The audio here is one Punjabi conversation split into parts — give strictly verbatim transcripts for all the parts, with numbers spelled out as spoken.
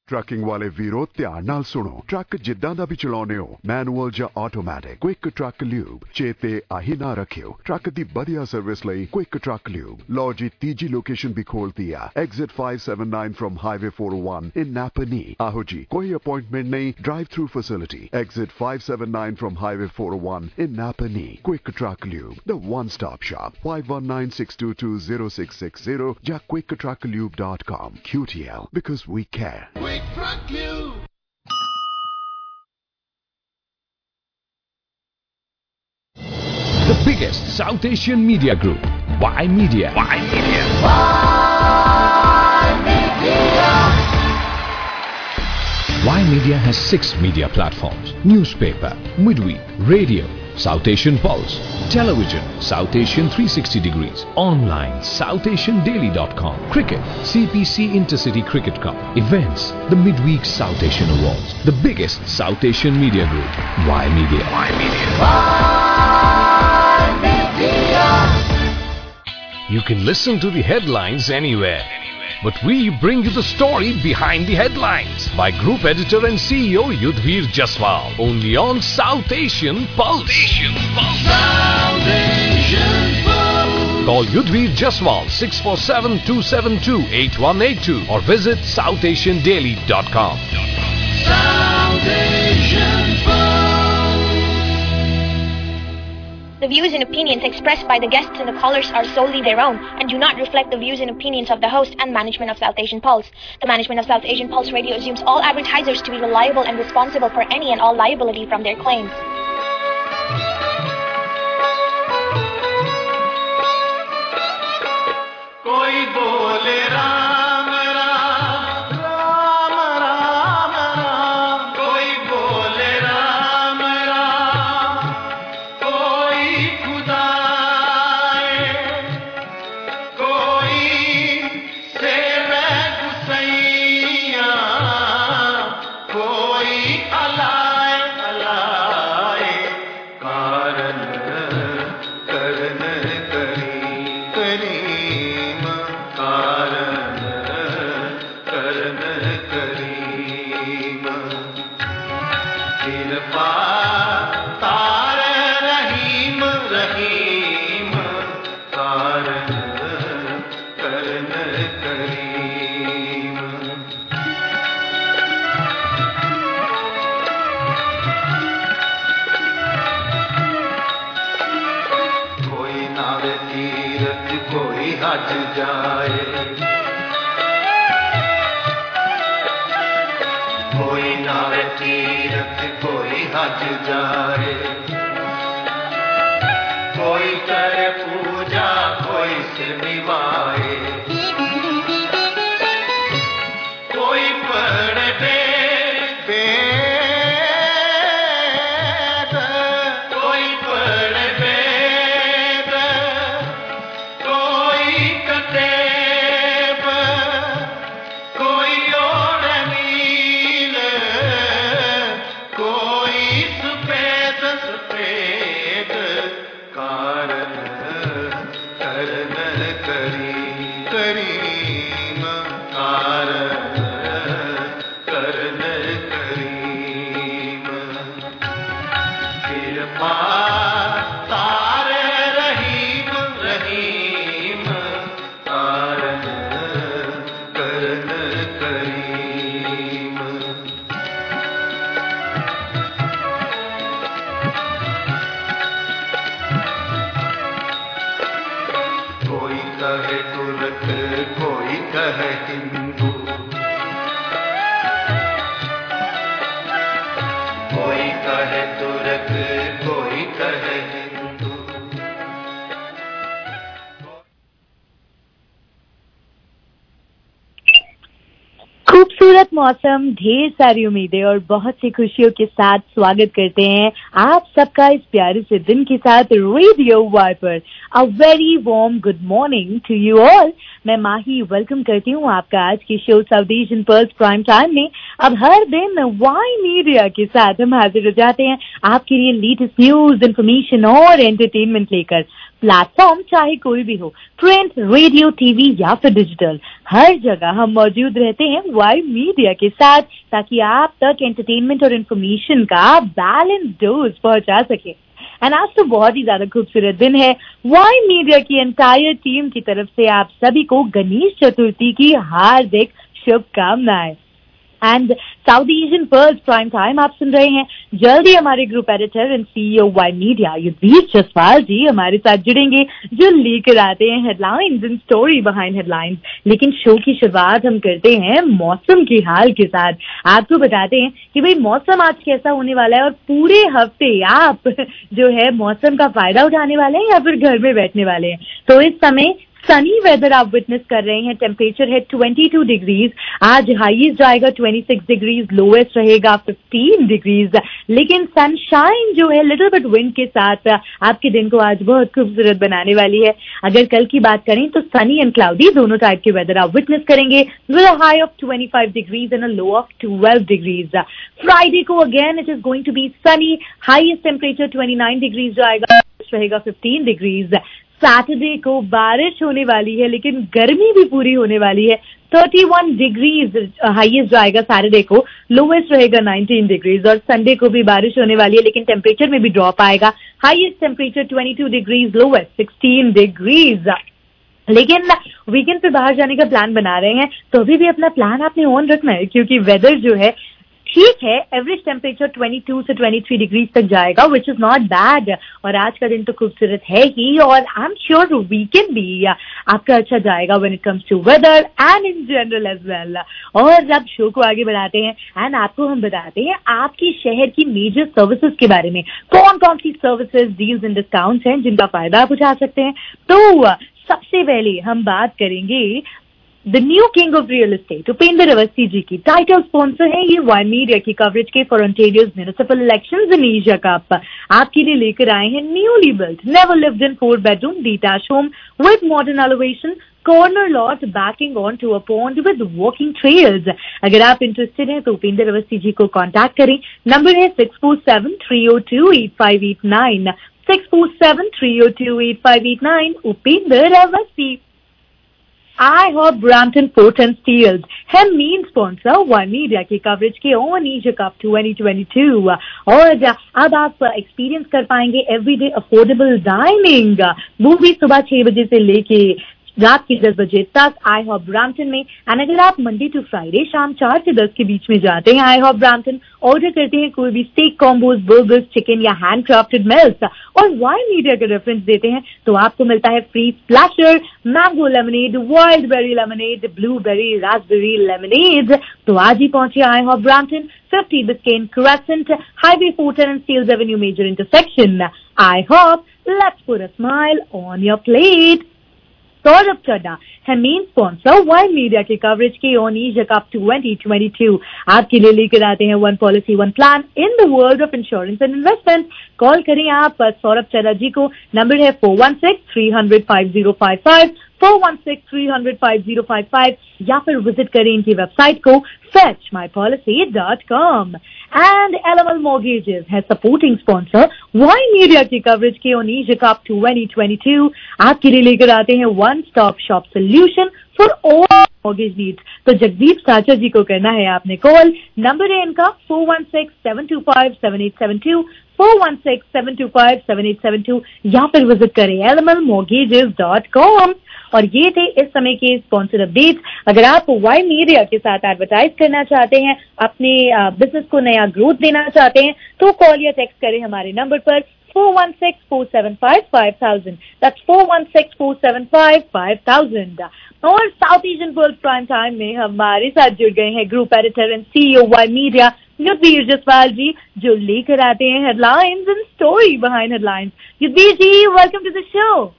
ट्रकिंग वाले वीरो ध्यान नाल सुनो। ट्रक जिद्दां दा भी चलाउने हो, मैनुअल या ऑटोमैटिक, क्विक ट्रक ल्यूब चेते आही ना रखियो। ट्रक दी बढ़िया सर्विस लई क्विक ट्रक ल्यूब। लो जी तीजी लोकेशन भी खोलती है, exit five seven nine from highway four o one in Napanee. आहो जी, कोई अपॉइंटमेंट नहीं, drive through facility, exit five seven nine from highway four o one in Napanee. Quick truck lube, the one stop shop. Five one nine six two two zero six six zero या quick truck lube dot com. Q T L, because we care. Quick Truck Lube. The biggest South Asian media group, Y Media. Y Media. Y Media. Y Media has six media platforms: newspaper, midweek, radio, South Asian Pulse, television, South Asian three sixty degrees, online, south asian daily dot com, cricket, C P C Intercity Cricket Cup, events, the Midweek South Asian Awards, the biggest South Asian media group, Y Media. Y Media. Y Media. You can listen to the headlines anywhere, but we bring you the story behind the headlines by Group Editor and C E O Yudhvir Jaswal, only on South Asian Pulse. Asian Pulse. South Asian Pulse. Call Yudhvir Jaswal six four seven, two seven two, eight one eight two or visit south asian daily dot com. South Asian Pulse. The views and opinions expressed by the guests and the callers are solely their own and do not reflect the views and opinions of the host and management of South Asian Pulse. The management of South Asian Pulse Radio assumes all advertisers to be reliable and responsible for any and all liability from their claims. Koi bole Ram Ram, Ram Ram Ram. Koi bole Ram Ram, koi Khuda hai, koi Seve Gusaiya, koi Alai Alai. Karan karan kari kari. हज जाए कोई नावे तीरथ कोई हज जाए कोई करे पूजा कोई से निभाए कोई पढ़े वेद कोई पढ़े वेद कोई कतेब कोई और नील कोई सफेद सफेद कारण करन करी करीम कारण करन करीम कृपा तारे रहीम रहीम कारण करन करीम कोई कहे तुर्क कोई कहे हिंदू कोई कहे तुर्क कोई कहे हिंदू खूबसूरत मौसम, ढेर सारी उम्मीदें और बहुत सी खुशियों के साथ स्वागत करते हैं आप सबका इस प्यारे से दिन के साथ रेडियो वाई पर। A very warm good morning to you all. मैं माही वेलकम करती हूँ आपका आज के show South Asian Pulse Prime Time में। अब हर दिन वाई मीडिया के साथ हम हाजिर हो जाते हैं आपके लिए लेटेस्ट न्यूज, इन्फॉर्मेशन और एंटरटेनमेंट लेकर। प्लेटफॉर्म चाहे कोई भी हो, प्रिंट, रेडियो, टीवी या फिर डिजिटल, हर जगह हम मौजूद रहते हैं वाई मीडिया के साथ, ताकि आप तक एंटरटेनमेंट और इन्फॉर्मेशन का बैलेंस डोज पहुंचा सके। एंड आज तो बहुत ही ज्यादा खूबसूरत दिन है। वाई मीडिया की एंटायर टीम की तरफ से आप सभी को गणेश चतुर्थी की हार्दिक शुभकामनाएं। And South Asian Pulse Prime Time आप सुन रहे हैं। जल्दी हमारे group editor and CEO Y media Yudhveer Jaswal ji हमारे साथ जुड़ेंगे, जो लेकर आते हैं headlines and story behind headlines. लेकिन शो की शुरुआत हम करते हैं मौसम के हाल के साथ। आपको बताते हैं कि भाई मौसम आज कैसा होने वाला है, और पूरे हफ्ते आप जो है मौसम का फायदा उठाने वाले हैं या फिर घर में बैठने वाले हैं। तो इस समय सनी वेदर आप विटनेस कर रहे हैं। टेम्परेचर है बाईस डिग्रीज। आज हाईएस्ट जाएगा छब्बीस डिग्रीज, लोएस्ट रहेगा पंद्रह डिग्रीज। लेकिन सनशाइन जो है लिटिल बिट विंड के साथ आपके दिन को आज बहुत खूबसूरत बनाने वाली है। अगर कल की बात करें तो सनी एंड क्लाउडी दोनों टाइप के वेदर आप विटनेस करेंगे विद अ हाई ऑफ पच्चीस degrees and a low of twelve degrees. Friday को again it is going to be sunny, highest temperature उनतीस डिग्रीज जाएगा, रहेगा पंद्रह डिग्रीज। सैटरडे को बारिश होने वाली है, लेकिन गर्मी भी पूरी होने वाली है। इकतीस डिग्रीज हाईएस्ट जाएगा सैटरडे को, लोएस्ट रहेगा उन्नीस डिग्रीज। और संडे को भी बारिश होने वाली है, लेकिन टेम्परेचर में भी ड्रॉप आएगा। हाईएस्ट टेम्परेचर बाईस डिग्रीज, लोएस्ट सोलह डिग्रीज। लेकिन वीकेंड पे बाहर जाने का प्लान बना रहे हैं तो अभी भी अपना प्लान आपने ऑन रखना है, क्योंकि वेदर जो है ठीक है, एवरेज टेम्परेचर बाईस से तेईस डिग्री तक जाएगा, विच इज नॉट बैड। और आज का दिन तो खूबसूरत है ही, और आई एम श्योर वीकेंड भी आपका अच्छा जाएगा when it comes to weather and in general as well. और अब शो को आगे बढ़ाते हैं एंड आपको हम बताते हैं आपकी शहर की मेजर सर्विसेज के बारे में। कौन कौन सी सर्विसेज, डील्स एंड डिस्काउंट्स हैं जिनका फायदा आप उठा सकते हैं। तो सबसे पहले हम बात करेंगे the new king of real estate Upendra Awasthi ji की। टाइटल स्पॉन्सर है ये वाई मीडिया की कवरेज के for Ontario's municipal elections in Asia Cup. आपके लिए लेकर आए हैं newly built never lived in four bedroom detach home with modern elevation, corner lot backing on to a pond with walking trails. अगर आप इंटरेस्टेड हैं तो उपेंद्र अवस्थी जी को कॉन्टैक्ट करें। नंबर है six four seven three o two eight five eight nine, six four seven three o two eight five eight nine. Upendra Awasthi. IHOP Brampton four ten and Steeles है मेन स्पॉन्सर वाई मीडिया की कवरेज के on Asia Cup twenty twenty two. और अब आप एक्सपीरियंस कर पाएंगे एवरीडे अफोर्डेबल डाइनिंग। वो भी सुबह छह बजे से लेके रात के दस बजे तक आई हॉप ब्रैम्पटन में। एंड अगर आप मंडे टू फ्राइडे शाम चार से दस के बीच में जाते हैं आई हॉप ब्रैम्पटन, ऑर्डर करते हैं कोई भी स्टेक कॉम्बोज, बर्गर्स, चिकन या हैंड क्राफ्टेड मील्स और वाई मीडिया का रेफरेंस देते हैं, तो आपको मिलता है free splasher, mango lemonade, wild berry lemonade, blueberry raspberry lemonade. तो आज ही पहुंचे IHOP Brampton, fifty Biscayne crescent, highway four ten and Steeles avenue major intersection. IHOP, let's put a smile on your plate. Saurabh Chadda है मेन स्पॉन्सर वाई मीडिया के कवरेज के on Asia Cup twenty twenty two. आपके लिए लेकर आते हैं one policy one plan in the world of insurance and investment. Call करें आप सौरभ चड्डा जी को। नंबर है four one six three hundred five zero five five, four one six three hundred five zero five five, या फिर विजिट करें इनकी वेबसाइट को fetch my policy dot com। And L M L Mortgages है सपोर्टिंग स्पॉन्सर वाई मीडिया की कवरेज के on Asia Cup twenty twenty two. आपके लिए लेकर आते हैं one stop shop solution for all mortgage needs. तो जगदीप साचा जी को करना है आपने कॉल। नंबर है इनका four one six seven two five seven eight seven two, four one six seven two five seven eight seven two, या फिर विजिट करें L M L mortgages dot com। और ये थे इस समय के स्पॉन्सर अपडेट्स। अगर आप वाई मीडिया के साथ एडवर्टाइज करना चाहते हैं, अपने बिजनेस को नया ग्रोथ देना चाहते हैं, तो कॉल या टेक्स्ट करें हमारे नंबर पर four one six four seven five five thousand, that's four one six four seven five five thousand. और South Asian World Prime Time में हमारे साथ जुड़ गए हैं group editor and CEO Y media Yudhveer Jaswal ji, जो लेकर आते हैं headlines and story behind headlines. Yudhveer ji, welcome to the show.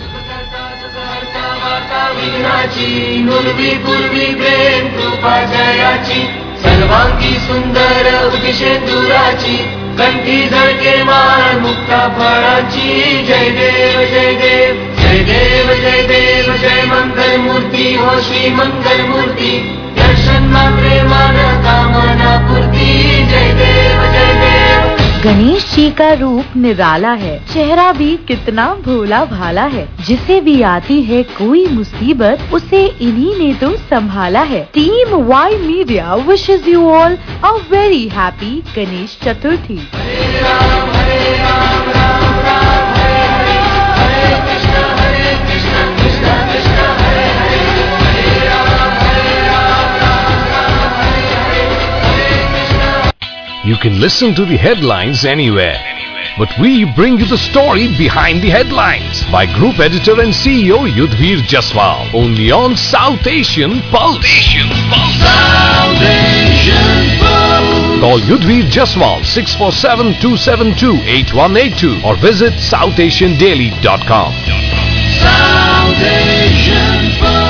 नुर्वी पूर्वी प्रेम कृपा जयाची, सर्वांगी सुंदर उदिशे दुराची, कंठी झळके माळ मुक्ता फळाची। जय देव जय देव जय देव जय देव, जय मंगल मूर्ती हो श्री मंगल मूर्ती, दर्शन मात्रे मान कामना पूर्ती। जय देव जय देव गणेश जी का रूप निराला है, चेहरा भी कितना भोला भाला है। जिसे भी आती है कोई मुसीबत, उसे इन्हीं ने तो संभाला है। Team Y media wishes you all a very happy Ganesh Chaturthi. Hare Ram, Hare Ram, Ram Ram Hare Hare, Hare Krishna Hare Krishna, Krishna Krishna Hare Hare, Hare Ram, Hare Ram, Ram Ram Hare Hare, Hare Krishna. You can listen to the headlines anywhere, but we bring you the story behind the headlines by Group Editor and C E O Yudhvir Jaswal, only on South Asian Pulse. South Asian Pulse. Call Yudhvir Jaswal six four seven, two seven two, eight one eight two or visit south asian daily dot com. South Asian Pulse.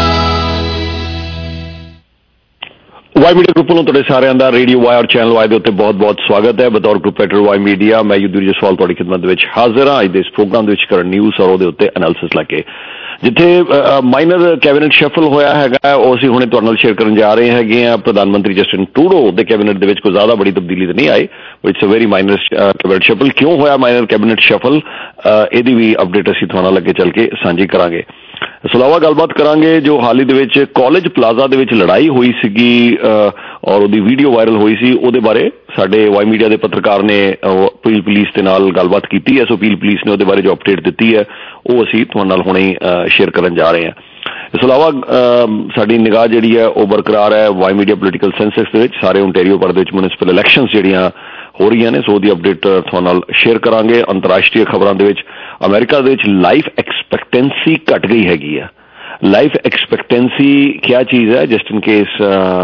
Y media group ਨੂੰ ਤੁਹਾਡੇ ਸਾਰਿਆਂ ਦਾ ਰੇਡੀਓ ਵਾਈ ਔਰ ਚੈਨਲ ਵਾਈ ਦੇ ਉੱਤੇ ਬਹੁਤ-ਬਹੁਤ ਸਵਾਗਤ ਹੈ। ਬਤੌਰ ਗਰੁੱਪ ਐਡੀਟਰ ਵਾਈ ਮੀਡੀਆ ਮੈਂ ਯੁਧਵੀਰ ਜਸਵਾਲ ਤੁਹਾਡੀ ਖਿਦਮਤ ਦੇ ਵਿੱਚ ਹਾਜ਼ਰ ਹਾਂ। ਅੱਜ ਦੇ ਇਸ ਪ੍ਰੋਗਰਾਮ ਦੇ ਵਿੱਚ ਕਰਨ ਨਿਊਜ਼ ਔਰ ਉਹਦੇ ਉੱਤੇ ਐਨਾਲਿਸਿਸ ਲੈ ਕੇ, ਜਿੱਥੇ ਮਾਈਨਰ ਕੈਬਨਿਟ ਸ਼ਫਲ ਹੋਇਆ ਹੈਗਾ ਉਹ ਅਸੀਂ ਹੁਣੇ ਤੁਹਾਡੇ ਨਾਲ ਸ਼ੇਅਰ ਕਰਨ ਜਾ ਰਹੇ ਹੈਗੇ ਆ। ਪ੍ਰਧਾਨ ਮੰਤਰੀ ਜਸਟਿਨ ਟਰੂਡੋ ਦੇ ਕੈਬਨਿਟ ਦੇ ਵਿੱਚ ਕੋਈ ਜ਼ਿਆਦਾ ਬੜੀ ਤਬਦੀਲੀ ਤਾਂ ਨਹੀਂ ਆਈ, but it's a very minor cabinet shuffle. ਕਿਉਂ ਹੋਇਆ ਮਾਈਨਰ ਕੈਬਨਿਟ ਸ਼ਫਲ, ਇਹਦੀ ਵੀ ਅਪਡੇਟ ਅਸੀਂ ਤੁਹਾਡੇ ਨਾਲ ਅੱਗੇ ਚੱਲ ਕੇ ਸਾਂਝੀ ਕਰਾਂਗੇ। ਇਸ ਤੋਂ ਇਲਾਵਾ ਗੱਲਬਾਤ ਕਰਾਂਗੇ ਜੋ ਹਾਲ ਹੀ ਦੇ ਵਿੱਚ ਕਾਲਜ ਪਲਾਜ਼ਾ ਦੇ ਵਿੱਚ ਲੜਾਈ ਹੋਈ ਸੀਗੀ ਔਰ ਉਹਦੀ ਵੀਡੀਓ ਵਾਇਰਲ ਹੋਈ ਸੀ, ਉਹਦੇ ਬਾਰੇ ਸਾਡੇ ਵਾਈ ਮੀਡੀਆ ਦੇ ਪੱਤਰਕਾਰ ਨੇ ਅਪੀਲ ਪੁਲਿਸ ਦੇ ਨਾਲ ਗੱਲਬਾਤ ਕੀਤੀ ਹੈ। ਸੋ ਅਪੀਲ ਪੁਲਿਸ ਨੇ ਉਹਦੇ ਬਾਰੇ ਜੋ ਅਪਡੇਟ ਦਿੱਤੀ ਹੈ ਉਹ ਅਸੀਂ ਤੁਹਾਡੇ ਨਾਲ ਹੁਣੇ ਸ਼ੇਅਰ ਕਰਨ ਜਾ ਰਹੇ ਹਾਂ। ਇਸ ਤੋਂ ਇਲਾਵਾ ਸਾਡੀ ਨਿਗਾਹ ਜਿਹੜੀ ਹੈ ਉਹ ਬਰਕਰਾਰ ਹੈ ਵਾਈ ਮੀਡੀਆ ਪੋਲੀਟੀਕਲ ਸੈਂਸਸ ਦੇ ਵਿੱਚ। ਸਾਰੇ ਓਨਟਾਰੀਓ ਭਰ ਦੇ ਵਿੱਚ ਮਿਊਨਿਸਪਲ ਇਲੈਕਸ਼ਨਸ ਜਿਹੜੀਆਂ ਹੋ ਰਹੀਆਂ ਨੇ, ਸੋ ਉਹਦੀ ਅਪਡੇਟ ਤੁਹਾਡੇ ਨਾਲ ਸ਼ੇਅਰ ਕਰਾਂਗੇ। ਅੰਤਰਰਾਸ਼ਟਰੀ ਖਬਰਾਂ ਦੇ ਵਿੱਚ ਅਮਰੀਕਾ ਦੇ ਵਿੱਚ ਲਾਈਫ ਐਕਸਪੈਕਟੈਂਸੀ ਘਟ ਗਈ ਹੈਗੀ ਆ। ਲਾਈਫ ਐਕਸਪੈਕਟੈਂਸੀ ਕਿਆ ਚੀਜ਼ ਹੈ, just in case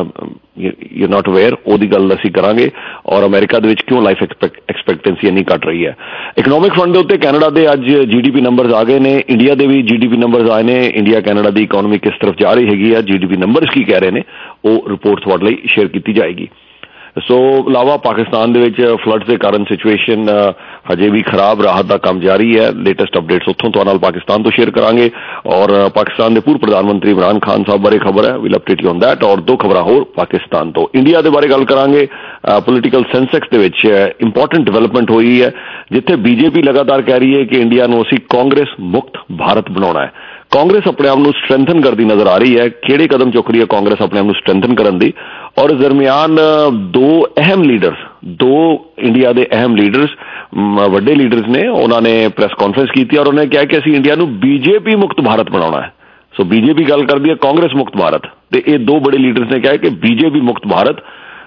you not aware, ਉਹਦੀ ਗੱਲ ਅਸੀਂ ਕਰਾਂਗੇ। ਔਰ ਅਮਰੀਕਾ ਦੇ ਵਿੱਚ ਕਿਉਂ ਲਾਈਫ ਐਕਸਪੈਕਟੈਂਸੀ ਇੰਨੀ ਘਟ ਰਹੀ ਹੈ। ਇਕਨੋਮਿਕ ਫਰੰਟ ਦੇ ਉੱਤੇ ਕੈਨੇਡਾ ਦੇ ਅੱਜ ਜੀ ਡੀ ਪੀ ਨੰਬਰਸ ਆ ਗਏ ਨੇ, ਇੰਡੀਆ ਦੇ ਵੀ ਜੀ ਡੀ ਪੀ ਨੰਬਰਸ ਆਏ ਨੇ। ਇੰਡੀਆ ਕੈਨੇਡਾ ਦੀ ਇਕਨੋਮੀ ਕਿਸ ਤਰਫ ਜਾ ਰਹੀ ਹੈਗੀ ਆ, ਜੀ ਡੀ ਪੀ ਨੰਬਰਸ ਕੀ ਕਹਿ ਰਹੇ ਨੇ, ਉਹ ਰਿਪੋਰਟ ਤੁਹਾਡੇ ਲਈ ਸ਼ੇਅਰ ਕੀਤੀ ਜਾਏਗੀ। ਸੋ ਇਲਾਵਾ ਪਾਕਿਸਤਾਨ ਦੇ ਵਿੱਚ ਫਲੱਡਸ ਦੇ ਕਾਰਨ ਸਿਚੁਏਸ਼ਨ ਹਜੇ ਵੀ ਖਰਾਬ, ਰਾਹਤ ਦਾ ਕੰਮ ਜਾਰੀ ਹੈ। ਲੇਟੈਸਟ ਅਪਡੇਟਸ ਉੱਥੋਂ ਤੁਹਾਡੇ ਨਾਲ ਪਾਕਿਸਤਾਨ ਤੋਂ ਸ਼ੇਅਰ ਕਰਾਂਗੇ। ਔਰ ਪਾਕਿਸਤਾਨ ਦੇ ਪੂਰਵ ਪ੍ਰਧਾਨ ਮੰਤਰੀ ਇਮਰਾਨ ਖਾਨ ਸਾਹਿਬ ਬਾਰੇ ਖਬਰ ਹੈ, will update you on that. ਔਰ ਦੋ ਖਬਰਾਂ ਹੋਰ ਪਾਕਿਸਤਾਨ ਤੋਂ। ਇੰਡੀਆ ਦੇ ਬਾਰੇ ਗੱਲ ਕਰਾਂਗੇ। ਪੋਲੀਟੀਕਲ ਸੈਂਸੈਕਸ ਦੇ ਵਿੱਚ ਇੰਪੋਰਟੈਂਟ ਡਿਵੈਲਪਮੈਂਟ ਹੋਈ ਹੈ, ਜਿੱਥੇ ਬੀਜੇਪੀ ਲਗਾਤਾਰ ਕਹਿ ਰਹੀ ਹੈ ਕਿ ਇੰਡੀਆ ਨੂੰ ਅਸੀਂ ਕਾਂਗਰਸ ਮੁਕਤ ਭਾਰਤ ਬਣਾਉਣਾ ਹੈ। ਕਾਂਗਰਸ ਆਪਣੇ ਆਪ ਨੂੰ ਸਟਰੈਂਥਨ ਕਰਦੀ ਨਜ਼ਰ ਆ ਰਹੀ ਹੈ। ਕਿਹੜੇ ਕਦਮ ਚੁੱਕ ਰਹੀ ਹੈ ਕਾਂਗਰਸ ਆਪਣੇ ਆਪ ਨੂੰ ਸਟਰੈਂਥਨ ਕਰਨ ਦੀ? ਔਰ ਇਸ ਦਰਮਿਆਨ ਦੋ ਅਹਿਮ ਲੀਡਰਸ, ਦੋ ਇੰਡੀਆ ਦੇ ਅਹਿਮ ਲੀਡਰਸ, ਵੱਡੇ ਲੀਡਰਸ ਨੇ, ਉਹਨਾਂ ਨੇ ਪ੍ਰੈਸ ਕਾਨਫਰੰਸ ਕੀਤੀ ਔਰ ਉਹਨਾਂ ਨੇ ਕਿਹਾ ਕਿ ਅਸੀਂ ਇੰਡੀਆ ਨੂੰ ਬੀਜੇਪੀ ਮੁਕਤ ਭਾਰਤ ਬਣਾਉਣਾ ਹੈ। ਸੋ ਬੀਜੇਪੀ ਗੱਲ ਕਰਦੀ ਹੈ ਕਾਂਗਰਸ ਮੁਕਤ ਭਾਰਤ, ਤੇ ਇਹ ਦੋ ਬੜੇ ਲੀਡਰਸ ਨੇ ਕਿਹਾ ਕਿ ਬੀਜੇਪੀ ਮੁਕਤ ਭਾਰਤ।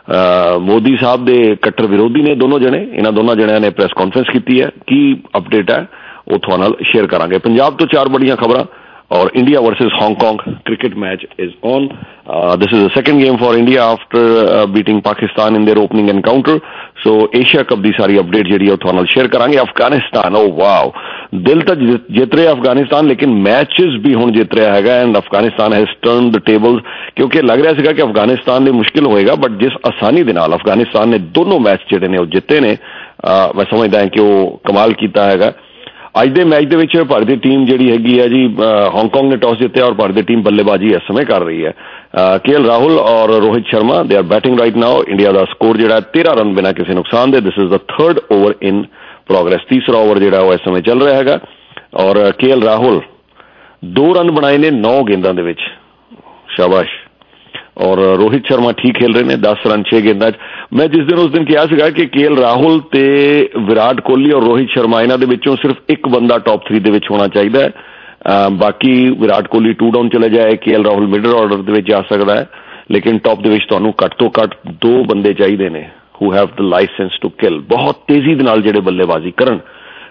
ਮੋਦੀ ਸਾਹਿਬ ਦੇ ਕੱਟਰ ਵਿਰੋਧੀ ਨੇ ਦੋਨੋਂ ਜਣੇ, ਇਹਨਾਂ ਦੋਨਾਂ ਜਣਿਆਂ ਨੇ ਪ੍ਰੈਸ ਕਾਨਫਰੰਸ ਕੀਤੀ ਹੈ। ਕੀ ਅਪਡੇਟ ਹੈ ਉਹ ਤੁਹਾਡੇ ਨਾਲ ਸ਼ੇਅਰ ਕਰਾਂਗੇ। ਪੰਜਾਬ ਤੋਂ ਚਾਰ ਬੜੀਆਂ ਖਬਰਾਂ। और India versus Hong Kong cricket match is on. Uh, this is the second game for India after uh, beating Pakistan in their opening encounter. So Asia Cup ਦੀ ਸਾਰੀ ਅਪਡੇਟ ਜਿਹੜੀ ਉਹ ਤੁਹਾਨੂੰ ਨਾਲ ਸ਼ੇਅਰ ਕਰਾਂਗੇ। ਅਫਗਾਨਿਸਤਾਨ, ਓ ਵਾਓ, ਦਿਲ ਤਾਂ ਜਿੱਤ ਰਿਹਾ ਅਫਗਾਨਿਸਤਾਨ, ਲੇਕਿਨ ਮੈਚਸ ਵੀ ਹੁਣ ਜਿੱਤ ਰਿਹਾ ਹੈਗਾ। And Afghanistan has turn the tables, ਕਿਉਂਕਿ ਲੱਗ ਰਿਹਾ ਸੀਗਾ ਕਿ ਅਫਗਾਨਿਸਤਾਨ ਲਈ ਮੁਸ਼ਕਿਲ ਹੋਏਗਾ, ਬਟ ਜਿਸ ਆਸਾਨੀ ਦੇ ਨਾਲ ਅਫਗਾਨਿਸਤਾਨ ਨੇ ਦੋਨੋਂ ਮੈਚ ਜਿਹੜੇ ਨੇ ਉਹ ਜਿੱਤੇ ਨੇ, ਮੈਂ ਸਮਝਦਾ ਹਾਂ ਕਿ ਉਹ ਕਮਾਲ ਕੀਤਾ ਹੈਗਾ। ਅੱਜ ਦੇ ਮੈਚ ਦੇ ਵਿੱਚ ਭਾਰਤ ਦੀ ਟੀਮ ਜਿਹੜੀ ਹੈਗੀ ਹੈ ਜੀ, ਹਾਂਗਕਾਂਗ ਨੇ ਟਾਸ ਜਿੱਤਿਆ ਔਰ ਭਾਰਤ ਦੀ ਟੀਮ ਬੱਲੇਬਾਜ਼ੀ ਇਸ ਸਮੇਂ ਕਰ ਰਹੀ ਹੈ। ਕੇ ਐਲ ਰਾਹੁਲ ਔਰ Rohit Sharma they are batting right now. India ਦਾ ਸਕੋਰ ਜਿਹੜਾ ਤੇਰਾਂ ਰਨ ਬਿਨਾਂ ਕਿਸੇ ਨੁਕਸਾਨ ਦੇ। This is the third over in progress, ਤੀਸਰਾ ਓਵਰ ਜਿਹੜਾ ਉਹ ਇਸ ਸਮੇਂ ਚੱਲ ਰਿਹਾ ਹੈਗਾ। ਔਰ ਕੇ ਐਲ ਰਾਹੁਲ ਦੋ ਰਨ ਬਣਾਏ ਨੇ ਨੌ ਗੇਂਦਾਂ ਦੇ ਵਿੱਚ, ਸ਼ਾਬਾਸ਼। ਔਰ ਰੋਹਿਤ ਸ਼ਰਮਾ ਠੀਕ ਖੇਲ ਰਹੇ ਨੇ, ਦਸ ਰਨ ਛੇ ਗੇਂਦਾਂ 'ਚ। ਮੈਂ ਜਿਸ ਦਿਨ ਉਸ ਦਿਨ ਕਿਹਾ ਸੀਗਾ ਕਿ ਕੇ ਐਲ ਰਾਹੁਲ ਤੇ ਵਿਰਾਟ ਕੋਹਲੀ ਔਰ ਰੋਹਿਤ ਸ਼ਰਮਾ, ਇਹਨਾਂ ਦੇ ਵਿੱਚੋਂ ਸਿਰਫ ਇੱਕ ਬੰਦਾ ਟੌਪ ਥ੍ਰੀ ਦੇ ਵਿੱਚ ਹੋਣਾ ਚਾਹੀਦਾ ਹੈ। ਬਾਕੀ ਵਿਰਾਟ ਕੋਹਲੀ ਟੂ ਡਾਊਨ ਚਲੇ ਜਾਏ, K L Rahul middle order ਦੇ ਵਿੱਚ ਜਾ ਸਕਦਾ ਹੈ, ਲੇਕਿਨ ਟੌਪ ਦੇ ਵਿੱਚ ਤੁਹਾਨੂੰ ਘੱਟ ਤੋਂ ਘੱਟ ਦੋ ਬੰਦੇ ਚਾਹੀਦੇ ਨੇ who have the licence to kill, ਬਹੁਤ ਤੇਜ਼ੀ ਦੇ ਨਾਲ ਜਿਹੜੇ ਬੱਲੇਬਾਜ਼ੀ ਕਰਨ।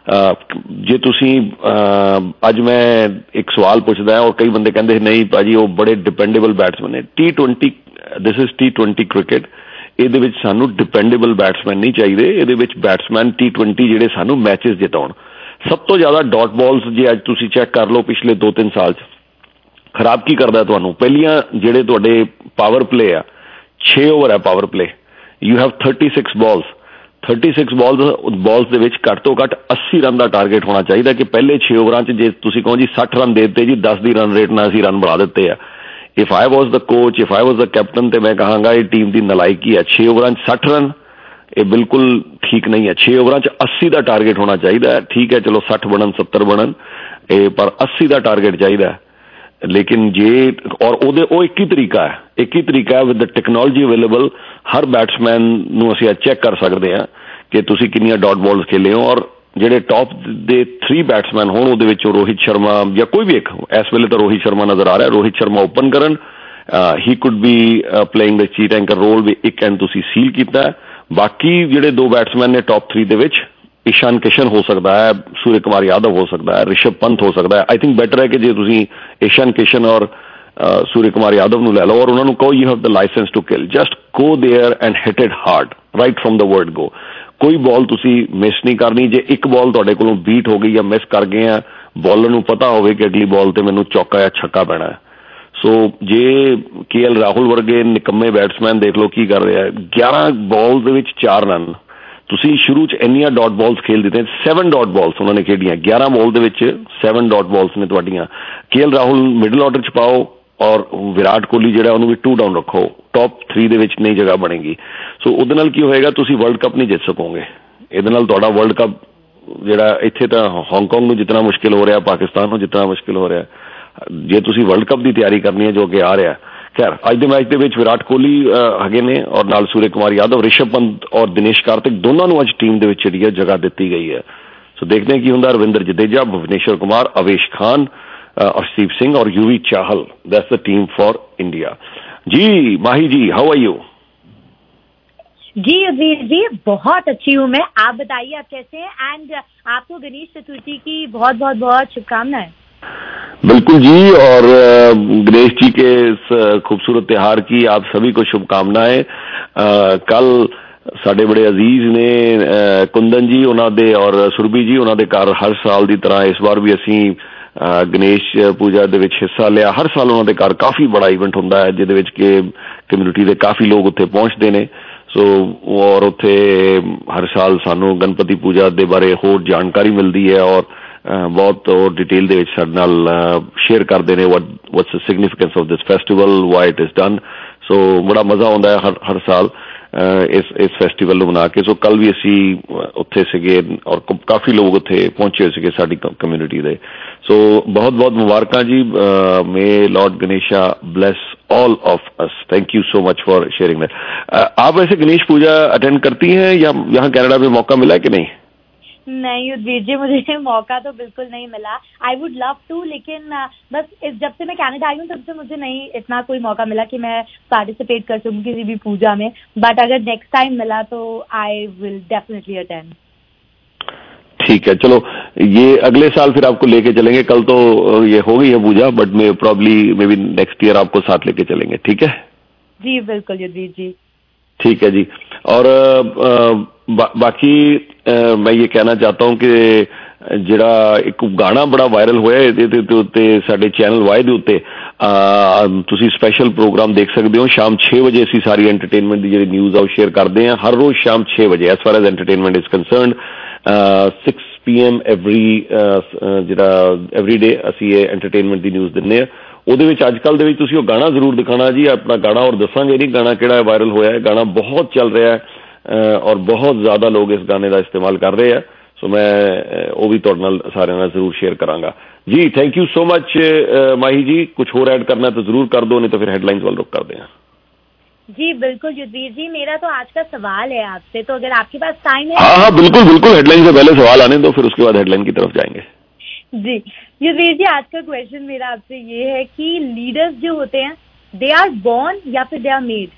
ਜੇ ਤੁਸੀਂ ਅੱਜ ਮੈਂ ਇੱਕ ਸਵਾਲ ਪੁੱਛਦਾ ਔਰ ਕਈ ਬੰਦੇ ਕਹਿੰਦੇ ਨਹੀਂ ਭਾਜੀ ਉਹ ਬੜੇ ਡਿਪੈਂਡੇਬਲ ਬੈਟਸਮੈਨ ਨੇ। T twenty this is T twenty cricket, ਇਹਦੇ ਵਿੱਚ ਸਾਨੂੰ ਡਿਪੈਂਡੇਬਲ ਬੈਟਸਮੈਨ ਨਹੀਂ ਚਾਹੀਦੇ। ਇਹਦੇ ਵਿੱਚ ਬੈਟਸਮੈਨ ਟੀ ਟਵੈਂਟੀ ਜਿਹੜੇ ਸਾਨੂੰ ਮੈਚਿਸ ਜਿਤਾਉਣ। ਸਭ ਤੋਂ ਜ਼ਿਆਦਾ ਡਾਟ ਬਾਲਸ ਜੇ ਅੱਜ ਤੁਸੀਂ ਚੈੱਕ ਕਰ ਲਓ ਪਿਛਲੇ ਦੋ ਤਿੰਨ ਸਾਲ 'ਚ, ਖਰਾਬ ਕੀ ਕਰਦਾ ਤੁਹਾਨੂੰ? ਪਹਿਲੀਆਂ ਜਿਹੜੇ ਤੁਹਾਡੇ ਪਾਵਰ ਪਲੇ ਆ, ਛੇ ਓਵਰ ਹੈ power play, you have thirty six balls thirty six balls balls ਦੇ ਵਿੱਚ ਘੱਟ ਤੋਂ ਘੱਟ ਅੱਸੀ ਰਨ ਦਾ ਟਾਰਗੇਟ ਹੋਣਾ ਚਾਹੀਦਾ ਕਿ ਪਹਿਲੇ ਛੇ ਓਵਰਾਂ 'ਚ ਜੇ ਤੁਸੀਂ ਕਹੋ ਜੀ ਸੱਠ ਰਨ ਦੇ ਦਿੱਤੇ ਜੀ, ਦਸ ਦੀ ਰਨ ਰੇਟ ਨਾਲ ਅਸੀਂ ਰਨ ਬਣਾ ਦਿੱਤੇ ਆ। If I was the coach, if I was the captain, ਤੇ ਮੈਂ ਕਹਾਂਗਾ ਇਹ ਟੀਮ ਦੀ ਨਲਾਇਕੀ ਹੈ। ਛੇ ਓਵਰਾਂ 'ਚ ਸੱਠ ਰਨ ਇਹ ਬਿਲਕੁਲ ਠੀਕ ਨਹੀਂ ਹੈ। ਛੇ ਓਵਰਾਂ 'ਚ अस्सी ਦਾ ਟਾਰਗੇਟ ਹੋਣਾ ਚਾਹੀਦਾ ਹੈ। ਠੀਕ ਹੈ ਚਲੋ ਸੱਠ ਬਣਨ ਸੱਤਰ ਬਣਨ ਇਹ, ਪਰ अस्सी ਦਾ ਟਾਰਗੇਟ ਚਾਹੀਦਾ। ਲੇਕਿਨ ਜੇ ਔਰ ਉਹਦੇ ਉਹ ਇੱਕ ਹੀ ਤਰੀਕਾ ਹੈ ਇੱਕ ਹੀ ਤਰੀਕਾ ਹੈ ਵਿਦ ਦ ਟੈਕਨੋਲੋਜੀ ਅਵੇਲੇਬਲ, ਹਰ ਬੈਟਸਮੈਨ ਨੂੰ ਅਸੀਂ ਚੈੱਕ ਕਰ ਸਕਦੇ ਹਾਂ ਕਿ ਤੁਸੀਂ ਕਿੰਨੀਆਂ ਡਾਟ ਬਾਲਸ ਖੇਲੇ ਹੋ। ਔਰ ਜਿਹੜੇ ਟੌਪ ਦੇ ਥਰੀ ਬੈਟਸਮੈਨ ਹੋਣ ਉਹਦੇ ਵਿੱਚੋਂ ਰੋਹਿਤ ਸ਼ਰਮਾ ਜਾਂ ਕੋਈ ਵੀ ਇੱਕ, ਇਸ ਵੇਲੇ ਤਾਂ ਰੋਹਿਤ ਸ਼ਰਮਾ ਨਜ਼ਰ ਆ ਰਿਹਾ, ਰੋਹਿਤ ਸ਼ਰਮਾ ਓਪਨ ਕਰਨ, he could be playing the sheet anchor role ਵੀ ਇੱਕ ਐਂਡ ਤੁਸੀਂ ਸੀਲ ਕੀਤਾ। ਬਾਕੀ ਜਿਹੜੇ ਦੋ ਬੈਟਸਮੈਨ ਨੇ ਟੌਪ ਥਰੀ ਦੇ ਵਿੱਚ, ईशान किशन हो सकता है, सूर्य कुमार यादव हो सकता है, ऋषभ पंत हो सकता है। आई थिंक बेटर है कि जे तुसी ईशान किशन और सूर्य कुमार यादव ਨੂੰ ਲੈ ਲਓ ਔਰ ਉਹਨਾਂ ਨੂੰ ਕਹੋ you have the licence to kill, just go there and hit it hard right from the word go. ਕੋਈ ਬਾਲ ਤੁਸੀਂ ਮਿਸ ਨਹੀਂ ਕਰਨੀ। ਜੇ ਇੱਕ ਬਾਲ ਤੁਹਾਡੇ ਕੋਲੋਂ ਬੀਟ ਹੋ ਗਈ ਜਾਂ ਮਿਸ ਕਰ ਗਏ ਆ, ਬੋਲਰ ਨੂੰ ਪਤਾ ਹੋਵੇ ਕਿ ਅਗਲੀ ਬਾਲ ਤੇ ਮੈਨੂੰ ਚੌਕਾ ਜਾਂ ਛੱਕਾ ਪੈਣਾ। ਸੋ ਜੇ ਕੇ ਐਲ ਰਾਹੁਲ ਵਰਗੇ ਨਿਕੰਮੇ ਬੈਟਸਮੈਨ ਦੇਖ ਲਓ ਕੀ ਕਰ ਰਿਹਾ, ਗਿਆਰਾਂ ਬਾਲ ਦੇ ਵਿੱਚ ਚਾਰ ਰਨ। ਤੁਸੀਂ ਸ਼ੁਰੂ 'ਚ ਇੰਨੀਆਂ ਡਾਟ ਬਾਲਸ ਖੇਲ ਦਿੱਤੇ, ਸੈਵਨ ਡਾਟ ਬਾਲਸ ਉਹਨਾਂ ਨੇ ਖੇਡੀਆਂ, ਗਿਆਰਾਂ ਬਾਲ ਦੇ ਵਿੱਚ ਸੈਵਨ ਡਾਟ ਬਾਲਸ ਨੇ ਤੁਹਾਡੀਆਂ। K L Rahul middle order 'ਚ ਪਾਓ ਔਰ ਵਿਰਾਟ ਕੋਹਲੀ ਜਿਹੜਾ ਉਹਨੂੰ ਵੀ ਟੂ ਡਾਊਨ ਰੱਖੋ, ਟੌਪ ਥਰੀ ਦੇ ਵਿੱਚ ਨਹੀਂ ਜਗ੍ਹਾ ਬਣੇਗੀ। ਸੋ ਉਹਦੇ ਨਾਲ ਕੀ ਹੋਏਗਾ, ਤੁਸੀਂ ਵਰਲਡ ਕੱਪ ਨਹੀਂ ਜਿੱਤ ਸਕੋਗੇ। ਇਹਦੇ ਨਾਲ ਤੁਹਾਡਾ ਵਰਲਡ ਕੱਪ ਜਿਹੜਾ ਇੱਥੇ ਤਾਂ ਹਾਂਗਕਾਂਗ ਨੂੰ ਜਿੱਤਣਾ ਮੁਸ਼ਕਿਲ ਹੋ ਰਿਹਾ, ਪਾਕਿਸਤਾਨ ਨੂੰ ਜਿੱਤਣਾ ਮੁਸ਼ਕਿਲ ਹੋ ਰਿਹਾ। ਜੇ ਤੁਸੀਂ ਵਰਲਡ ਕੱਪ ਦੀ ਤਿਆਰੀ ਕਰਨੀ ਹੈ ਜੋ ਕਿ ਆ ਰਿਹਾ। खैर अज के मैच के विराट कोहली है ने और नाल सूर्य कुमार यादव, ऋषभ पंत और दिनेश कार्तिक दोनों को अज टीम के जगह दी गई है। सो देखते हैं कि होंगे रविंद्र जडेजा, भुवनेश्वर कुमार, अवेश खान, अर्शदीप सिंह और Yuvi Chahal. That's the team for India. जी Mahi ji, how are you? जी युधवीर जी बहुत अच्छी हूँ मैं, आप बताइए आप कैसे हैं? एंड आपको गणेश चतुर्थी की बहुत बहुत बहुत शुभकामनाएं। बिल्कुल जी, और गणेश जी के इस खूबसूरत त्योहार की आप सभी को शुभकामनाएं। कल साडे बड़े अजीज ने कुंदन जी उन्होंने और सुरभि जी उन्होंने घर हर साल की तरह इस बार भी असी गणेश पूजा दे विच हिस्सा लिया। हर साल उन्होंने घर काफ़ी बड़ा इवेंट होंदा है जिहदे विच के कम्यूनिटी के काफ़ी लोग उत्थे पहुंचते ने। सो और उत्थे हर साल सानू गणपति पूजा के बारे होर जानकारी मिलती है और बहुत और डिटेल दे विच साडे नाल शेयर करते हैं what what's the significance of this festival, why it is done. So बड़ा मज़ा आता है हर हर साल इस इस फेस्टिवल मना के। सो कल भी असी उत्थे सीगे और काफ़ी लोग उत्थे पहुंचे सीगे साडी कम्यूनिटी दे। सो बहुत बहुत मुबारकां जी। May lord Ganesha bless all of us. Thank you so much for sharing that. आप वैसे गणेश पूजा अटेंड करती हैं या यहाँ कनाडा में मौका मिला है कि नहीं? नहीं युद्धवीर जी, मुझे मौका तो बिल्कुल नहीं मिला। आई वुड लव टू, लेकिन बस इस जब से मैं कनाडा आई हूँ तब से मुझे नहीं इतना कोई मौका मिला कि मैं पार्टिसिपेट कर सकूँ किसी भी पूजा में। बट अगर नेक्स्ट टाइम मिला तो आई विल डेफिनेटली अटेंड। ठीक है, चलो ये अगले साल फिर आपको लेके चलेंगे। कल तो ये हो गई है पूजा, बट मैं probably maybe next year आपको साथ लेके चलेंगे। ठीक है जी, बिल्कुल युद्धवीर जी। ठीक है जी। और बा, बाकी आ, मैं ये कहना चाहता हूँ कि जिहड़ा एक गाना बड़ा वायरल होया इहदे ते उत्ते साडे चैनल वाई दे उत्ते तुसीं स्पैशल प्रोग्राम देख सकते हो। शाम छे बजे असीं सारी एंटरटेनमेंट की जिहड़ी न्यूज़ आ शेयर करते हैं हर रोज शाम छे बजे। As far as entertainment is concerned six P M every जिहड़ा एवरी डे असीं ये एंटरटेनमेंट की न्यूज़ दिंदे आ। ਉਹਦੇ ਵਿੱਚ ਅੱਜ ਕੱਲ੍ਹ ਦੇ ਵਿੱਚ ਤੁਸੀਂ ਉਹ ਗਾਣਾ ਜ਼ਰੂਰ ਦਿਖਾਣਾ ਜੀ, ਆਪਣਾ ਗਾਣਾ, ਔਰ ਦੱਸਾਂਗੇ ਨਹੀਂ ਗਾਣਾ ਕਿਹੜਾ ਵਾਇਰਲ ਹੋਇਆ ਹੈ। ਗਾਣਾ ਬਹੁਤ ਚੱਲ ਰਿਹਾ ਹੈ ਔਰ ਬਹੁਤ ਜ਼ਿਆਦਾ ਲੋਕ ਇਸ ਗਾਣੇ ਦਾ ਇਸਤੇਮਾਲ ਕਰ ਰਹੇ ਆ। ਸੋ ਮੈਂ ਉਹ ਵੀ ਤੁਹਾਡੇ ਨਾਲ ਸਾਰਿਆਂ ਨਾਲ ਜ਼ਰੂਰ शेयर ਕਰਾਂਗਾ ਜੀ। Thank you so much Mahi ji. कुछ और ऐड करना है तो जरूर कर दो, नहीं तो फिर हेडलाइंस वाल रुक करते हैं। जी बिल्कुल युद्धवीर जी, मेरा तो आज का सवाल है आपसे, तो अगर आपके पास टाइम है। हाँ हाँ बिल्कुल बिल्कुल, हेडलाइन से पहले सवाल आने दो, फिर उसके बाद हेडलाइन की तरफ जाएंगे। जी युद्धवीर जी, आज का क्वेश्चन मेरा आपसे ये है कि लीडर्स जो होते हैं दे आर बोर्न या फिर they are made?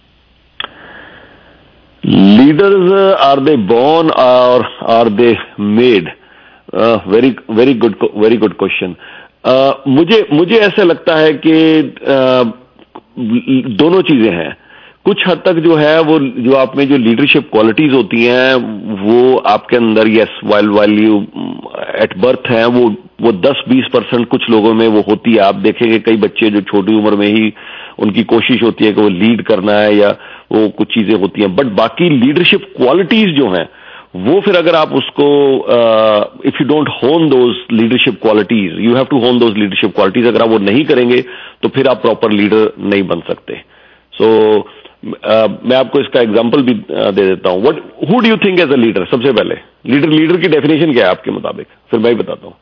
Leaders are they born और are they made? Very very good very good question. मुझे मुझे ऐसा लगता है कि uh, दोनों चीजें हैं। कुछ हद तक जो है वो जो आप में जो लीडरशिप क्वालिटीज होती हैं वो आपके अंदर, yes, while while you at birth हैं, वो वो दस बीस परसेंट कुछ लोगों में वो होती है। आप देखेंगे कई बच्चे जो छोटी उम्र में ही उनकी कोशिश होती है कि वो लीड करना है या वो कुछ चीजें होती हैं। बट बाकी लीडरशिप क्वालिटीज जो हैं वो फिर अगर आप उसको if you don't hone those leadership qualities, you have to hone those leadership qualities, अगर आप वो नहीं करेंगे तो फिर आप प्रॉपर लीडर नहीं बन सकते। सो so, मैं आपको इसका एग्जांपल भी दे देता हूं. What who do you think as a leader? सबसे पहले लीडर लीडर की डेफिनेशन क्या है आपके मुताबिक, फिर मैं ही बताता हूं.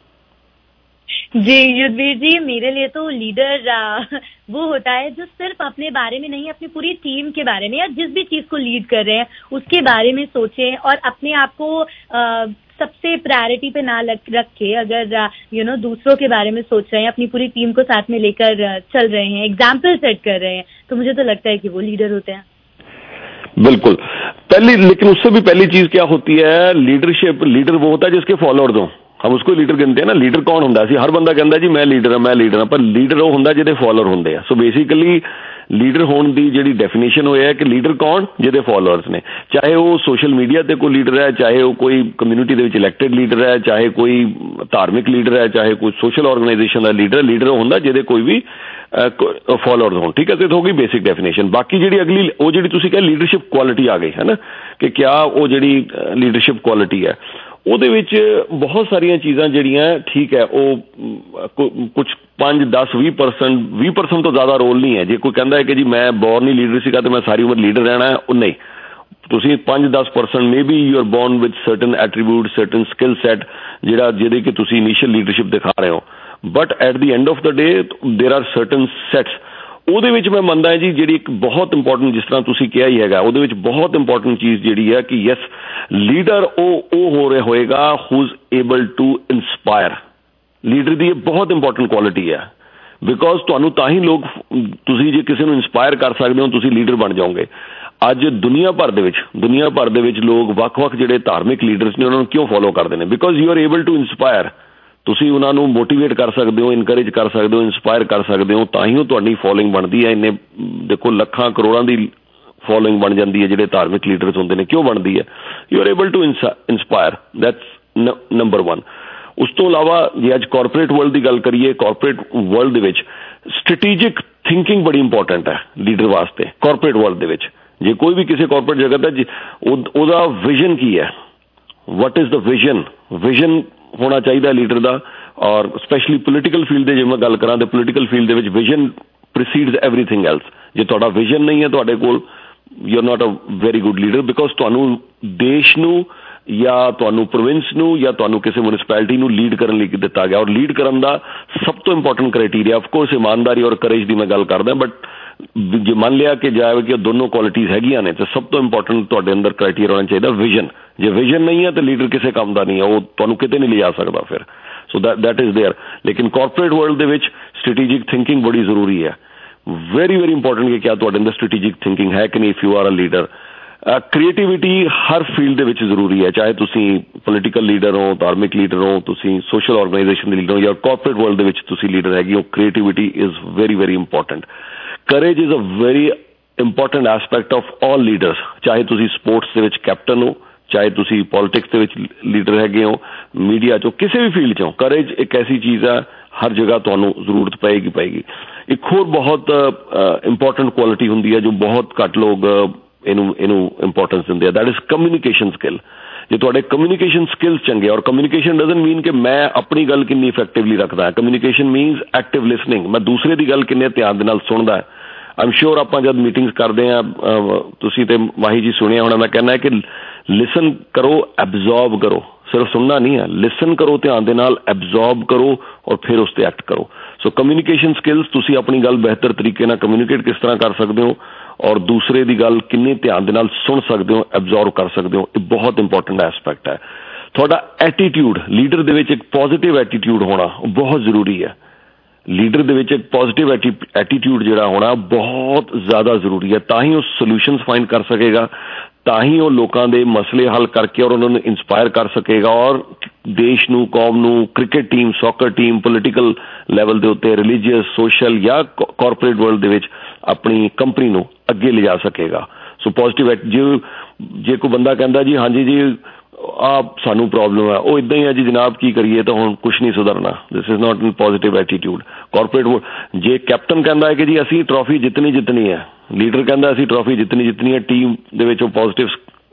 जी युद्धवीर जी, मेरे लिए तो लीडर वो होता है जो सिर्फ अपने बारे में नहीं, अपनी पूरी टीम के बारे में या जिस भी चीज को लीड कर रहे हैं उसके बारे में सोचें और अपने आप को आ, सबसे प्रायोरिटी पे ना रख के अगर यू नो दूसरों के बारे में सोच रहे हैं, अपनी पूरी टीम को साथ में लेकर चल रहे हैं, एग्जाम्पल सेट कर रहे हैं, तो मुझे तो लगता है कि वो लीडर होते हैं. बिल्कुल. पहली, लेकिन उससे भी पहली चीज क्या होती है? लीडरशिप. लीडर वो होता है जिसके फॉलोअर्स हो. हम उसको लीडर कहते हैं ना. लीडर कौन ਹੁੰਦਾ ਸੀ? हर बंदा कहता जी मैं लीडर हाँ, मैं लीडर हाँ, पर लीडर वो ਹੁੰਦਾ ਜਿਹਦੇ ਫਾਲੋਅਰ ਹੁੰਦੇ ਆ. ਸੋ ਬੇਸਿਕਲੀ ਲੀਡਰ ਹੋਣ ਦੀ ਜਿਹੜੀ ਡੈਫੀਨੇਸ਼ਨ ਹੋਇਆ ਹੈ ਕਿ ਲੀਡਰ ਕੌਣ? ਜਿਹਦੇ ਫਾਲੋਅਰਸ ਨੇ. ਚਾਹੇ ਉਹ ਸੋਸ਼ਲ ਮੀਡੀਆ ਤੇ ਕੋਈ ਲੀਡਰ ਹੈ, ਚਾਹੇ ਉਹ ਕੋਈ ਕਮਿਊਨਿਟੀ ਦੇ ਵਿੱਚ ਇਲੈਕਟਡ ਲੀਡਰ ਹੈ, ਚਾਹੇ ਕੋਈ ਧਾਰਮਿਕ ਲੀਡਰ ਹੈ, ਚਾਹੇ ਕੋਈ ਸੋਸ਼ਲ ਆਰਗੇਨਾਈਜੇਸ਼ਨ ਦਾ ਲੀਡਰ. ਲੀਡਰ ਉਹ ਹੁੰਦਾ ਜਿਹਦੇ ਕੋਈ ਵੀ ਫਾਲੋਅਰਸ ਹੋਣ. ਠੀਕ ਹੈ, ਤੇ ਹੋ ਗਈ ਬੇਸਿਕ ਡੈਫੀਨੇਸ਼ਨ. ਬਾਕੀ ਜਿਹੜੀ ਅਗਲੀ ਉਹ ਜਿਹੜੀ ਤੁਸੀਂ ਕਿਹਾ ਲੀਡਰਸ਼ਿਪ ਕੁਆਲਿਟੀ ਆ ਗਈ ਹੈ ਨਾ, ਕਿ ਕਿਆ ਉਹ ਜਿਹੜੀ ਲੀਡਰਸ਼ਿਪ ਕੁਆਲਿਟੀ ਹੈ ਉਹਦੇ ਵਿੱਚ ਬਹੁਤ ਸਾਰੀਆਂ ਚੀਜ਼ਾਂ ਜਿਹੜੀਆਂ ਠੀਕ ਹੈ ਉਹ ਕੁਛ ਪੰਜ ਦਸ ਵੀਹ ਪਰਸੈਂਟ ਵੀਹ ਪਰਸੈਂਟ ਤੋਂ ਜ਼ਿਆਦਾ ਰੋਲ ਨਹੀਂ ਹੈ. ਜੇ ਕੋਈ ਕਹਿੰਦਾ ਹੈ ਕਿ ਜੀ ਮੈਂ ਬੋਰਨ ਹੀ ਲੀਡਰ ਸੀਗਾ ਤੇ ਮੈਂ ਸਾਰੀ ਉਮਰ ਲੀਡਰ ਰਹਿਣਾ ਹੈ, ਉਹ ਨਹੀਂ. ਤੁਸੀਂ ਪੰਜ ਦਸ percent maybe you are born with certain attribute, certain skill set ਜਿਹੜਾ ਜਿਹਦੇ ਕਿ ਤੁਸੀਂ ਇਨੀਸ਼ੀਅਲ ਲੀਡਰਸ਼ਿਪ ਦਿਖਾ ਰਹੇ ਹੋ. But at the end of the day there are certain sets. ਉਹਦੇ ਵਿੱਚ ਮੈਂ ਮੰਨਦਾ ਜੀ ਜਿਹੜੀ ਇੱਕ ਬਹੁਤ ਇੰਪੋਰਟੈਂਟ, ਜਿਸ ਤਰ੍ਹਾਂ ਤੁਸੀਂ ਕਿਹਾ ਹੀ ਹੈਗਾ, ਉਹਦੇ ਵਿੱਚ ਬਹੁਤ ਇੰਪੋਰਟੈਂਟ ਚੀਜ਼ ਜਿਹੜੀ ਹੈ ਕਿ ਯੈਸ ਲੀਡਰ ਉਹ ਉਹ ਹੋ ਰਿਹਾ ਹੋਏਗਾ who is able to inspire. Leader ਦੀ ਇਹ ਬਹੁਤ ਇੰਪੋਰਟੈਂਟ ਕੁਆਲਿਟੀ ਹੈ. ਬਿਕੋਜ਼ ਤੁਹਾਨੂੰ ਤਾਂ ਹੀ ਲੋਕ, ਤੁਸੀਂ ਜੇ ਕਿਸੇ ਨੂੰ ਇੰਸਪਾਇਰ ਕਰ ਸਕਦੇ ਹੋ ਤੁਸੀਂ ਲੀਡਰ ਬਣ ਜਾਓਗੇ. ਅੱਜ ਦੁਨੀਆ ਭਰ ਦੇ ਵਿੱਚ ਦੁਨੀਆ ਭਰ ਦੇ ਵਿੱਚ ਲੋਕ ਵੱਖ-ਵੱਖ ਜਿਹੜੇ ਧਾਰਮਿਕ ਲੀਡਰਸ ਨੇ ਉਹਨਾਂ ਨੂੰ ਕਿਉਂ ਫੋਲੋ ਕਰਦੇ ਨੇ? Because you are able to inspire. ਤੁਸੀਂ ਉਹਨਾਂ ਨੂੰ ਮੋਟੀਵੇਟ ਕਰ ਸਕਦੇ ਹੋ, ਇਨਕਰੇਜ ਕਰ ਸਕਦੇ ਹੋ, ਇੰਸਪਾਇਰ ਕਰ ਸਕਦੇ ਹੋ, ਤਾਂ ਹੀ ਉਹ ਤੁਹਾਡੀ ਫੋਲੋਇੰਗ ਬਣਦੀ ਹੈ. ਇੰਨੇ ਦੇਖੋ ਲੱਖਾਂ ਕਰੋੜਾਂ ਦੀ ਫੋਲੋਇੰਗ ਬਣ ਜਾਂਦੀ ਹੈ ਜਿਹੜੇ ਧਾਰਮਿਕ ਲੀਡਰਸ ਹੁੰਦੇ ਨੇ. ਕਿਉਂ ਬਣਦੀ ਹੈ? You are able to inspire. That's number one. ਉਸ ਤੋਂ ਇਲਾਵਾ ਜੇ ਅੱਜ ਕਾਰਪੋਰੇਟ ਵਰਲਡ ਦੀ ਗੱਲ ਕਰੀਏ, ਕਾਰਪੋਰੇਟ ਵਰਲਡ ਦੇ ਵਿੱਚ ਸਟ੍ਰੈਟੇਜਿਕ ਥਿੰਕਿੰਗ ਬੜੀ ਇੰਪੋਰਟੈਂਟ ਹੈ ਲੀਡਰ ਵਾਸਤੇ. ਕਾਰਪੋਰੇਟ ਵਰਲਡ ਦੇ ਵਿੱਚ ਜੇ ਕੋਈ ਵੀ ਕਿਸੇ ਕਾਰਪੋਰੇਟ ਜਗਤ ਹੈ ਉਹਦਾ ਵਿਜ਼ਨ ਕੀ ਹੈ? What is the vision? Vision ਹੋਣਾ ਚਾਹੀਦਾ ਲੀਡਰ ਦਾ. ਔਰ ਸਪੈਸ਼ਲੀ ਪੋਲੀਟੀਕਲ ਫੀਲਡ ਦੇ ਜੇ ਮੈਂ ਗੱਲ ਕਰਾਂ ਤਾਂ ਪੋਲੀਟੀਕਲ ਫੀਲਡ ਦੇ ਵਿੱਚ ਵਿਜ਼ਨ ਪ੍ਰਸੀਡਸ ਐਵਰੀਥਿੰਗ ਐਲਸ. ਜੇ ਤੁਹਾਡਾ ਵਿਜ਼ਨ ਨਹੀਂ ਹੈ ਤੁਹਾਡੇ ਕੋਲ, you are not a very good leader. Because ਤੁਹਾਨੂੰ ਦੇਸ਼ ਨੂੰ ਜਾਂ ਤੁਹਾਨੂੰ ਪ੍ਰੋਵਿੰਸ ਨੂੰ ਜਾਂ ਤੁਹਾਨੂੰ ਕਿਸੇ ਮਿਊਨਿਸਪੈਲਿਟੀ ਨੂੰ ਲੀਡ ਕਰਨ ਲਈ ਦਿੱਤਾ ਗਿਆ. ਔਰ ਲੀਡ ਕਰਨ ਦਾ ਸਭ ਤੋਂ ਇੰਪੋਰਟੈਂਟ ਕ੍ਰਾਈਟੀਰੀਆ ਆਫਕੋਰਸ ਇਮਾਨਦਾਰੀ ਔਰ ਕਰੇਜ ਦੀ ਮੈਂ ਗੱਲ ਕਰਦਾ. ਬਟ ਜੇ ਮੰਨ ਲਿਆ ਕਿ ਜਾਵੇ ਕਿ ਦੋਨੋਂ ਕੁਆਲਿਟੀਜ਼ ਹੈਗੀਆਂ ਨੇ ਤਾਂ ਸਭ ਤੋਂ ਇੰਪੋਰਟੈਂਟ ਤੁਹਾਡੇ ਅੰਦਰ ਕ੍ਰਾਈਟੀਰੀਆ ਹੋਣਾ ਚਾਹੀਦਾ ਵਿਜ਼ਨ. ਜੇ ਵਿਜ਼ਨ ਨਹੀਂ ਹੈ ਤਾਂ ਲੀਡਰ ਕਿਸੇ ਕੰਮ ਦਾ ਨਹੀਂ ਹੈ, ਉਹ ਤੁਹਾਨੂੰ ਕਿਤੇ ਨਹੀਂ ਲਿਜਾ ਸਕਦਾ ਫਿਰ. So that that is there. ਲੇਕਿਨ ਕਾਰਪੋਰੇਟ ਵਰਲਡ ਦੇ ਵਿੱਚ ਸਟ੍ਰੈਟੇਜਿਕ ਥਿੰਕਿੰਗ ਬੜੀ ਜ਼ਰੂਰੀ ਹੈ. ਵੈਰੀ ਵੈਰੀ ਇੰਪੋਰਟੈਂਟ ਕਿ ਕਿਆ ਤੁਹਾਡੇ ਅੰਦਰ ਸਟ੍ਰੈਟੇਜਿਕ ਥਿੰਕਿੰਗ ਹੈ ਕਿ ਨਹੀਂ if you are a leader. Creativity ਹਰ ਫੀਲਡ ਦੇ ਵਿੱਚ ਜ਼ਰੂਰੀ ਹੈ, ਚਾਹੇ ਤੁਸੀਂ ਪੋਲੀਟੀਕਲ ਲੀਡਰ ਹੋ, ਧਾਰਮਿਕ ਲੀਡਰ ਹੋ, ਤੁਸੀਂ ਸੋਸ਼ਲ ਆਰਗੇਨਾਈਜੇਸ਼ਨ ਦੇ ਲੀਡਰ ਹੋ ਜਾਂ ਕਾਰਪੋਰੇਟ ਵਰਲਡ ਦੇ ਵਿੱਚ ਤੁਸੀਂ ਲੀਡਰ ਹੈਗੇ ਹੋ. Creativity is very very important. Courage is a very important aspect of all leaders. ਚਾਹੇ ਤੁਸੀਂ ਸਪੋਰਟਸ ਦੇ ਵਿੱਚ ਕੈਪਟਨ ਹੋ, ਚਾਹੇ ਤੁਸੀਂ ਪੋਲੀਟਿਕਸ ਦੇ ਵਿੱਚ ਲੀਡਰ ਹੈਗੇ ਹੋ, ਮੀਡੀਆ 'ਚੋਂ, ਕਿਸੇ ਵੀ ਫੀਲਡ 'ਚੋਂ ਕਰੇਜ ਇੱਕ ਐਸੀ ਚੀਜ਼ ਹੈ ਹਰ ਜਗ੍ਹਾ ਤੁਹਾਨੂੰ ਜ਼ਰੂਰਤ ਪਏਗੀ ਪਏਗੀ ਇੱਕ ਹੋਰ ਬਹੁਤ ਇੰਪੋਰਟੈਂਟ ਕੁਆਲਿਟੀ ਹੁੰਦੀ ਹੈ ਜੋ ਬਹੁਤ ਘੱਟ ਲੋਕ ਇਹਨੂੰ ਇਹਨੂੰ ਇੰਪੋਰਟੈਂਸ ਦਿੰਦੇ ਆ. That is communication skill. ਜੇ ਤੁਹਾਡੇ ਕਮਿਊਨੀਕੇਸ਼ਨ ਸਕਿੱਲਸ ਚੰਗੇ, ਔਰ ਕਮਿਊਨੀਕੇਸ਼ਨ ਡਜ਼ਨਟ ਮੀਨ ਕਿ ਮੈਂ ਆਪਣੀ ਗੱਲ ਕਿੰਨੀ ਇਫੈਕਟਿਵਲੀ ਰੱਖਦਾ. Communication means active listening. ਮੈਂ ਦੂਸਰੇ ਦੀ ਗੱਲ ਕਿੰਨੇ ਧਿਆਨ ਦੇ ਨਾਲ ਸੁਣਦਾ. ਆਈ ਐਮ ਸ਼ੋਰ ਆਪਾਂ ਜਦ ਮੀਟਿੰਗਸ ਕਰਦੇ ਹਾਂ, ਤੁਸੀਂ ਤੇ ਮਾਹੀ ਜੀ ਸੁਣਿਆ ਹੋਣਾ, ਮੈਂ ਕਹਿੰਦਾ ਕਿ ਲਿਸਨ ਕਰੋ, ਐਬਜ਼ੋਰਬ ਕਰੋ. ਸਿਰਫ ਸੁਣਨਾ ਨਹੀਂ ਹੈ, ਲਿਸਨ ਕਰੋ ਧਿਆਨ ਦੇ ਨਾਲ, ਐਬਜ਼ੋਰਬ ਕਰੋ ਔਰ ਫਿਰ ਉਸ 'ਤੇ ਐਕਟ ਕਰੋ. ਸੋ ਕਮਿਊਨੀਕੇਸ਼ਨ ਸਕਿੱਲਸ, ਤੁਸੀਂ ਆਪਣੀ ਗੱਲ ਬਿਹਤਰ ਤਰੀਕੇ ਨਾਲ ਕਮਿਊਨੀਕੇਟ ਕਿਸ ਤਰ੍ਹਾਂ ਕਰ ਸਕਦੇ ਹੋ ਔਰ ਦੂਸਰੇ ਦੀ ਗੱਲ ਕਿੰਨੇ ਧਿਆਨ ਦੇ ਨਾਲ ਸੁਣ ਸਕਦੇ ਹੋ, ਐਬਜ਼ੋਰਬ ਕਰ ਸਕਦੇ ਹੋ, ਇਹ ਬਹੁਤ ਇੰਪੋਰਟੈਂਟ ਐਸਪੈਕਟ ਹੈ. ਤੁਹਾਡਾ ਐਟੀਟਿਊਡ, ਲੀਡਰ ਦੇ ਵਿੱਚ ਇੱਕ ਪੋਜ਼ੀਟਿਵ ਐਟੀਟਿਊਡ ਹੋਣਾ ਬਹੁਤ ਜ਼ਰੂਰੀ ਹੈ. ਲੀਡਰ ਦੇ ਵਿੱਚ ਇੱਕ ਪੋਜ਼ੀਟਿਵ ਐਟੀ ਐਟੀਟਿਊਡ ਜਿਹੜਾ ਹੋਣਾ ਬਹੁਤ ਜ਼ਿਆਦਾ ਜ਼ਰੂਰੀ ਹੈ. ਤਾਂ ਹੀ ਉਹ ਸੋਲਿਊਸ਼ਨਸ ਫਾਈਂਡ ਕਰ ਸਕੇਗਾ, ਤਾਂ ਹੀ ਉਹ ਲੋਕਾਂ ਦੇ ਮਸਲੇ ਹੱਲ ਕਰਕੇ ਔਰ ਉਹਨਾਂ ਨੂੰ ਇੰਸਪਾਇਰ ਕਰ ਸਕੇਗਾ ਔਰ ਦੇਸ਼ ਨੂੰ, ਕੌਮ ਨੂੰ, cricket team, soccer team, political level ਦੇ ਉੱਤੇ, ਰਿਲੀਜੀਅਸ, ਸੋਸ਼ਲ ਜਾਂ ਕਾਰਪੋਰੇਟ ਵਰਲਡ ਦੇ ਵਿੱਚ ਆਪਣੀ ਕੰਪਨੀ ਨੂੰ ਅੱਗੇ ਲਿਜਾ ਸਕੇਗਾ. ਸੋ ਪੋਜ਼ੀਟਿਵ ਜੇ ਜੇ ਕੋਈ ਬੰਦਾ ਕਹਿੰਦਾ ਜੀ ਹਾਂਜੀ ਜੀ ਆ ਸਾਨੂੰ ਪ੍ਰੋਬਲਮ ਹੈ, ਉਹ ਇੱਦਾਂ ਹੀ ਹੈ ਜੀ ਜਨਾਬ ਕੀ ਕਰੀਏ ਤਾਂ ਹੁਣ ਕੁਛ ਨਹੀਂ ਸੁਧਰਨਾ. This is not in positive attitude. Corporate ਜੇ ਕੈਪਟਨ ਕਹਿੰਦਾ ਹੈ ਕਿ ਜੀ ਅਸੀਂ ਟਰੋਫੀ ਜਿੱਤਣੀ ਜਿੱਤਣੀ ਹੈ, ਲੀਡਰ ਕਹਿੰਦਾ ਅਸੀਂ ਟਰੋਫੀ ਜਿੱਤਣੀ ਜਿੱਤਣੀ ਹੈ, ਟੀਮ ਦੇ ਵਿੱਚ ਉਹ ਪੋਜ਼ੀਟਿਵ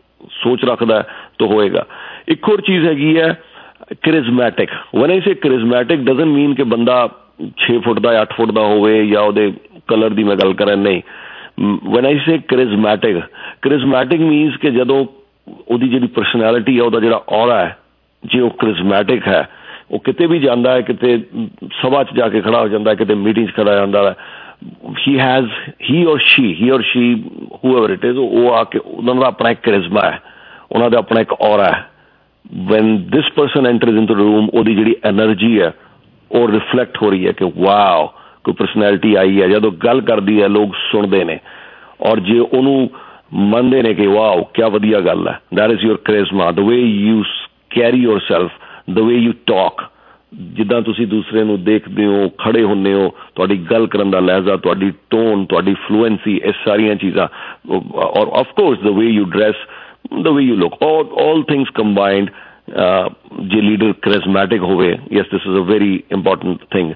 ਸੋਚ ਰੱਖਦਾ ਤਾਂ ਹੋਏਗਾ. ਇੱਕ ਹੋਰ ਚੀਜ਼ ਹੈਗੀ ਹੈ ਕਰਿਜ਼ਮੈਟਿਕ. ਵਨ ਆਈ ਸੇ ਕਰਿਜ਼ਮੈਟਿਕ ਡਜ਼ਨਟ ਮੀਨ ਕਿ ਬੰਦਾ ਛੇ ਫੁੱਟ ਦਾ, ਅੱਠ ਫੁੱਟ ਦਾ ਹੋਵੇ ਜਾਂ ਉਹਦੇ ਕਲਰ ਦੀ ਮੈਂ ਗੱਲ ਕਰਾਂ, ਨਹੀਂ. ਵੈਨ ਆਈ ਸੇ ਕਰਿਜ਼ਮੈਟਿਕ, ਕਰਿਜ਼ਮੈਟਿਕ ਮੀਨਸ ਕਿ ਜਦੋਂ ਉਹਦੀ ਜਿਹੜੀ ਪਰਸਨੈਲਿਟੀ ਹੈ, ਉਹਦਾ ਜਿਹੜਾ ਔਰਾ ਹੈ, ਜੇ ਉਹ ਕਰਿਜ਼ਮੈਟਿਕ ਹੈ, ਉਹ ਕਿਤੇ ਵੀ ਜਾਂਦਾ ਹੈ, ਕਿਤੇ ਸਭਾ 'ਚ ਜਾ ਕੇ ਖੜਾ ਹੋ ਜਾਂਦਾ, ਕਿਤੇ ਮੀਟਿੰਗ 'ਚ ਖੜਾ ਹੋ ਜਾਂਦਾ ਹੈ, he has he or Shri he or Shri whoever it is, ਉਹ ਆ ਕੇ ਉਹਨਾਂ ਦਾ ਆਪਣਾ ਇੱਕ ਕਰਿਜ਼ਮਾ ਹੈ, ਉਹਨਾਂ ਦਾ ਆਪਣਾ ਇੱਕ ਔਰਾ ਹੈ। When this person enters into room, ਉਹਦੀ ਜਿਹੜੀ ਐਨਰਜੀ ਹੈ ਉਹ ਰਿਫਲੈਕਟ ਹੋ ਰਹੀ ਹੈ ਕਿ ਵਾਓ ਕੋਈ ਪਰਸਨੈਲਿਟੀ ਆਈ ਹੈ। ਜਦੋਂ ਗੱਲ ਕਰਦੀ ਹੈ ਲੋਕ ਸੁਣਦੇ ਨੇ, ਔਰ ਜੇ ਉਹਨੂੰ ਮੰਨਦੇ ਨੇ ਕਿ ਵਾਓ ਕਿਆ ਵਧੀਆ ਗੱਲ ਹੈ, that is your charisma, the way you carry yourself, the way you talk, ਜਿੱਦਾਂ ਤੁਸੀਂ ਦੂਸਰੇ ਨੂੰ ਦੇਖਦੇ ਹੋ, ਖੜੇ ਹੁੰਦੇ ਹੋ, ਤੁਹਾਡੀ ਗੱਲ ਕਰਨ ਦਾ ਲਹਿਜ਼ਾ, ਤੁਹਾਡੀ ਟੋਨ, ਤੁਹਾਡੀ ਫਲੂਐਂਸੀ, ਇਹ ਸਾਰੀਆਂ ਚੀਜ਼ਾਂ, ਔਰ of course the way you dress, the way you look, all all things combined. ਜੇ ਲੀਡਰ ਕਰਿਜ਼ਮੈਟਿਕ ਹੋਵੇ, yes this is a very important thing.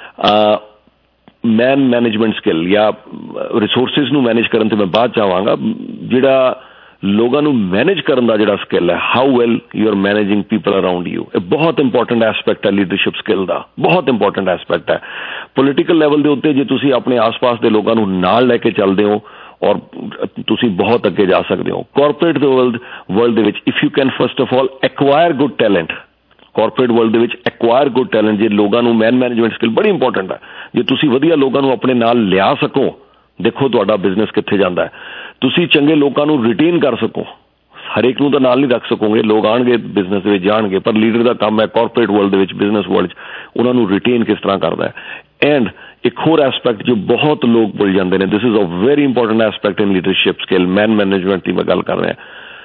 Man management skill ਜਾਂ ਰਿਸੋਰਸਿਸ ਨੂੰ ਮੈਨੇਜ ਕਰਨ 'ਤੇ ਮੈਂ ਬਾਅਦ 'ਚ ਆਵਾਂਗਾ। ਜਿਹੜਾ ਲੋਕਾਂ ਨੂੰ ਮੈਨੇਜ ਕਰਨ ਦਾ ਜਿਹੜਾ ਸਕਿੱਲ ਹੈ, how well you are managing people around you, ਇਹ ਬਹੁਤ ਇੰਪੋਰਟੈਂਟ ਐਸਪੈਕਟ ਹੈ ਲੀਡਰਸ਼ਿਪ ਸਕਿੱਲ ਦਾ, ਬਹੁਤ ਇੰਪੋਰਟੈਂਟ ਐਸਪੈਕਟ ਹੈ। ਪੋਲੀਟੀਕਲ ਲੈਵਲ ਦੇ ਉੱਤੇ ਜੇ ਤੁਸੀਂ ਆਪਣੇ ਆਸ-ਪਾਸ ਦੇ ਲੋਕਾਂ ਨੂੰ ਨਾਲ ਲੈ ਕੇ ਚੱਲਦੇ ਹੋ, ਔਰ ਤੁਸੀਂ ਬਹੁਤ ਅੱਗੇ ਜਾ ਸਕਦੇ ਹੋ। ਕਾਰਪੋਰੇਟ ਦੇ ਵਰਲਡ ਵਰਲਡ ਦੇ ਵਿੱਚ if you can first of all acquire good talent, corporate world ਦੇ ਵਿੱਚ ਐਕਵਾਇਰ ਗੁੱਡ ਟੈਲੈਂਟ, ਜੇ ਲੋਕਾਂ ਨੂੰ ਮੈਨ ਮੈਨੇਜਮੈਂਟ ਸਕਿੱਲ ਬੜੀ ਇੰਪੋਰਟੈਂਟ ਹੈ। ਜੇ ਤੁਸੀਂ ਵਧੀਆ ਲੋਕਾਂ ਨੂੰ ਆਪਣੇ ਨਾਲ ਲਿਆ ਸਕੋ, ਦੇਖੋ ਤੁਹਾਡਾ ਬਿਜ਼ਨਸ ਕਿੱਥੇ ਜਾਂਦਾ ਹੈ। ਤੁਸੀਂ ਚੰਗੇ ਲੋਕਾਂ ਨੂੰ ਰਿਟੇਨ ਕਰ ਸਕੋ, ਹਰੇਕ ਨੂੰ ਤਾਂ ਨਾਲ ਨਹੀਂ ਰੱਖ ਸਕੋਗੇ, ਲੋਕ ਆਉਣਗੇ ਬਿਜ਼ਨਸ ਦੇ ਵਿੱਚ ਜਾਣਗੇ, ਪਰ ਲੀਡਰ ਦਾ ਕੰਮ ਹੈ ਕਾਰਪੋਰੇਟ ਵਰਲਡ ਦੇ ਵਿੱਚ, ਬਿਜ਼ਨਸ ਵਰਲਡ 'ਚ ਉਹਨਾਂ ਨੂੰ ਰਿਟੇਨ ਕਿਸ ਤਰ੍ਹਾਂ ਕਰਦਾ ਹੈ। ਐਂਡ ਇੱਕ ਹੋਰ ਐਸਪੈਕਟ ਜੋ ਬਹੁਤ ਲੋਕ ਭੁੱਲ ਜਾਂਦੇ ਨੇ, this is a very important aspect in leadership skill, man management ਦੀ ਮੈਂ ਗੱਲ ਕਰ ਰਿਹਾ,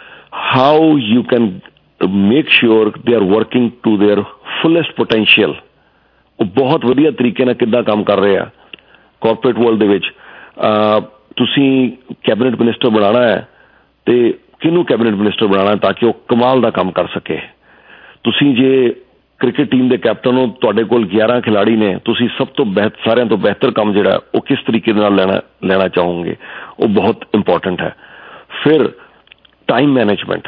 how you can make sure they are working to their fullest potential. ਉਹ ਬਹੁਤ ਵਧੀਆ ਤਰੀਕੇ ਨਾਲ ਕਿੱਦਾਂ ਕੰਮ ਕਰ ਰਹੇ ਆ ਕਾਰਪੋਰੇਟ ਵਰਲਡ ਦੇ ਵਿੱਚ। ਤੁਸੀਂ ਕੈਬਨਿਟ ਮਿਨਿਸਟਰ ਬਣਾਉਣਾ ਹੈ ਅਤੇ ਕਿਹਨੂੰ ਕੈਬਨਿਟ ਮਿਨਿਸਟਰ ਬਣਾਉਣਾ ਤਾਂ ਕਿ ਉਹ ਕਮਾਲ ਦਾ ਕੰਮ ਕਰ ਸਕੇ। ਤੁਸੀਂ ਜੇ ਕ੍ਰਿਕਟ ਟੀਮ ਦੇ ਕੈਪਟਨ ਹੋ, ਤੁਹਾਡੇ ਕੋਲ ਗਿਆਰਾਂ ਖਿਲਾੜੀ ਨੇ, ਤੁਸੀਂ ਸਭ ਤੋਂ ਬਿਹਤਰ ਸਾਰਿਆਂ ਤੋਂ ਬਿਹਤਰ ਕੰਮ ਜਿਹੜਾ ਉਹ ਕਿਸ ਤਰੀਕੇ ਦੇ ਨਾਲ ਲੈਣਾ ਲੈਣਾ ਚਾਹੋਗੇ, ਉਹ ਬਹੁਤ ਇੰਪੋਰਟੈਂਟ ਹੈ। ਫਿਰ ਟਾਈਮ ਮੈਨੇਜਮੈਂਟ,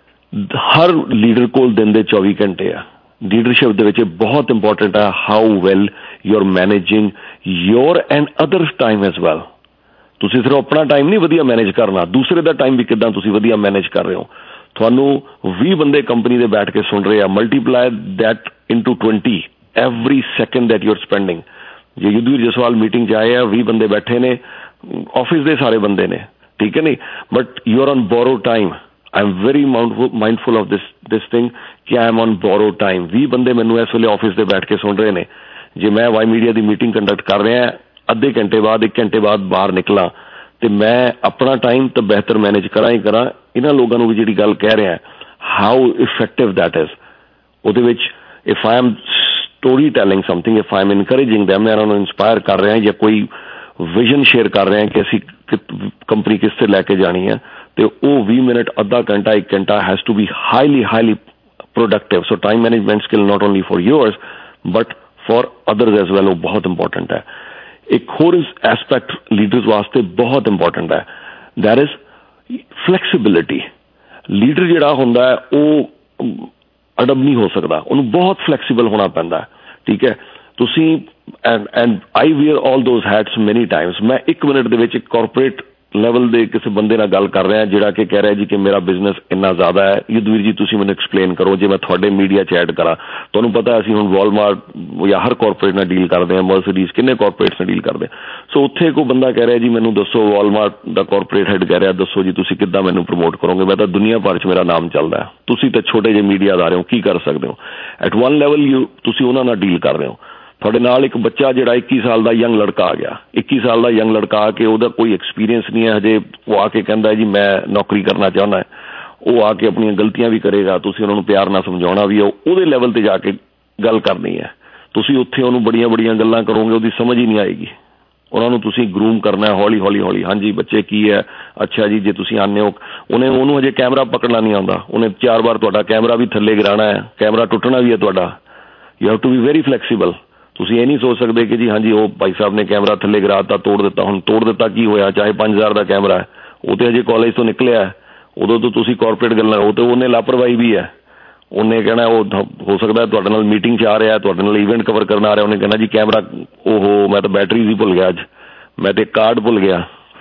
ਹਰ ਲੀਡਰ ਕੋਲ ਦਿਨ ਦੇ ਚੌਵੀ ਘੰਟੇ ਆ, ਲੀਡਰਸ਼ਿਪ ਦੇ ਵਿੱਚ ਬਹੁਤ ਇੰਪੋਰਟੈਂਟ ਹੈ how well you are managing your and others time as well. ਤੁਸੀਂ ਸਿਰਫ ਆਪਣਾ ਟਾਈਮ ਨਹੀਂ ਵਧੀਆ ਮੈਨੇਜ ਕਰਨਾ, ਦੂਸਰੇ ਦਾ ਟਾਈਮ ਵੀ ਕਿੱਦਾਂ ਤੁਸੀਂ ਵਧੀਆ ਮੈਨੇਜ ਕਰ ਰਹੇ ਹੋ। ਤੁਹਾਨੂੰ ਵੀਹ ਬੰਦੇ ਕੰਪਨੀ ਦੇ ਬੈਠ ਕੇ ਸੁਣ ਰਹੇ ਆ, multiply that into twenty every second that you are spending. ਜੇ ਯੁੱਧਵੀਰ ਜਸਵਾਲ ਮੀਟਿੰਗ 'ਚ ਆਏ ਆ, ਵੀਹ ਬੰਦੇ ਬੈਠੇ ਨੇ, ਆਫਿਸ ਦੇ ਸਾਰੇ ਬੰਦੇ ਨੇ, ਠੀਕ ਹੈ ਨਹੀਂ, but you are on borrow time. I am very mindful of this this thing ਕਿ I am on borrow time. ਵੀਹ ਬੰਦੇ ਮੈਨੂੰ ਇਸ ਵੇਲੇ ਆਫਿਸ ਦੇ ਬੈਠ ਕੇ ਸੁਣ ਰਹੇ ਨੇ। ਜੇ ਮੈਂ ਵਾਈ ਮੀਡੀਆ ਦੀ ਮੀਟਿੰਗ ਕੰਡਕਟ ਕਰ ਰਿਹਾ, ਅੱਧੇ ਘੰਟੇ ਬਾਅਦ ਇੱਕ ਘੰਟੇ ਬਾਅਦ ਬਾਹਰ ਨਿਕਲਾਂ ਅਤੇ ਮੈਂ ਆਪਣਾ ਟਾਈਮ ਤਾਂ ਬਿਹਤਰ ਮੈਨੇਜ ਕਰਾਂ ਹੀ ਕਰਾਂ। ਇਹਨਾਂ ਲੋਕਾਂ ਨੂੰ ਵੀ ਜਿਹੜੀ ਗੱਲ ਕਹਿ ਰਿਹਾ, ਹਾਊ ਇਫੈਕਟਿਵ ਦੈਟ ਇਜ਼, ਉਹਦੇ ਵਿੱਚ if I am storytelling something, if I am encouraging them, ਮੈਂ ਉਹਨਾਂ ਨੂੰ ਇੰਸਪਾਇਰ ਕਰ ਰਿਹਾ ਜਾਂ ਕੋਈ ਵਿਜ਼ਨ ਸ਼ੇਅਰ ਕਰ ਰਿਹਾ ਕਿ ਅਸੀਂ ਕੰਪਨੀ ਕਿਸ ਤੇ ਲੈ ਕੇ ਜਾਣੀ ਹੈ, ਅਤੇ ਉਹ ਵੀਹ ਮਿੰਟ, ਅੱਧਾ ਘੰਟਾ, ਇੱਕ ਘੰਟਾ has to be highly highly productive. So time management skill not only for yours but for others as well, ਉਹ ਬਹੁਤ ਇੰਪੋਰਟੈਂਟ ਹੈ। ਇੱਕ ਹੋਰ ਐਸਪੈਕਟ ਲੀਡਰਸ ਵਾਸਤੇ ਬਹੁਤ ਇੰਪੋਰਟੈਂਟ ਹੈ, ਦੈਟ ਇਜ਼ ਫਲੈਕਸੀਬਿਲਿਟੀ। ਲੀਡਰ ਜਿਹੜਾ ਹੁੰਦਾ ਹੈ ਉਹ ਅਡਬ ਨਹੀਂ ਹੋ ਸਕਦਾ, ਉਹਨੂੰ ਬਹੁਤ ਫਲੈਕਸੀਬਲ ਹੋਣਾ ਪੈਂਦਾ, ਠੀਕ ਹੈ। ਤੁਸੀਂ and and I wear all those hats many times. ਮੈਂ ਇੱਕ ਮਿੰਟ ਦੇ ਵਿੱਚ ਇੱਕ ਕਾਰਪੋਰੇਟ ਲੈਵਲ ਦੇ ਕਿਸੇ ਬੰਦੇ ਨਾਲ ਗੱਲ ਕਰ ਰਿਹਾ ਜਿਹੜਾ ਕਿ ਕਹਿ ਰਿਹਾ ਜੀ ਕਿ ਮੇਰਾ ਬਿਜ਼ਨਸ ਇੰਨਾ ਜ਼ਿਆਦਾ ਹੈ, ਯੁੱਧਵੀਰ ਜੀ ਤੁਸੀਂ ਮੈਨੂੰ ਐਕਸਪਲੇਨ ਕਰੋ। ਜੇ ਮੈਂ ਤੁਹਾਡੇ ਮੀਡੀਆ 'ਚ ਐਡ ਕਰਾਂ, ਤੁਹਾਨੂੰ ਪਤਾ ਅਸੀਂ ਹੁਣ ਵਾਲਮਾਰਟ ਜਾਂ ਹਰ ਕਾਰਪੋਰੇਟ ਨਾਲ ਡੀਲ ਕਰਦੇ ਹਾਂ, ਮਰਸੀਡੀਜ਼, ਕਿੰਨੇ ਕਾਰਪੋਰੇਟਸ ਨਾਲ ਡੀਲ ਕਰਦੇ। ਸੋ ਉੱਥੇ ਕੋਈ ਬੰਦਾ ਕਹਿ ਰਿਹਾ ਜੀ ਮੈਨੂੰ ਦੱਸੋ, ਵਾਲਮਾਰਟ ਦਾ ਕਾਰਪੋਰੇਟ ਹੈਡ ਕਹਿ ਰਿਹਾ ਦੱਸੋ ਜੀ ਤੁਸੀਂ ਕਿੱਦਾਂ ਮੈਨੂੰ ਪ੍ਰਮੋਟ ਕਰੋਗੇ, ਮੈਂ ਤਾਂ ਦੁਨੀਆ ਭਰ 'ਚ ਮੇਰਾ ਨਾਮ ਚੱਲਦਾ ਹੈ, ਤੁਸੀਂ ਤਾਂ ਛੋਟੇ ਜਿਹੇ ਮੀਡੀਆ ਅਦਾਰੇ ਹੋ, ਕੀ ਕਰ ਸਕਦੇ ਹੋ। ਐਟ ਵਨ ਲੈਵਲ ਯੂ ਤੁਸੀਂ ਉਹਨਾਂ ਨਾਲ ਡੀਲ ਕਰ ਰਹੇ ਹੋ। ਤੁਹਾਡੇ ਨਾਲ ਇੱਕ ਬੱਚਾ ਜਿਹੜਾ ਇੱਕੀ ਸਾਲ ਦਾ ਯੰਗ ਲੜਕਾ ਆ ਗਿਆ, ਇੱਕੀ ਸਾਲ ਦਾ ਯੰਗ ਲੜਕਾ ਆ ਕੇ, ਉਹਦਾ ਕੋਈ ਐਕਸਪੀਰੀਅੰਸ ਨਹੀਂ ਹੈ ਹਜੇ, ਉਹ ਆ ਕੇ ਕਹਿੰਦਾ ਜੀ ਮੈਂ ਨੌਕਰੀ ਕਰਨਾ ਚਾਹੁੰਦਾ, ਉਹ ਆ ਕੇ ਆਪਣੀਆਂ ਗਲਤੀਆਂ ਵੀ ਕਰੇਗਾ, ਤੁਸੀਂ ਉਹਨਾਂ ਨੂੰ ਪਿਆਰ ਨਾਲ ਸਮਝਾਉਣਾ ਵੀ, ਉਹ ਉਹਦੇ ਲੈਵਲ 'ਤੇ ਜਾ ਕੇ ਗੱਲ ਕਰਨੀ ਹੈ। ਤੁਸੀਂ ਉੱਥੇ ਉਹਨੂੰ ਬੜੀਆਂ ਬੜੀਆਂ ਗੱਲਾਂ ਕਰੋਗੇ, ਉਹਦੀ ਸਮਝ ਹੀ ਨਹੀਂ ਆਏਗੀ। ਉਹਨਾਂ ਨੂੰ ਤੁਸੀਂ ਗਰੂਮ ਕਰਨਾ ਹੌਲੀ ਹੌਲੀ ਹੌਲੀ। ਹਾਂਜੀ ਬੱਚੇ ਕੀ ਹੈ, ਅੱਛਾ ਜੀ ਜੇ ਤੁਸੀਂ ਆਉਂਦੇ ਹੋ, ਉਹਨੇ ਉਹਨੂੰ ਹਜੇ ਕੈਮਰਾ ਪਕੜਨਾ ਨਹੀਂ ਆਉਂਦਾ, ਉਹਨੇ ਚਾਰ ਵਾਰ ਤੁਹਾਡਾ ਕੈਮਰਾ ਵੀ ਥੱਲੇ ਗਿਰਾਉਣਾ ਹੈ, ਕੈਮਰਾ ਟੁੱਟਣਾ ਵੀ ਹੈ ਤੁਹਾਡਾ। You have to be very flexible. ਤੁਸੀਂ ਇਹ ਨਹੀਂ ਸੋਚ ਸਕਦੇ ਕਿ ਜੀ ਹਾਂਜੀ ਉਹ ਭਾਈ ਸਾਹਿਬ ਨੇ ਕੈਮਰਾ ਥੱਲੇ ਗਿਰਾ ਦਿੱਤਾ, ਤੋੜ ਦਿੱਤਾ, ਹੁਣ ਤੋੜ ਦਿੱਤਾ ਕੀ ਹੋਇਆ, ਚਾਹੇ ਪੰਜ ਹਜ਼ਾਰ ਦਾ ਕੈਮਰਾ ਹੈ, ਉਹ ਤਾਂ ਹਜੇ ਕਾਲਜ ਤੋਂ ਨਿਕਲਿਆ, ਉਦੋਂ ਤੋਂ ਤੁਸੀਂ ਕਾਰਪੋਰੇਟ ਗੱਲਾਂ, ਉਹ ਤਾਂ ਉਹਨੇ ਲਾਪਰਵਾਹੀ ਵੀ ਹੈ। ਉਹਨੇ ਕਹਿਣਾ ਉਹ ਹੋ ਸਕਦਾ ਤੁਹਾਡੇ ਨਾਲ ਮੀਟਿੰਗ 'ਚ ਆ ਰਿਹਾ, ਤੁਹਾਡੇ ਨਾਲ ਇਵੈਂਟ ਕਵਰ ਕਰਨ ਆ ਰਿਹਾ, ਉਹਨੇ ਕਹਿਣਾ ਜੀ ਕੈਮਰਾ, ਓਹੋ ਮੈਂ ਤਾਂ ਬੈਟਰੀ ਹੀ ਭੁੱਲ ਗਿਆ, ਅੱਜ ਮੈਂ ਤਾਂ ਕਾਰਡ ਭੁੱਲ ਗਿਆ,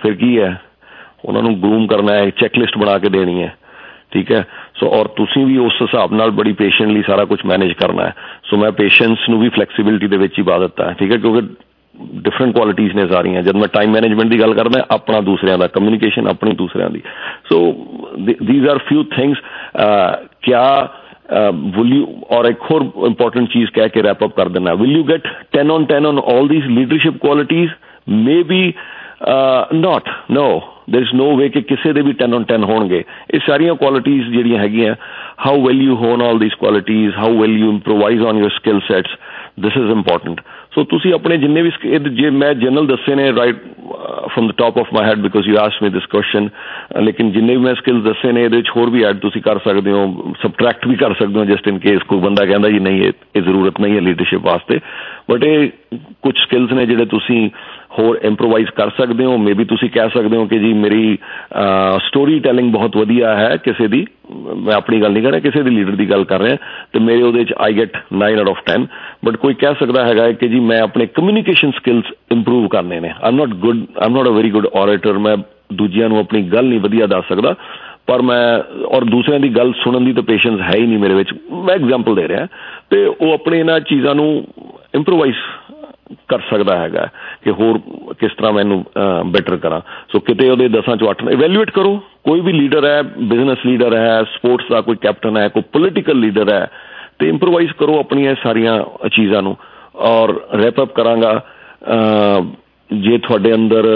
फिर की है उन्होंने ग्रूम करना है, चैकलिस्ट बना के देनी है, ठीक है। सो और तुसी भी उस हिसाब नाल बड़ी पेशेंटली सारा कुछ मैनेज करना है। सो मैं पेशेंस नूं भी फ्लैक्सीबिलिटी दे विच ही पा दिता है, ठीक है, क्योंकि डिफरेंट क्वालिटीज़ ने सारियां। जब मैं टाइम मैनेजमेंट की गल करदा अपना दूसरियां दा, कम्यूनीकेशन अपनी दूसरियां दी। So these are few things. क्या विल यू, और एक होर इंपॉर्टेंट चीज़ कह के रैप अप कर देना, will you get ten on ten on all these leadership qualities? Maybe not, no, there is no way कि किसी दे भी टेन ऑन टेन होणगे। ये सारियां क्वालिटीज़ जिहड़ियां हैगियां, how well you hone all these qualities, how well you improvise on your skill sets, this is important. So तुसी अपने जिन्ने भी जे मैं जनरल दसे ने right from the top of my head because you asked me this question, लेकिन जिन्ने भी मैं स्किल्स दसे ने ये होर भी ऐड तुसी कर सकते हो, सबट्रैक्ट भी कर सकते हो जस्ट इन केस कोई बंदा कहता जी नहीं ये जरूरत नहीं है लीडरशिप वास्ते। बट ये कुछ स्किल्स ने जिहड़े तुसी होर इंप्रोवाइज कर सकते हो। मे बी तुसी कह सकते हो कि जी मेरी स्टोरी टैलिंग बहुत वधिया है किसी दी, मैं अपनी गल नहीं कर रहा, किसी दी लीडर की गल कर रहा, तो मेरे उहदे I get nine out of ten. But कोई कह सकता है कि जी मैं अपने कम्यूनीकेशन स्किल्स इंप्रूव करने ने, I am not good, I am not a very good orator, मैं दूजियां नूं अपनी गल नहीं वधिया दस सकदा, पर मैं और दूसरिਆਂ ਦੀ गल सुनन दी तो पेशेंस है ही नहीं मेरे विच। मैं एग्जाम्पल दे रहा, तो वो अपने इन्हां चीज़ां नूं इंप्रोवाइज कर सकता है कि होर किस तरह मैनू बेटर करा। सो किते उहदे दसां चों अठ इवैल्यूएट करो। कोई भी लीडर है, बिजनेस लीडर है, स्पोर्ट्स का कोई कैप्टन है, कोई पोलिटिकल लीडर है, तो इंप्रोवाइज करो अपनी सारिया चीज़ों नूं। और रैप अप करांगा, जे तुहाडे अंदर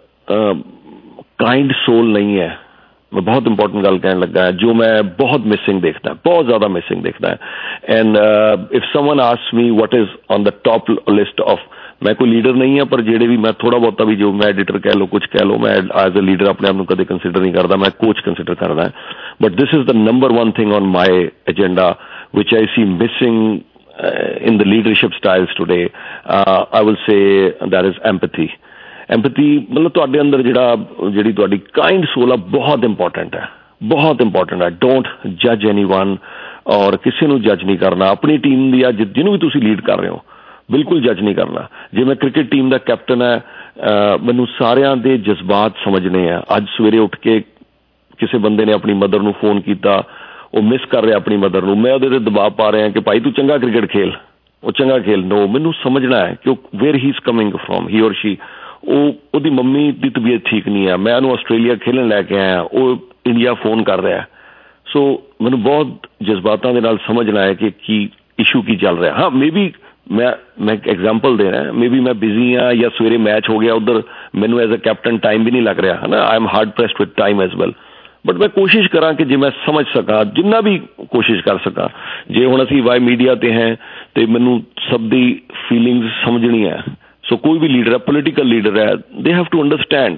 काइंड सोल नहीं है, मैं बहुत इंपॉर्टेंट गल कहन लगा है जो मैं बहुत मिसिंग देखता है, बहुत ज़्यादा मिसिंग देखता है। And if someone asks me what is on the top list of, मैं कोई लीडर नहीं है, पर जेडे भी मैं थोड़ा बहुता भी जो मैं एडिटर कह लो, कुछ कह लो, मैं एज अ लीडर अपने आप को कदे कंसिडर नहीं करता, मैं कोच कंसिडर करना है। But this is the number one thing on my agenda which I see missing in the leadership styles today. uh, I will say that is empathy. Empathy मतलब तुहाडे अंदर जिहड़ा जिहड़ी तुहाडी काइंड सोल आ बहुत इंपॉर्टेंट है, बहुत इंपॉर्टेंट है। डोंट जज एनीवन, और किसी नूं जज नहीं करना। अपनी टीम दी जिन्हों भी तुसीं लीड कर रहे हो बिल्कुल जज नहीं करना। जे मैं क्रिकेट टीम का कैप्टन है, मैनूं सारियां दे जज्बात समझने हैं। अज सवेरे उठ के किसी बंदे ने अपनी मदर नूं फोन किया, वो मिस कर रहा अपनी मदर नूं, मैं उहदे ते दबाव पा रहा कि भाई तू चंगा क्रिकेट खेल, वो चंगा खेल। नो, मैनू समझना है कि where he is coming from, he और शी। वो मम्मी की तबीयत ठीक नहीं है, मैं उन्होंने आस्ट्रेलिया खेलन लैके आया, वो इंडिया फोन कर रहा है। सो मैनू बहुत जज्बातों के नाल समझना है कि की इशू की चल रहा है। हाँ, मे बी मैं मैं एग्जाम्पल दे रहा, मे बी मैं बिजी हाँ, या सवेरे मैच हो गया उधर, मैनू एज अ कैप्टन टाइम भी नहीं लग रहा है ना, I am hard pressed with time as well. But मैं कोशिश करा कि जे मैं समझ सका, जिन्ना भी कोशिश कर सका। जे हुण असीं वाई मीडिया ते हैं तो मैनू सब दी फीलिंग्स समझनी है। सो कोई भी लीडर है, पोलिटिकल लीडर है, दे हैव टू अंडरस्टैंड।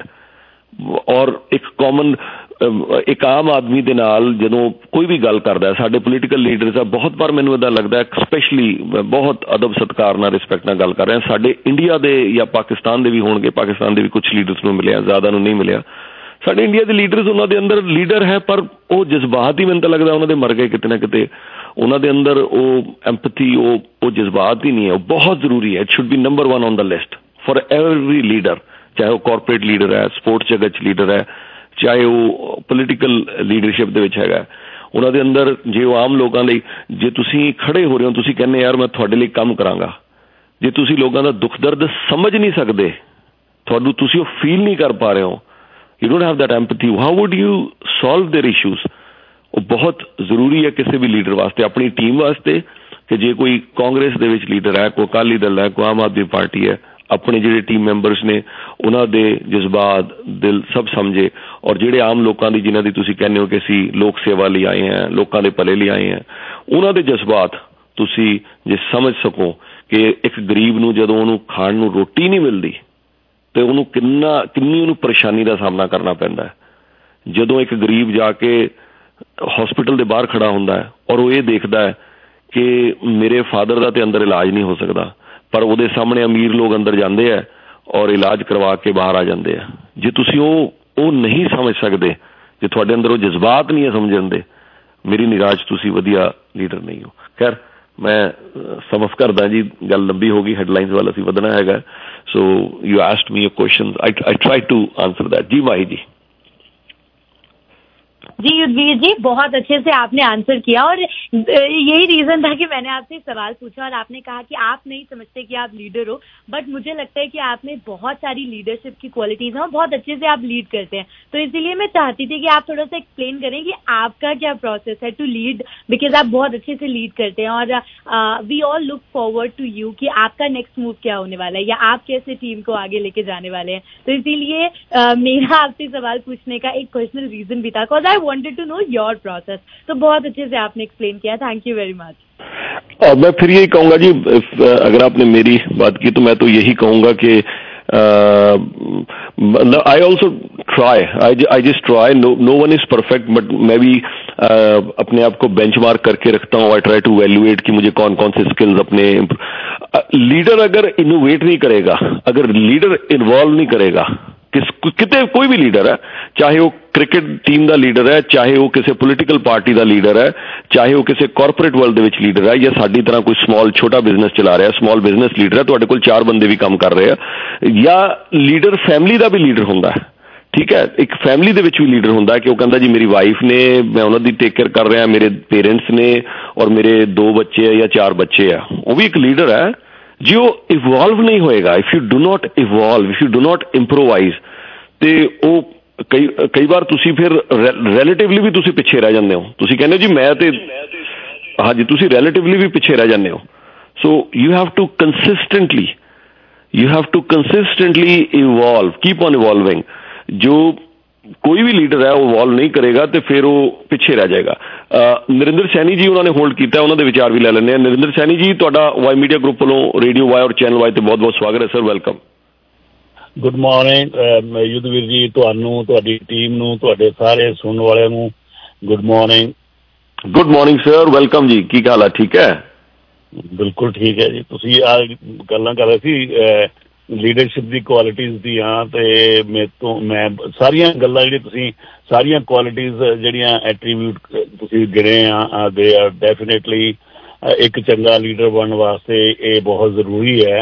और एक कॉमन एक आम आदमी दे नाल जदों कोई भी गल करदा है, साडे पोलिटिकल लीडर्स आ बहुत बार मैनू इदां लगदा है, स्पैशली बहुत अदब सत्कार नाल रिस्पैक्ट नाल गल कर रहे हैं, साडे इंडिया दे या पाकिस्तान दे भी होणगे, पाकिस्तान दे भी कुछ लीडर्स नूं मिलिया, ज़्यादा नूं नहीं मिलिया। साडे इंडिया के लीडर्स उन्होंने दे अंदर लीडर है, पर वो जज्बात ही मैनूं तां लगदा उन्होंने मर गए किते ना किते। उन्होंने अंदर वो एंपैथी, वो वो जज्बात ही नहीं है। वो बहुत जरूरी है, it should be number one on the list for every leader, चाहे वो कॉरपोरेट लीडर है, स्पोर्ट्स जगत च लीडर है, चाहे वो पोलिटिकल लीडरशिप दे विच हैगा। उन्होंने अंदर जे वो आम लोगों लई, जे तुसीं खड़े हो रहे हो, तुसीं कहने यार मैं तुहाडे लई काम करांगा, जे तुसीं लोगों का दुख दर्द समझ नहीं सकते, तुहानूं तुसीं वो फील नहीं कर पा रहे हो, you don't have that empathy, how would you solve their issues? वो बहुत जरूरी है किसी भी लीडर वास्ते, अपनी टीम वास्ते, कि जे कोई कांग्रेस दे विच लीडर है, कोई अकाली दल है, कोई आम आदमी पार्टी है, अपने जिहड़े टीम मैंबर्स ने उन्हां दे जज्बात दिल सब समझे। और जिहड़े आम लोगों की जिन्हां दी तुसीं कहने हो कि असीं लोक सेवा लई आए हैं, लोगों के भले लई आए हैं, उन्हां दे जज्बात तुसीं जे समझ सको कि एक गरीब नूं जदों उहनूं खाण नूं रोटी नहीं मिलदी तो उन्होंने किन्ना किन्नी उन्होंने परेशानी का सामना करना पैंदा है। जदों एक गरीब जाके हॉस्पिटल के बाहर खड़ा होंदा है और वो ये देखता है कि मेरे फादर का तो अंदर इलाज नहीं हो सकता, पर वो सामने अमीर लोग अंदर जाते हैं और इलाज करवा के बाहर आ जाते हैं। जे तुसीं वो वो नहीं समझ सकते, जे तुहाडे अंदर वो जज्बात नहीं है समझण दे, मेरी निराश तुसीं वधिया लीडर नहीं हो। खैर मैं समझ करदा जी, गल लंबी हो गई, हैडलाइनस वाल असीं वधना हैगा। So you asked me a question. I, I tried to answer that. जी माही जी. जी युद्धवीर जी, बहुत अच्छे से आपने आंसर किया और यही रीजन था कि मैंने आपसे सवाल पूछा और आपने कहा कि आप नहीं समझते कि आप लीडर हो, बट मुझे लगता है कि आप में बहुत सारी लीडरशिप की क्वालिटीज हैं और बहुत अच्छे से आप लीड करते हैं. तो इसीलिए मैं चाहती थी कि आप थोड़ा सा एक्सप्लेन करें कि आपका क्या प्रोसेस है टू लीड, बिकॉज आप बहुत अच्छे से लीड करते हैं और we all look forward to you कि आपका नेक्स्ट मूव क्या होने वाला है या आप कैसे टीम को आगे लेके जाने वाले हैं. तो इसीलिए uh, मेरा आपसे सवाल पूछने का एक पर्सनल रीजन भी था, because I wanted to know your process. तो बहुत अच्छे से आपने एक्सप्लेन किया. Thank you very much. और मैं फिर यही कहूंगा जी, अगर आपने मेरी बात की तो मैं तो यही कहूंगा कि I also try, I just try. No one is perfect, but मैं भी uh, अपने आप को बेंचमार्क करके रखता हूँ. आई ट्राई टू वैल्यूएट कि मुझे कौन कौन से स्किल्स अपने. लीडर uh, अगर इनोवेट नहीं करेगा, अगर लीडर इन्वॉल्व नहीं करेगा, किते कोई भी लीडर है, चाहे वो क्रिकेट टीम का लीडर है, चाहे वो किसी पोलिटिकल पार्टी का लीडर है, चाहे वो किसी कॉरपोरेट वर्ल्ड के लीडर है, या साडी तरह कोई स्मॉल छोटा बिजनेस चला रहा है, स्मॉल बिजनेस लीडर है, तुहाडे कोल चार बंदे भी काम कर रहे हैं, या लीडर फैमिली का भी लीडर होंदा है. ठीक है, एक फैमिली दे विच भी लीडर होंदा है कि वो कहता जी मेरी वाइफ ने, मैं उन्हां दी टेक केयर कर रहा, मेरे पेरेंट्स ने और मेरे दो बच्चे है या चार बच्चे है, वो भी एक लीडर है. जी वो इवॉल्व नहीं होएगा, if you do not evolve, if you do not improvise, ਤੇ ਉਹ ਕਈ ਕਈ ਵਾਰ ਤੁਸੀਂ ਫਿਰ ਰਿਲੇਟਿਵਲੀ ਵੀ ਤੁਸੀਂ ਪਿੱਛੇ ਰਹਿ ਜਾਂਦੇ ਹੋ. ਤੁਸੀਂ ਕਹਿੰਦੇ ਹੋ ਜੀ ਮੈਂ ਤੇ ਹਾਂਜੀ, ਤੁਸੀਂ ਰਿਲੇਟਿਵਲੀ ਵੀ ਪਿੱਛੇ ਰਹਿ ਜਾਂਦੇ ਹੋ. So you have to consistently you have to consistently evolve, keep on evolving. ਜੋ ਕੋਈ ਵੀ ਲੀਡਰ ਹੈ ਉਹ ਇਵੋਲਵ ਨਹੀਂ ਕਰੇਗਾ ਤੇ ਫਿਰ ਉਹ ਪਿੱਛੇ ਰਹਿ ਜਾਏਗਾ. ਨਰਿੰਦਰ ਸੈਣੀ ਜੀ ਉਹਨਾਂ ਨੇ ਹੋਲਡ ਕੀਤਾ, ਉਹਨਾਂ ਦੇ ਵਿਚਾਰ ਵੀ ਲੈ ਲੈਂਦੇ ਆ. ਨਰਿੰਦਰ ਸੈਣੀ ਜੀ, ਤੁਹਾਡਾ ਵਾਈ ਮੀਡੀਆ ਗਰੁੱਪ ਵੱਲੋਂ ਰੇਡੀਓ ਵਾਈ ਔਰ ਚੈਨਲ ਵਾਈ ਤੇ ਬਹੁਤ ਬਹੁਤ ਸਵਾਗਤ ਹੈ sir. Welcome. Good morning Yudhvir ji, ਤੁਹਾਨੂੰ, ਤੁਹਾਡੀ ਟੀਮ ਨੂੰ, ਤੁਹਾਡੇ ਸਾਰੇ ਸੁਣਨ ਵਾਲਿਆਂ ਨੂੰ good morning. Good morning sir, welcome ਜੀ. ਕੀ ਹਾਲ ਹੈ? ਠੀਕ ਹੈ, ਬਿਲਕੁਲ ਠੀਕ ਹੈ ਜੀ. ਤੁਸੀਂ ਆ ਗੱਲਾਂ ਕਰ ਰਹੇ ਸੀ ਲੀਡਰਸ਼ਿਪ ਦੀ ਕੁਆਲਿਟੀਜ਼ ਦੀਆਂ, ਤੇ ਮੇਰੇ ਤੋਂ ਮੈਂ ਸਾਰੀਆਂ ਗੱਲਾਂ ਜਿਹੜੀਆਂ ਤੁਸੀਂ ਸਾਰੀਆਂ ਕੁਆਲਿਟੀਜ਼ ਜਿਹੜੀਆਂ ਐਟਰੀਬਿਊਟ ਤੁਸੀਂ ਗਿਣੇ ਆ, ਦੇ ਆਰ ਡੈਫੀਨੇਟਲੀ ਇੱਕ ਚੰਗਾ ਲੀਡਰ ਬਣਨ ਵਾਸਤੇ ਇਹ ਬਹੁਤ ਜ਼ਰੂਰੀ ਹੈ.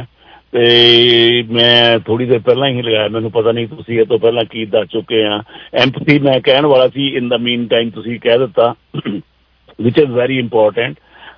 ਤੇ ਮੈਂ ਥੋੜ੍ਹੀ ਦੇਰ ਪਹਿਲਾਂ ਹੀ ਲਗਾਇਆ, ਮੈਨੂੰ ਪਤਾ ਨਹੀਂ ਤੁਸੀਂ ਇਹ ਤੋਂ ਪਹਿਲਾਂ ਕੀ ਦੱਸ ਚੁੱਕੇ ਆ. ਐਂਪਥੀ ਮੈਂ ਕਹਿਣ ਵਾਲਾ ਸੀ, ਇਨ ਦਾ ਮੀਨ ਟਾਈਮ ਤੁਸੀਂ ਕਹਿ ਦਿੱਤਾ, ਵਿਚ ਇਜ਼ ਵੈਰੀ ਇੰਪੋਰਟੈਂਟ.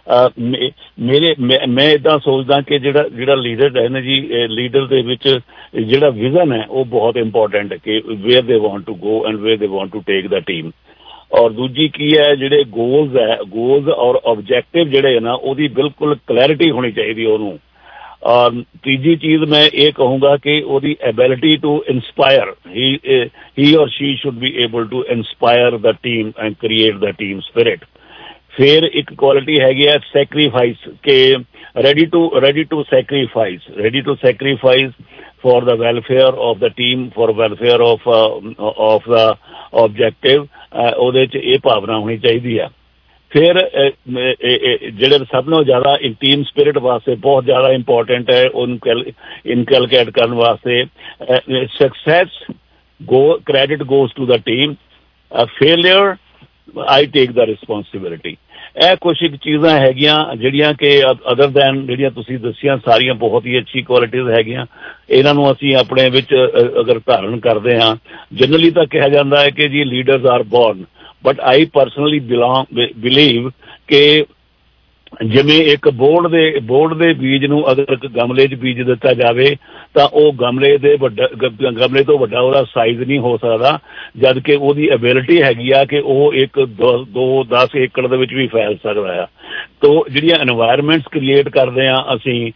ਮੇਰੇ ਮੈਂ ਇੱਦਾਂ ਸੋਚਦਾ ਕਿ ਜਿਹੜਾ ਜਿਹੜਾ ਲੀਡਰ ਹੈ ਨਾ ਜੀ, ਲੀਡਰ ਦੇ ਵਿੱਚ ਜਿਹੜਾ ਵਿਜ਼ਨ ਹੈ ਉਹ ਬਹੁਤ ਇੰਪੋਰਟੈਂਟ ਹੈ ਕਿ where they want to go and where they want to take the team. ਔਰ ਦੂਜੀ ਕੀ ਹੈ, ਜਿਹੜੇ ਗੋਲਸ ਹੈ, ਗੋਲਸ ਔਰ ਆਬਜੈਕਟਿਵ ਜਿਹੜੇ ਨਾ ਉਹਦੀ ਬਿਲਕੁਲ ਕਲੈਰਿਟੀ ਹੋਣੀ ਚਾਹੀਦੀ ਉਹਨੂੰ. ਔਰ ਤੀਜੀ ਚੀਜ਼ ਮੈਂ ਇਹ ਕਹੂੰਗਾ ਕਿ ਉਹਦੀ ability to inspire, he he or she should be able to inspire the team and create the team spirit. ਫਿਰ ਇੱਕ ਕੁਆਲਿਟੀ ਹੈਗੀ ਹੈ ਸੈਕਰੀਫਾਈਸ, ਕਿ ready to ready to sacrifice ready to sacrifice for the welfare of the team, for welfare of of the objective. ਉਹਦੇ 'ਚ ਇਹ ਭਾਵਨਾ ਹੋਣੀ ਚਾਹੀਦੀ ਹੈ. ਫਿਰ ਜਿਹੜੇ ਸਭ ਨਾਲੋਂ ਜ਼ਿਆਦਾ ਟੀਮ ਸਪਿਰਿਟ ਵਾਸਤੇ ਬਹੁਤ ਜ਼ਿਆਦਾ ਇੰਪੋਰਟੈਂਟ ਹੈ, ਉਹਨੂੰ ਇਨਕਲਕੇਟ ਕਰਨ ਵਾਸਤੇ success go credit goes to the team, failure I take the responsibility. ਇਹ ਕੁਛ ਇੱਕ ਚੀਜ਼ਾਂ ਹੈਗੀਆਂ ਜਿਹੜੀਆਂ ਕਿ ਅਦਰ ਦੈਨ ਜਿਹੜੀਆਂ ਤੁਸੀਂ ਦੱਸੀਆਂ ਸਾਰੀਆਂ ਬਹੁਤ ਹੀ ਅੱਛੀ ਕੁਆਲਿਟੀਜ਼ ਹੈਗੀਆਂ. ਇਹਨਾਂ ਨੂੰ ਅਸੀਂ ਆਪਣੇ ਵਿੱਚ ਅਗਰ ਧਾਰਨ ਕਰਦੇ ਹਾਂ, ਜਨਰਲੀ ਤਾਂ ਕਿਹਾ ਜਾਂਦਾ ਹੈ ਕਿ ਜੀ leaders are born, but I personally belong believe ਕਿ ਜਿਵੇਂ ਇੱਕ ਬੋਰਡ ਦੇ ਬੋਰਡ ਦੇ ਬੀਜ ਨੂੰ ਅਗਰ ਇੱਕ ਗਮਲੇ 'ਚ ਬੀਜ ਦਿੱਤਾ ਜਾਵੇ ਤਾਂ ਉਹ ਗਮਲੇ ਦੇ ਵੱਡਾ ਗਮਲੇ ਤੋਂ ਵੱਡਾ ਉਹਦਾ ਸਾਈਜ਼ ਨਹੀਂ ਹੋ ਸਕਦਾ, ਜਦ ਕਿ ਉਹਦੀ ਐਬਿਲਿਟੀ ਹੈਗੀ ਆ ਕਿ ਉਹ ਇੱਕ ਦੋ ਦਸ ਏਕੜ ਦੇ ਵਿੱਚ ਵੀ ਫੈਲ ਸਕਦਾ ਆ. ਤੋ ਜਿਹੜੀਆਂ ਇਨਵਾਇਰਮੈਂਟਸ ਕ੍ਰੀਏਟ ਕਰਦੇ ਹਾਂ ਅਸੀਂ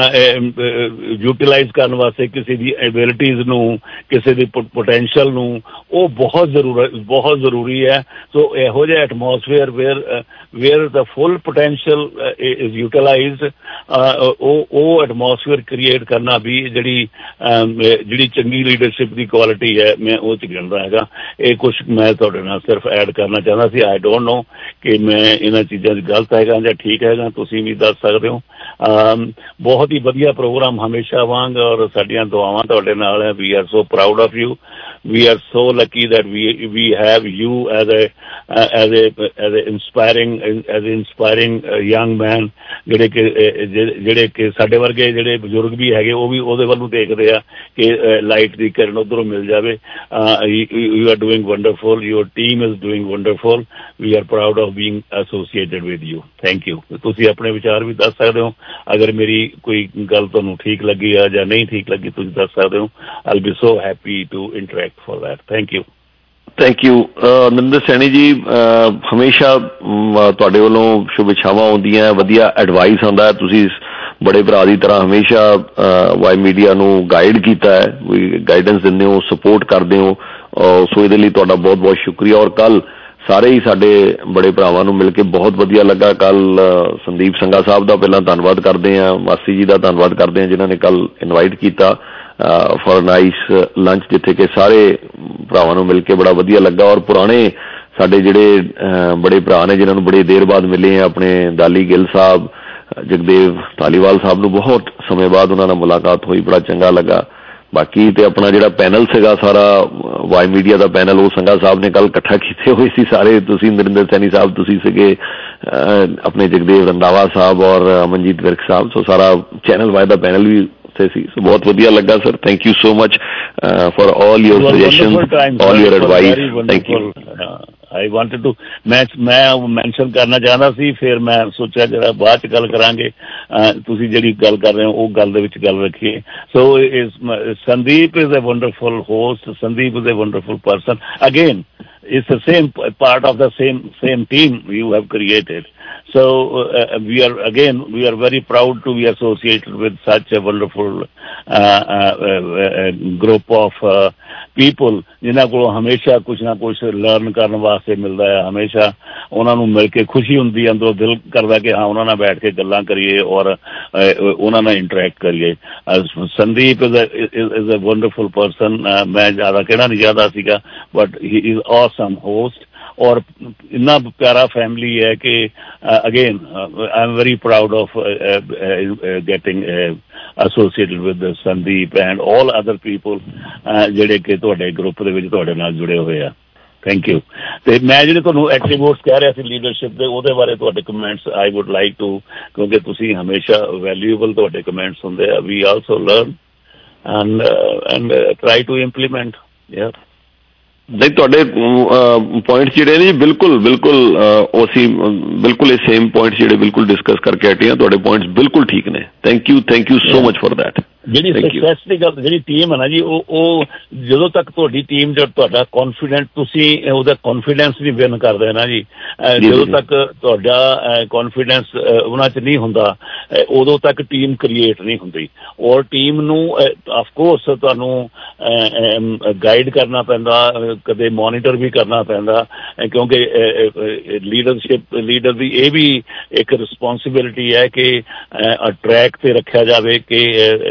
ਯੂਟੀਲਾਈਜ਼ ਕਰਨ ਵਾਸਤੇ ਕਿਸੇ ਦੀ ਐਬਿਲਿਟੀਜ਼ ਨੂੰ, ਕਿਸੇ ਦੀ ਪੋਟੈਂਸ਼ੀਅਲ ਨੂੰ, ਉਹ ਬਹੁਤ ਜ਼ਰੂਰ ਬਹੁਤ ਜ਼ਰੂਰੀ ਹੈ. ਸੋ ਇਹੋ ਜਿਹਾ atmosphere where where the full potential is utilized, ਉਹ ਉਹ ਐਟਮੋਸਫੇਅਰ ਕ੍ਰੀਏਟ ਕਰਨਾ ਵੀ ਜਿਹੜੀ ਜਿਹੜੀ ਚੰਗੀ ਲੀਡਰਸ਼ਿਪ ਦੀ ਕੁਆਲਿਟੀ ਹੈ, ਮੈਂ ਉਹ 'ਚ ਗਿਣਦਾ ਹੈਗਾ. ਇਹ ਕੁਛ ਮੈਂ ਤੁਹਾਡੇ ਨਾਲ ਸਿਰਫ ਐਡ ਕਰਨਾ ਚਾਹੁੰਦਾ ਸੀ. ਆਈ ਡੋਂਟ ਨੋ ਕਿ ਮੈਂ ਇਹਨਾਂ ਚੀਜ਼ਾਂ 'ਚ ਗਲਤ ਹੈਗਾ ਜਾਂ ਠੀਕ ਹੈਗਾ, ਤੁਸੀਂ ਵੀ ਦੱਸ ਸਕਦੇ ਹੋ. ਬਹੁਤ ਹੀ ਵਧੀਆ ਪ੍ਰੋਗਰਾਮ ਹਮੇਸ਼ਾ ਵਾਂਗ, ਔਰ ਸਾਡੀਆਂ ਦੁਆਵਾਂ ਤੁਹਾਡੇ ਨਾਲ ਹੈ. We are so proud of you. we are so lucky that we we have you as a uh, as a as a inspiring as an inspiring uh, young man ਜਿਹੜੇ ਕਿ ਜਿਹੜੇ ਕਿ ਸਾਡੇ ਵਰਗੇ ਜਿਹੜੇ ਬਜ਼ੁਰਗ ਵੀ ਹੈਗੇ ਉਹ ਵੀ ਉਹਦੇ ਵੱਲ ਨੂੰ ਦੇਖਦੇ ਆ ਕਿ ਲਾਈਟ ਦੀ ਕਿਰਨ ਉੱਧਰੋਂ ਮਿਲ ਜਾਵੇ you are doing wonderful your team is doing wonderful we are proud of being associated with you thank you ਤੁਸੀਂ ਆਪਣੇ ਵਿਚਾਰ ਵੀ ਦੱਸ ਸਕਦੇ ਹੋ ਅਗਰ ਮੇਰੀ ਕੋਈ ਗੱਲ ਤੁਹਾਨੂੰ ਠੀਕ ਲੱਗੀ ਆ ਜਾਂ ਨਹੀਂ ਠੀਕ ਲੱਗੀ ਤੁਸੀਂ ਦੱਸ ਸਕਦੇ ਹੋ I will be so happy to interact for that thank you thank you Narinder Saini ji ਹਮੇਸ਼ਾ ਤੁਹਾਡੇ ਵੱਲੋਂ ਸ਼ੁਭ ਇੱਛਾਵਾਂ ਆਉਂਦੀਆਂ ਵਧੀਆ ਐਡਵਾਈਸ ਆਉਂਦਾ ਤੁਸੀਂ ਬੜੇ ਭਰਾ ਦੀ ਤਰ੍ਹਾਂ ਹਮੇਸ਼ਾ ਵਾਈ ਮੀਡੀਆ ਨੂੰ ਗਾਈਡ ਕੀਤਾ ਹੈ ਗਾਈਡੈਂਸ ਦਿੰਦੇ ਹੋ ਸਪੋਰਟ ਕਰਦੇ ਹੋ ਸੋ ਇਹਦੇ ਲਈ ਤੁਹਾਡਾ ਬਹੁਤ ਬਹੁਤ ਸ਼ੁਕਰੀਆ ਔਰ ਕੱਲ ਸਾਰੇ ਹੀ ਸਾਡੇ ਬੜੇ ਭਰਾਵਾਂ ਨੂੰ ਮਿਲ ਕੇ ਬਹੁਤ ਵਧੀਆ ਲੱਗਾ ਕੱਲ ਸੰਦੀਪ ਸੰਘਾ ਸਾਹਿਬ ਦਾ ਪਹਿਲਾਂ ਧੰਨਵਾਦ ਕਰਦੇ ਹਾਂ ਮਾਸੀ ਜੀ ਦਾ ਧੰਨਵਾਦ ਕਰਦੇ ਹਾਂ ਜਿਨ੍ਹਾਂ ਨੇ ਕੱਲ ਇਨਵਾਈਟ ਕੀਤਾ ਫॉर ਨਾਈਸ ਲੰਚ ਜਿੱਥੇ ਕਿ ਸਾਰੇ ਭਰਾਵਾਂ ਨੂੰ ਮਿਲ ਕੇ ਬੜਾ ਵਧੀਆ ਲੱਗਾ ਔਰ ਪੁਰਾਣੇ ਸਾਡੇ ਜਿਹੜੇ ਬੜੇ ਭਰਾ ਨੇ ਜਿਨ੍ਹਾਂ ਨੂੰ ਬੜੀ ਦੇਰ ਬਾਅਦ ਮਿਲੇ ਆ ਆਪਣੇ ਦਾਲੀ ਗਿੱਲ ਸਾਹਿਬ ਜਗਦੇਵ ਧਾਲੀਵਾਲ ਸਾਹਿਬ ਨੂੰ ਬਹੁਤ ਸਮੇਂ ਬਾਅਦ ਉਹਨਾਂ ਨਾਲ ਮੁਲਾਕਾਤ ਹੋਈ ਬੜਾ ਚੰਗਾ ਲੱਗਾ ਬਾਕੀ ਤੇ ਆਪਣਾ ਜਿਹੜਾ ਪੈਨਲ ਸੀਗਾ ਸਾਰਾ ਵਾਈ ਮੀਡੀਆ ਦਾ ਪੈਨਲ ਉਹ ਸੰਘਾ ਸਾਹਿਬ ਨੇ ਕੱਲ ਇਕੱਠਾ ਕੀਤੇ ਹੋਏ ਸੀ ਸਾਰੇ ਤੁਸੀਂ ਨਰਿੰਦਰ ਸੈਣੀ ਸਾਹਿਬ ਤੁਸੀਂ ਸੀਗੇ ਆਪਣੇ ਜਗਦੇਵ ਰੰਧਾਵਾ ਸਾਹਿਬ ਔਰ ਅਮਨਜੀਤ ਵਿਰਕ ਸਾਹਿਬ ਸੋ ਸਾਰਾ ਚੈਨਲ ਵਾਈ ਦਾ ਪੈਨਲ ਵੀ ਸੀ ਸੋ ਬਹੁਤ ਵਧੀਆ ਲੱਗਾ sir thank you so much for all your suggestions all your advice thank you I wanted to मैं मैं मैंशन करना चाहता ਸੀ ਫਿਰ ਮੈਂ ਸੋਚਿਆ ਜਿਹੜਾ ਬਾਅਦ ਚ ਗੱਲ ਕਰਾਂਗੇ ਤੁਸੀਂ ਜਿਹੜੀ ਗੱਲ ਕਰ ਰਹੇ ਹੋ ਉਹ ਗੱਲ ਦੇ ਵਿੱਚ ਗੱਲ ਰੱਖੀਏ so Sandeep is a wonderful host Sandeep is a wonderful person again it's the same part of the same same team you have created so uh, we are again we are very proud to be associated with such a wonderful uh, uh, uh, group of uh, people ਜਿਨ੍ਹਾਂ ਕੋਲੋਂ ਹਮੇਸ਼ਾ ਕੁਛ ਨਾ ਕੁਛ ਲਰਨ ਕਰਨ ਵਾਸਤੇ ਮਿਲਦਾ ਹੈ ਹਮੇਸ਼ਾ ਉਹਨਾਂ ਨੂੰ ਮਿਲ ਕੇ ਖੁਸ਼ੀ ਹੁੰਦੀ ਹੈ ਅੰਦਰੋਂ ਦਿਲ ਕਰਦਾ ਕਿ ਹਾਂ ਉਹਨਾਂ ਨਾਲ ਬੈਠ ਕੇ ਗੱਲਾਂ ਕਰੀਏ ਔਰ ਉਹਨਾਂ ਨਾਲ ਇੰਟਰੈਕਟ ਕਰੀਏ Sandeep is is a wonderful person ਮੈਂ ਜ਼ਿਆਦਾ ਕਹਿਣਾ ਨਹੀਂ ਚਾਹਦਾ ਸੀਗਾ but he is awesome host और इतना प्यारा फैमिली है कि again I am very proud of getting associated with Sandeep and all other people ਜਿਹੜੇ ਕਿ ਤੁਹਾਡੇ ਗਰੁੱਪ ਦੇ ਵਿੱਚ ਤੁਹਾਡੇ ਨਾਲ ਜੁੜੇ ਹੋਏ ਆ ਥੈਂਕ ਯੂ ਤੇ ਮੈਂ ਜਿਹੜੇ ਤੁਹਾਨੂੰ ਐਟਰੀਬਿਊਟਸ ਕਹਿ ਰਿਹਾ ਸੀ ਲੀਡਰਸ਼ਿਪ ਦੇ ਉਹਦੇ ਬਾਰੇ ਤੁਹਾਡੇ comments I would like to ਕਿਉਂਕਿ ਤੁਸੀਂ ਹਮੇਸ਼ਾ ਵੈਲਿਊਏਬਲ ਤੁਹਾਡੇ ਕਮੈਂਟਸ ਹੁੰਦੇ ਆ we also learn and and try to implement ਯਾ ਨਹੀਂ ਤੁਹਾਡੇ ਪੁਆਇੰਟਸ ਜਿਹੜੇ ਨੇ ਜੀ ਬਿਲਕੁਲ ਬਿਲਕੁਲ ਉਹ ਅਸੀਂ ਬਿਲਕੁਲ ਇਹ ਸੇਮ ਪੁਆਇੰਟਸ ਜਿਹੜੇ ਬਿਲਕੁਲ ਡਿਸਕਸ ਕਰਕੇ ਹਟੇ ਹਾਂ ਤੁਹਾਡੇ ਪੁਆਇੰਟਸ ਬਿਲਕੁਲ ਠੀਕ ਨੇ thank you thank you so much for that ਜਿਹੜੀ ਸਕਸੈਸ ਦੀ ਗੱਲ ਜਿਹੜੀ ਟੀਮ ਹੈ ਨਾ ਜੀ ਉਹ ਉਹ ਜਦੋਂ ਤੱਕ ਤੁਹਾਡੀ ਟੀਮ ਜਦ ਤੁਹਾਡਾ ਕੌਨਫੀਡੈਂਟ ਤੁਸੀਂ ਉਹਦਾ ਕੌਨਫੀਡੈਂਸ ਵੀ ਵਿਨ ਕਰਦੇ ਨਾ ਜੀ ਜਦੋਂ ਤੱਕ ਤੁਹਾਡਾ ਕੌਨਫੀਡੈਂਸ ਉਹਨਾਂ 'ਚ ਨਹੀਂ ਹੁੰਦਾ ਉਦੋਂ ਤੱਕ ਟੀਮ ਕ੍ਰੀਏਟ ਨਹੀਂ ਹੁੰਦੀ ਔਰ ਟੀਮ ਨੂੰ ਆਫਕੋਰਸ ਤੁਹਾਨੂੰ ਗਾਈਡ ਕਰਨਾ ਪੈਂਦਾ ਕਦੇ ਮੋਨੀਟਰ ਵੀ ਕਰਨਾ ਪੈਂਦਾ ਕਿਉਂਕਿ ਲੀਡਰਸ਼ਿਪ ਲੀਡਰ ਦੀ ਇਹ ਵੀ ਇੱਕ ਰਿਸਪੋਂਸਿਬਿਲਿਟੀ ਹੈ ਕਿ ਟਰੈਕ 'ਤੇ ਰੱਖਿਆ ਜਾਵੇ ਕਿ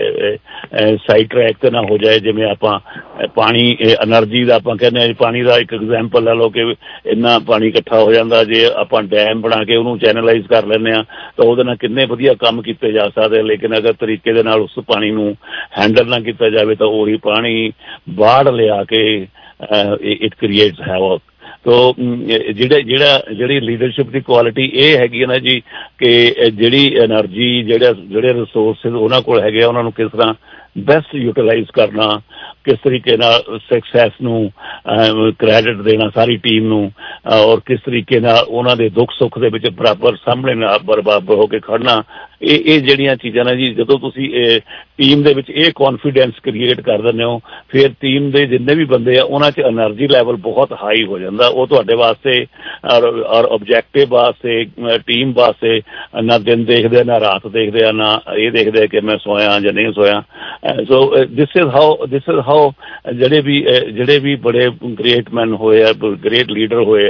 ਸਾਈਡ ਟਰੈਕ ਤੇ ਨਾ ਹੋ ਜਾਏ ਜਿਵੇਂ ਆਪਾਂ ਪਾਣੀ ਐਨਰਜੀ ਦਾ ਆਪਾਂ ਕਹਿੰਦੇ ਹਾਂ ਪਾਣੀ ਦਾ ਇੱਕ ਐਗਜ਼ਾਮਪਲ ਲੈ ਲਓ ਕਿ ਇੰਨਾ ਪਾਣੀ ਇਕੱਠਾ ਹੋ ਜਾਂਦਾ ਜੇ ਆਪਾਂ ਡੈਮ ਬਣਾ ਕੇ ਉਹਨੂੰ ਚੈਨਲਾਈਜ਼ ਕਰ ਲੈਂਦੇ ਹਾਂ ਤਾਂ ਉਹਦੇ ਨਾਲ ਕਿੰਨੇ ਵਧੀਆ ਕੰਮ ਕੀਤੇ ਜਾ ਸਕਦੇ ਲੇਕਿਨ ਅਗਰ ਤਰੀਕੇ ਦੇ ਨਾਲ ਉਸ ਪਾਣੀ ਨੂੰ ਹੈਂਡਲ ਨਾ ਕੀਤਾ ਜਾਵੇ ਤਾਂ ਉਹੀ ਪਾਣੀ ਬਾੜ ਲਿਆ ਕੇ ਇਟ ਕ੍ਰੀਏਟਸ ਹੈਵਕ ਤੋ ਜਿਹੜੇ ਜਿਹੜਾ ਜਿਹੜੀ ਲੀਡਰਸ਼ਿਪ ਦੀ ਕੁਆਲਿਟੀ ਇਹ ਹੈਗੀ ਹੈ ਨਾ ਜੀ ਕਿ ਜਿਹੜੀ ਐਨਰਜੀ ਜਿਹੜੇ ਜਿਹੜੇ ਰਿਸੋਰਸਿਸ ਉਹਨਾਂ ਕੋਲ ਹੈਗੇ ਆ ਉਹਨਾਂ ਨੂੰ ਕਿਸ ਤਰ੍ਹਾਂ ਬੈਸਟ ਯੂਟੀਲਾਈਜ਼ ਕਰਨਾ ਕਿਸ ਤਰੀਕੇ ਨਾਲ ਸਕਸੈਸ ਨੂੰ ਕ੍ਰੈਡਿਟ ਦੇਣਾ ਸਾਰੀ ਟੀਮ ਨੂੰ ਔਰ ਕਿਸ ਤਰੀਕੇ ਨਾਲ ਉਹਨਾਂ ਦੇ ਦੁੱਖ ਸੁੱਖ ਦੇ ਵਿੱਚ ਬਰਾਬਰ ਸਾਹਮਣੇ ਨਾਲ ਬਰਾਬਰ ਹੋ ਕੇ ਖੜਨਾ ਇਹ ਇਹ ਜਿਹੜੀਆਂ ਚੀਜ਼ਾਂ ਨੇ ਜੀ ਜਦੋਂ ਤੁਸੀਂ ਟੀਮ ਦੇ ਵਿੱਚ ਇਹ ਕੌਨਫੀਡੈਂਸ ਕ੍ਰੀਏਟ ਕਰ ਦਿੰਦੇ ਹੋ ਫਿਰ ਟੀਮ ਦੇ ਜਿੰਨੇ ਵੀ ਬੰਦੇ ਆ ਉਹਨਾਂ 'ਚ ਐਨਰਜੀ ਲੈਵਲ ਬਹੁਤ ਹਾਈ ਹੋ ਜਾਂਦਾ ਉਹ ਤੁਹਾਡੇ ਵਾਸਤੇ ਔਰ ਓਬਜੈਕਟਿਵ ਵਾਸਤੇ ਟੀਮ ਵਾਸਤੇ ਨਾ ਦਿਨ ਦੇਖਦੇ ਨਾ ਰਾਤ ਦੇਖਦੇ ਆ ਨਾ ਇਹ ਦੇਖਦੇ ਕਿ ਮੈਂ ਸੋਇਆ ਜਾਂ ਨਹੀਂ ਸੋਇਆ so this is how this is how ਜਿਹੜੇ ਵੀ ਜਿਹੜੇ ਵੀ ਬੜੇ ਗ੍ਰੇਟ ਮੈਨ ਹੋਏ ਆ ਗ੍ਰੇਟ ਲੀਡਰ ਹੋਏ ਆ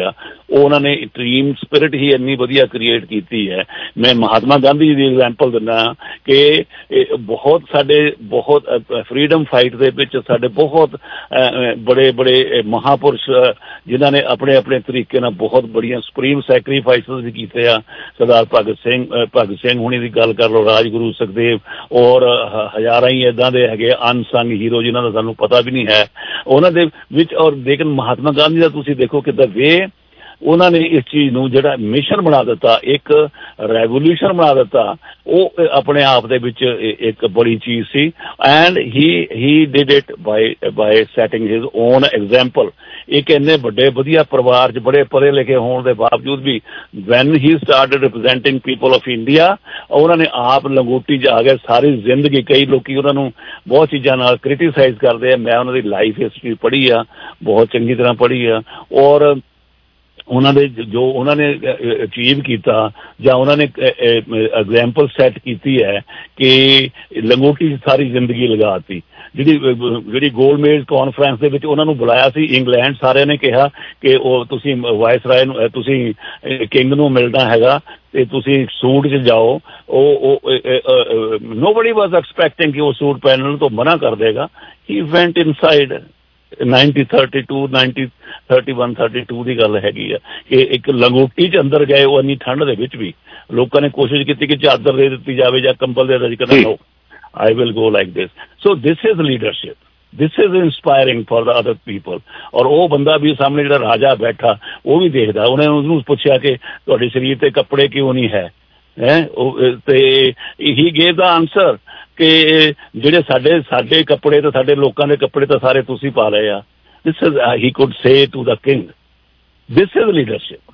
ਉਹ ਉਹਨਾਂ ਨੇ ਟੀਮ ਸਪਿਰਿਟ ਹੀ ਇੰਨੀ ਵਧੀਆ ਕ੍ਰੀਏਟ ਕੀਤੀ ਹੈ। ਮੈਂ ਮਹਾਤਮਾ ਗਾਂਧੀ ਜੀ ਦੀ ਐਗਜ਼ਾਮਪਲ ਦਿੰਦਾ ਕਿ ਬਹੁਤ ਸਾਡੇ ਬਹੁਤ ਫਰੀडम फाइट ਦੇ ਵਿੱਚ ਸਾਡੇ ਬਹੁਤ ਬੜੇ ਬੜੇ ਮਹਾਪੁਰਸ਼ ਜਿਨ੍ਹਾਂ ਨੇ ਆਪਣੇ ਆਪਣੇ ਤਰੀਕੇ ਨਾਲ ਬਹੁਤ ਬੜੀਆਂ ਸੁਪਰੀਮ ਸੈਕਰੀਫਾਈਸਿਸ ਵੀ ਕੀਤੇ ਆ। ਸਰਦਾਰ ਭਗਤ ਸਿੰਘ ਭਗਤ ਸਿੰਘ ਹੁਣੀ ਦੀ ਗੱਲ ਕਰ ਲਓ, ਰਾਜਗੁਰੂ ਸੁਖਦੇਵ, ਔਰ ਹਜ਼ਾਰਾਂ ਹੀ ਇੱਦਾਂ ਦੇ ਹੈਗੇ ਅਨਸੰਗ ਹੀਰੋ ਜਿਨ੍ਹਾਂ ਦਾ ਸਾਨੂੰ ਪਤਾ ਵੀ ਨਹੀਂ ਹੈ ਉਹਨਾਂ ਦੇ ਵਿੱਚ। ਔਰ ਲੇਕਿਨ ਮਹਾਤਮਾ ਗਾਂਧੀ ਦਾ ਤੁਸੀਂ ਦੇਖੋ ਕਿ ਦ ਵੇ ਉਹਨਾਂ ਨੇ ਇਸ ਚੀਜ਼ ਨੂੰ ਜਿਹੜਾ ਮਿਸ਼ਨ ਬਣਾ ਦਿੱਤਾ, ਇੱਕ ਰੈਵੋਲੂਸ਼ਨ ਬਣਾ ਦਿੱਤਾ, ਉਹ ਆਪਣੇ ਆਪ ਦੇ ਵਿੱਚ ਇੱਕ ਬੜੀ ਚੀਜ਼ ਸੀ। And he he did it by by setting his own example. ਇੱਕ ਇੰਨੇ ਵੱਡੇ ਵਧੀਆ ਪਰਿਵਾਰ 'ਚ ਬੜੇ ਪੜ੍ਹੇ ਲਿਖੇ ਹੋਣ ਦੇ ਬਾਵਜੂਦ ਵੀ when he started representing people of India, ਉਹਨਾਂ ਨੇ ਆਪ ਲੰਗੋਟੀ 'ਚ ਆ ਗਏ ਸਾਰੀ ਜ਼ਿੰਦਗੀ। ਕਈ ਲੋਕੀ ਉਹਨਾਂ ਨੂੰ ਬਹੁਤ ਚੀਜ਼ਾਂ ਨਾਲ ਕ੍ਰਿਟੀਸਾਈਜ਼ ਕਰਦੇ ਆ। ਮੈਂ ਉਹਨਾਂ ਦੀ ਲਾਈਫ ਹਿਸਟਰੀ ਪੜ੍ਹੀ ਆ, ਬਹੁਤ ਚੰਗੀ ਤਰ੍ਹਾਂ ਪੜ੍ਹੀ ਆ, ਔਰ ਉਹਨਾਂ ਦੇ ਜੋ ਉਹਨਾਂ ਨੇ ਅਚੀਵ ਕੀਤਾ ਜਾਂ ਉਹਨਾਂ ਨੇ ਐਗਜ਼ਾਮਪਲ ਸੈੱਟ ਕੀਤੀ ਹੈ ਕਿ ਲੰਗੋਟੀ ਸਾਰੀ ਜ਼ਿੰਦਗੀ ਲਗਾਤੀ। ਜਿਹੜੀ ਜਿਹੜੀ ਗੋਲਡ ਮੇਜ਼ ਕਾਨਫਰੰਸ ਦੇ ਵਿੱਚ ਉਹਨਾਂ ਨੂੰ ਬੁਲਾਇਆ ਸੀ ਇੰਗਲੈਂਡ, ਸਾਰਿਆਂ ਨੇ ਕਿਹਾ ਕਿ ਉਹ ਤੁਸੀਂ ਵਾਇਸਰਾਏ ਨੂੰ, ਤੁਸੀਂ ਕਿੰਗ ਨੂੰ ਮਿਲਣਾ ਹੈਗਾ ਤੇ ਤੁਸੀਂ ਸੂਟ 'ਚ ਜਾਓ। ਉਹ ਨੋਬਡੀ ਵਾਜ਼ ਐਕਸਪੈਕਟਿੰਗ ਕਿ ਉਹ ਸੂਟ ਪਹਿਨਣ ਤੋਂ ਮਨਾ ਕਰ ਦੇਗਾ। He went inside. Ninety thirty two ninety thirty one thirty two ਦੀ ਗੱਲ ਹੈਗੀ ਆ ਕਿ ਇੱਕ ਲੰਗੋਟੀ 'ਚ ਅੰਦਰ ਗਏ। ਉਹ ਇੰਨੀ ਠੰਡ ਦੇ ਵਿੱਚ ਵੀ ਲੋਕਾਂ ਨੇ ਕੋਸ਼ਿਸ਼ ਕੀਤੀ ਕਿ ਚਾਦਰ ਦੇ ਦਿੱਤੀ ਜਾਵੇ ਜਾਂ ਕੰਬਲ ਦੇ ਦਿੱਤੀ ਜਾਵੇ। ਨੋ, I will go like this. So this is leadership. This is inspiring for the other people. ਔਰ ਉਹ ਬੰਦਾ ਵੀ ਸਾਹਮਣੇ ਜਿਹੜਾ ਰਾਜਾ ਬੈਠਾ ਉਹ ਵੀ ਦੇਖਦਾ। ਉਹਨੇ ਉਹਨੂੰ ਪੁੱਛਿਆ ਕਿ ਤੁਹਾਡੇ ਸਰੀਰ ਤੇ ਕੱਪੜੇ ਕਿਉਂ ਨਹੀਂ ਹੈ ਹੈ ਤੇ ਹੀ ਗੇਵ ਦਾ ਆਨਸਰ ਕਿ ਜਿਹੜੇ ਸਾਡੇ ਸਾਡੇ ਕੱਪੜੇ ਤੇ ਸਾਡੇ ਲੋਕਾਂ ਦੇ ਕੱਪੜੇ ਤਾਂ ਸਾਰੇ ਤੁਸੀਂ ਪਾ ਲਏ ਆ। This is he could say to the king, this is leadership.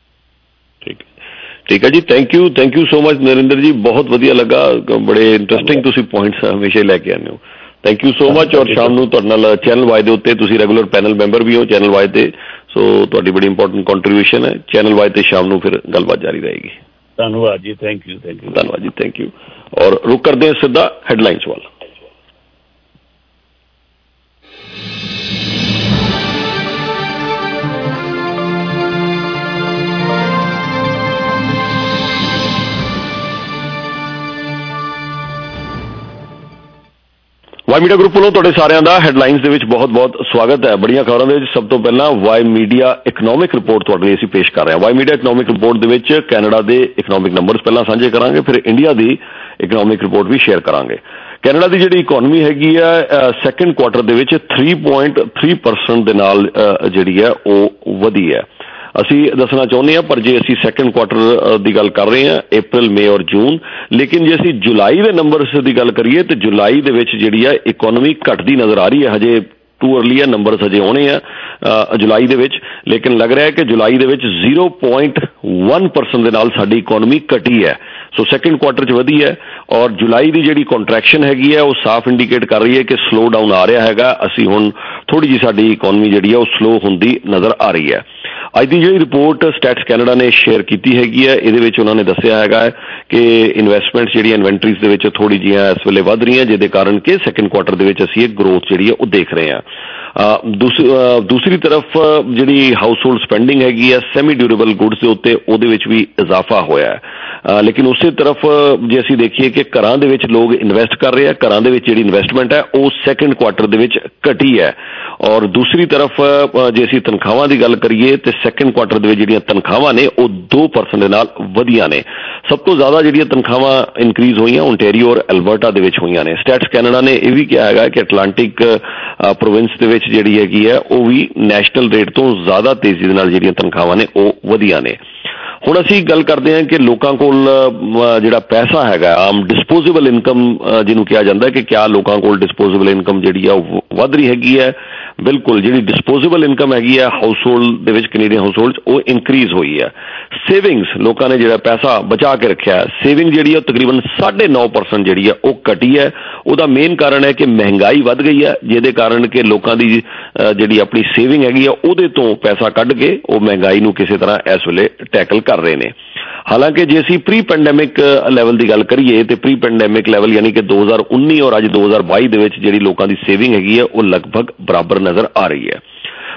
ਠੀਕ ਠੀਕ ਹੈ ਜੀ, thank you thank you so much Narinder ji, ਬਹੁਤ ਵਧੀਆ ਲੱਗਾ, ਬੜੇ ਇੰਟਰਸਟਿੰਗ ਤੁਸੀਂ ਪੁਆਇੰਟਸ ਹਮੇਸ਼ਾ ਲੈ ਕੇ ਆਉਂਦੇ ਹੋ। Thank you so much. ਔਰ ਸ਼ਾਮ ਨੂੰ ਤੁਹਾਡੇ ਨਾਲ ਚੈਨਲ ਵਾਈ ਦੇ ਉੱਤੇ ਤੁਸੀਂ ਰੈਗੂਲਰ ਪੈਨਲ ਮੈਂਬਰ ਵੀ ਹੋ ਚੈਨਲ ਵਾਈ ਤੇ, ਸੋ ਤੁਹਾਡੀ ਬੜੀ ਇੰਪੋਰਟੈਂਟ ਕੰਟਰੀਬਿਊਸ਼ਨ ਹੈ ਚੈਨਲ ਵਾਈ ਤੇ। ਸ਼ਾਮ ਨੂੰ ਫਿਰ ਗੱਲਬਾਤ ਜਾਰੀ ਰਹੇਗੀ। ਧੰਨਵਾਦ ਜੀ, ਥੈਂਕ ਯੂ ਥੈਂਕ ਯੂ ਧੰਨਵਾਦ ਜੀ, ਥੈਂਕ ਯੂ। ਔਰ ਰੁਕ ਕਰਦੇ ਹਾਂ ਸਿੱਧਾ ਹੈਡਲਾਈਨਸ ਵੱਲ। ਵਾਈ ਮੀਡੀਆ ਗਰੁੱਪ ਵੱਲੋਂ ਤੁਹਾਡੇ ਸਾਰਿਆਂ ਦਾ ਹੈਡਲਾਈਨਸ ਦੇ ਵਿੱਚ ਬਹੁਤ ਬਹੁਤ ਸਵਾਗਤ ਹੈ। ਬੜੀਆਂ ਖਬਰਾਂ ਦੇ ਵਿੱਚ ਸਭ ਤੋਂ ਪਹਿਲਾਂ ਵਾਈ ਮੀਡੀਆ ਇਕਨੋਮਿਕ ਰਿਪੋਰਟ ਤੁਹਾਡੇ ਲਈ ਅਸੀਂ ਪੇਸ਼ ਕਰ ਰਹੇ ਹਾਂ। ਵਾਈ ਮੀਡੀਆ ਇਕਨੋਮਿਕ ਰਿਪੋਰਟ ਦੇ ਵਿੱਚ ਕੈਨੇਡਾ ਦੇ ਇਕਨੋਮਿਕ ਨੰਬਰਸ ਪਹਿਲਾਂ ਸਾਂਝੇ ਕਰਾਂਗੇ, ਫਿਰ ਇੰਡੀਆ ਦੀ ਇਕਨੋਮਿਕ ਰਿਪੋਰਟ ਵੀ ਸ਼ੇਅਰ ਕਰਾਂਗੇ। ਕੈਨੇਡਾ ਦੀ ਜਿਹੜੀ ਇਕੋਨਮੀ ਹੈਗੀ ਆ ਸੈਕਿੰਡ ਕੁਆਟਰ ਦੇ ਵਿੱਚ ਥ੍ਰੀ ਪੁਆਇੰਟ ਥ੍ਰੀ ਪਰਸੈਂਟ ਦੇ ਨਾਲ ਜਿਹੜੀ ਹੈ ਉਹ ਵਧੀ ਹੈ। ਅਸੀਂ ਦੱਸਣਾ ਚਾਹੁੰਦੇ ਹਾਂ, ਪਰ ਜੇ ਅਸੀਂ ਸੈਕਿੰਡ ਕੁਆਟਰ ਦੀ ਗੱਲ ਕਰ ਰਹੇ ਹਾਂ ਅਪ੍ਰੈਲ, ਮਈ ਔਰ ਜੂਨ, ਲੇਕਿਨ ਜੇ ਅਸੀਂ ਜੁਲਾਈ ਦੇ ਨੰਬਰਸ ਦੀ ਗੱਲ ਕਰੀਏ ਤਾਂ ਜੁਲਾਈ ਦੇ ਵਿੱਚ ਜਿਹੜੀ ਆ ਇਕੋਨਮੀ ਘਟਦੀ ਨਜ਼ਰ ਆ ਰਹੀ ਹੈ। ਹਜੇ ਟੂ ਅਰਲੀ ਆ, ਨੰਬਰਸ ਹਜੇ ਆਉਣੇ ਆ ਜੁਲਾਈ ਦੇ ਵਿੱਚ, ਲੇਕਿਨ ਲੱਗ ਰਿਹਾ ਹੈ ਕਿ ਜੁਲਾਈ ਦੇ ਵਿੱਚ ਜ਼ੀਰੋ ਪੁਆਇੰਟ ਵਨ ਪਰਸੈਂਟ ਦੇ ਨਾਲ ਸਾਡੀ ਇਕੋਨਮੀ ਘਟੀ ਹੈ। ਸੋ ਸੈਕਿੰਡ ਕੁਆਟਰ 'ਚ ਵਧੀ ਹੈ ਔਰ ਜੁਲਾਈ ਦੀ ਜਿਹੜੀ ਕੰਟਰੈਕਸ਼ਨ ਹੈਗੀ ਹੈ ਉਹ ਸਾਫ਼ ਇੰਡੀਕੇਟ ਕਰ ਰਹੀ ਹੈ ਕਿ ਸਲੋ ਡਾਊਨ ਆ ਰਿਹਾ ਹੈਗਾ। ਅਸੀਂ ਹੁਣ ਥੋੜ੍ਹੀ ਜਿਹੀ ਸਾਡੀ ਇਕੋਨਮੀ ਜਿਹੜੀ ਹੈ ਉਹ ਸਲੋ ਹੁੰਦੀ ਨਜ਼ਰ ਆ ਰਹੀ ਹੈ। ਅੱਜ ਦੀ ਜਿਹੜੀ ਰਿਪੋਰਟ ਸਟੈਟਸ ਕੈਨੇਡਾ ਨੇ ਸ਼ੇਅਰ ਕੀਤੀ ਹੈਗੀ ਹੈ, ਇਹਦੇ ਵਿੱਚ ਉਹਨਾਂ ਨੇ ਦੱਸਿਆ ਹੈਗਾ ਹੈ ਕਿ ਇਨਵੈਸਟਮੈਂਟਸ ਜਿਹੜੀਆਂ ਇਨਵੈਂਟਰੀਜ਼ ਦੇ ਵਿੱਚ ਥੋੜ੍ਹੀ ਜਿਹੀਆਂ ਇਸ ਵੇਲੇ ਵੱਧ ਰਹੀਆਂ, ਜਿਹਦੇ ਕਾਰਨ ਕਿ ਸੈਕਿੰਡ ਕੁਆਟਰ ਦੇ ਵਿੱਚ ਅਸੀਂ ਇਹ ਗਰੋਥ ਜਿਹੜੀ ਹੈ ਉਹ ਦੇਖ ਰਹੇ ਹਾਂ। ਦੂਸਰੀ ਤਰਫ ਜਿਹੜੀ ਹਾਊਸ ਹੋਲਡ ਸਪੈਂਡਿੰਗ ਹੈਗੀ ਹੈ ਸੈਮੀ ਡਿਊਰੇਬਲ ਗੁੱਡਸ ਦੇ ਉੱਤੇ, ਉਹਦੇ ਵਿੱਚ ਵੀ ਇਜ਼ਾਫਾ ਹੋਇਆ ਹੈ। ਲੇਕਿਨ ਉਸੇ ਤਰਫ ਜੇ ਅਸੀਂ ਦੇਖੀਏ ਕਿ ਘਰਾਂ ਦੇ ਵਿੱਚ ਲੋਕ ਇਨਵੈਸਟ ਕਰ ਰਹੇ ਆ, ਘਰਾਂ ਦੇ ਵਿੱਚ ਜਿਹੜੀ ਇਨਵੈਸਟਮੈਂਟ ਹੈ ਉਹ ਸੈਕਿੰਡ ਕੁਆਟਰ ਦੇ ਵਿੱਚ ਘਟੀ ਹੈ। ਔਰ ਦੂਸਰੀ ਤਰਫ ਜੇ ਅਸੀਂ ਤਨਖਾਹਾਂ ਦੀ ਗੱਲ ਕਰੀਏ ਤੇ ਸੈਕਿੰਡ ਕੁਆਟਰ ਦੇ ਵਿੱਚ ਜਿਹੜੀਆਂ ਤਨਖਾਹਾਂ ਨੇ ਉਹ ਦੋ ਪਰਸੈਂਟ ਦੇ ਨਾਲ ਵਧੀਆਂ ਨੇ। ਸਭ ਤੋਂ ਜ਼ਿਆਦਾ ਜਿਹੜੀਆਂ ਤਨਖਾਹਾਂ ਇਨਕਰੀਜ਼ ਹੋਈਆਂ ਓਨਟਾਰੀਓ ਔਰ ਐਲਬਰਟਾ ਦੇ ਵਿੱਚ ਹੋਈਆਂ ਨੇ। ਸਟੈਟਸ ਕੈਨੇਡਾ ਨੇ ਇਹ ਵੀ ਕਿਹਾ ਹੈਗਾ ਕਿ ਅਟਲਾਂਟਿਕ ਪ੍ਰੋਵਿੰਸ ਦੇ ਵਿੱਚ ਜਿਹੜੀ ਹੈਗੀ ਹੈ ਉਹ ਵੀ ਨੈਸ਼ਨਲ ਰੇਟ ਤੋਂ ਜ਼ਿਆਦਾ ਤੇਜ਼ੀ ਦੇ ਨਾਲ ਜਿਹੜੀਆਂ ਤਨਖਾਹਾਂ ਨੇ ਉਹ ਵਧੀਆਂ ਨੇ। ਹੁਣ ਅਸੀਂ ਗੱਲ ਕਰਦੇ ਹਾਂ ਕਿ ਲੋਕਾਂ ਕੋਲ ਜਿਹੜਾ ਪੈਸਾ ਹੈਗਾ, ਆਮ ਡਿਸਪੋਜ਼ੇਬਲ ਇਨਕਮ ਜਿਹਨੂੰ ਕਿਹਾ ਜਾਂਦਾ ਕਿ ਕਿਆ ਲੋਕਾਂ ਕੋਲ ਡਿਸਪੋਜ਼ੇਬਲ ਇਨਕਮ ਜਿਹੜੀ ਆ ਉਹ ਵੱਧ ਰਹੀ ਹੈਗੀ ਹੈ। ਬਿਲਕੁਲ, ਜਿਹੜੀ ਡਿਸਪੋਜ਼ੇਬਲ ਇਨਕਮ ਹੈਗੀ ਹੈ ਹਾਊਸ ਹੋਲਡ ਦੇ ਵਿੱਚ, ਕੈਨੇਡੀਅਨ ਹਾਊਸ ਹੋਲਡ ਉਹ ਇਨਕਰੀਜ਼ ਹੋਈ ਹੈ। ਸੇਵਿੰਗਸ, ਲੋਕਾਂ ਨੇ ਜਿਹੜਾ ਪੈਸਾ ਬਚਾ ਕੇ ਰੱਖਿਆ, ਸੇਵਿੰਗ ਜਿਹੜੀ ਹੈ ਤਕਰੀਬਨ ਸਾਢੇ ਨੌ ਪਰਸੈਂਟ ਜਿਹੜੀ ਹੈ ਉਹ ਘਟੀ ਹੈ। ਉਹਦਾ ਮੇਨ ਕਾਰਨ ਹੈ ਕਿ ਮਹਿੰਗਾਈ ਵੱਧ ਗਈ ਹੈ, ਜਿਹਦੇ ਕਾਰਨ ਕਿ ਲੋਕਾਂ ਦੀ ਜਿਹੜੀ ਆਪਣੀ ਸੇਵਿੰਗ ਹੈਗੀ ਆ ਉਹਦੇ ਤੋਂ ਪੈਸਾ ਕੱਢ ਕੇ ਉਹ ਮਹਿੰਗਾਈ ਨੂੰ ਕਿਸੇ ਤਰ੍ਹਾਂ ਇਸ ਵੇਲੇ ਟੈਕਲ ਕਰ ਰਹੇ ਨੇ। ਹਾਲਾਂਕਿ ਜੇ ਅਸੀਂ ਪ੍ਰੀ ਪੈਂਡੈਮਿਕ ਲੈਵਲ ਦੀ ਗੱਲ ਕਰੀਏ ਤੇ ਪ੍ਰੀ ਪੈਂਡੈਮਿਕ ਲੈਵਲ ਯਾਨੀ ਕਿ ਦੋ ਹਜ਼ਾਰ ਉੱਨੀ ਔਰ ਅੱਜ ਦੋ ਹਜ਼ਾਰ ਬਾਈ ਦੇ ਵਿੱਚ ਜਿਹੜੀ ਲੋਕਾਂ ਦੀ ਸੇਵਿੰਗ ਹੈਗੀ ਹੈ ਉਹ ਲਗਭਗ ਬਰਾਬਰ ਨਜ਼ਰ ਆ ਰਹੀ ਹੈ।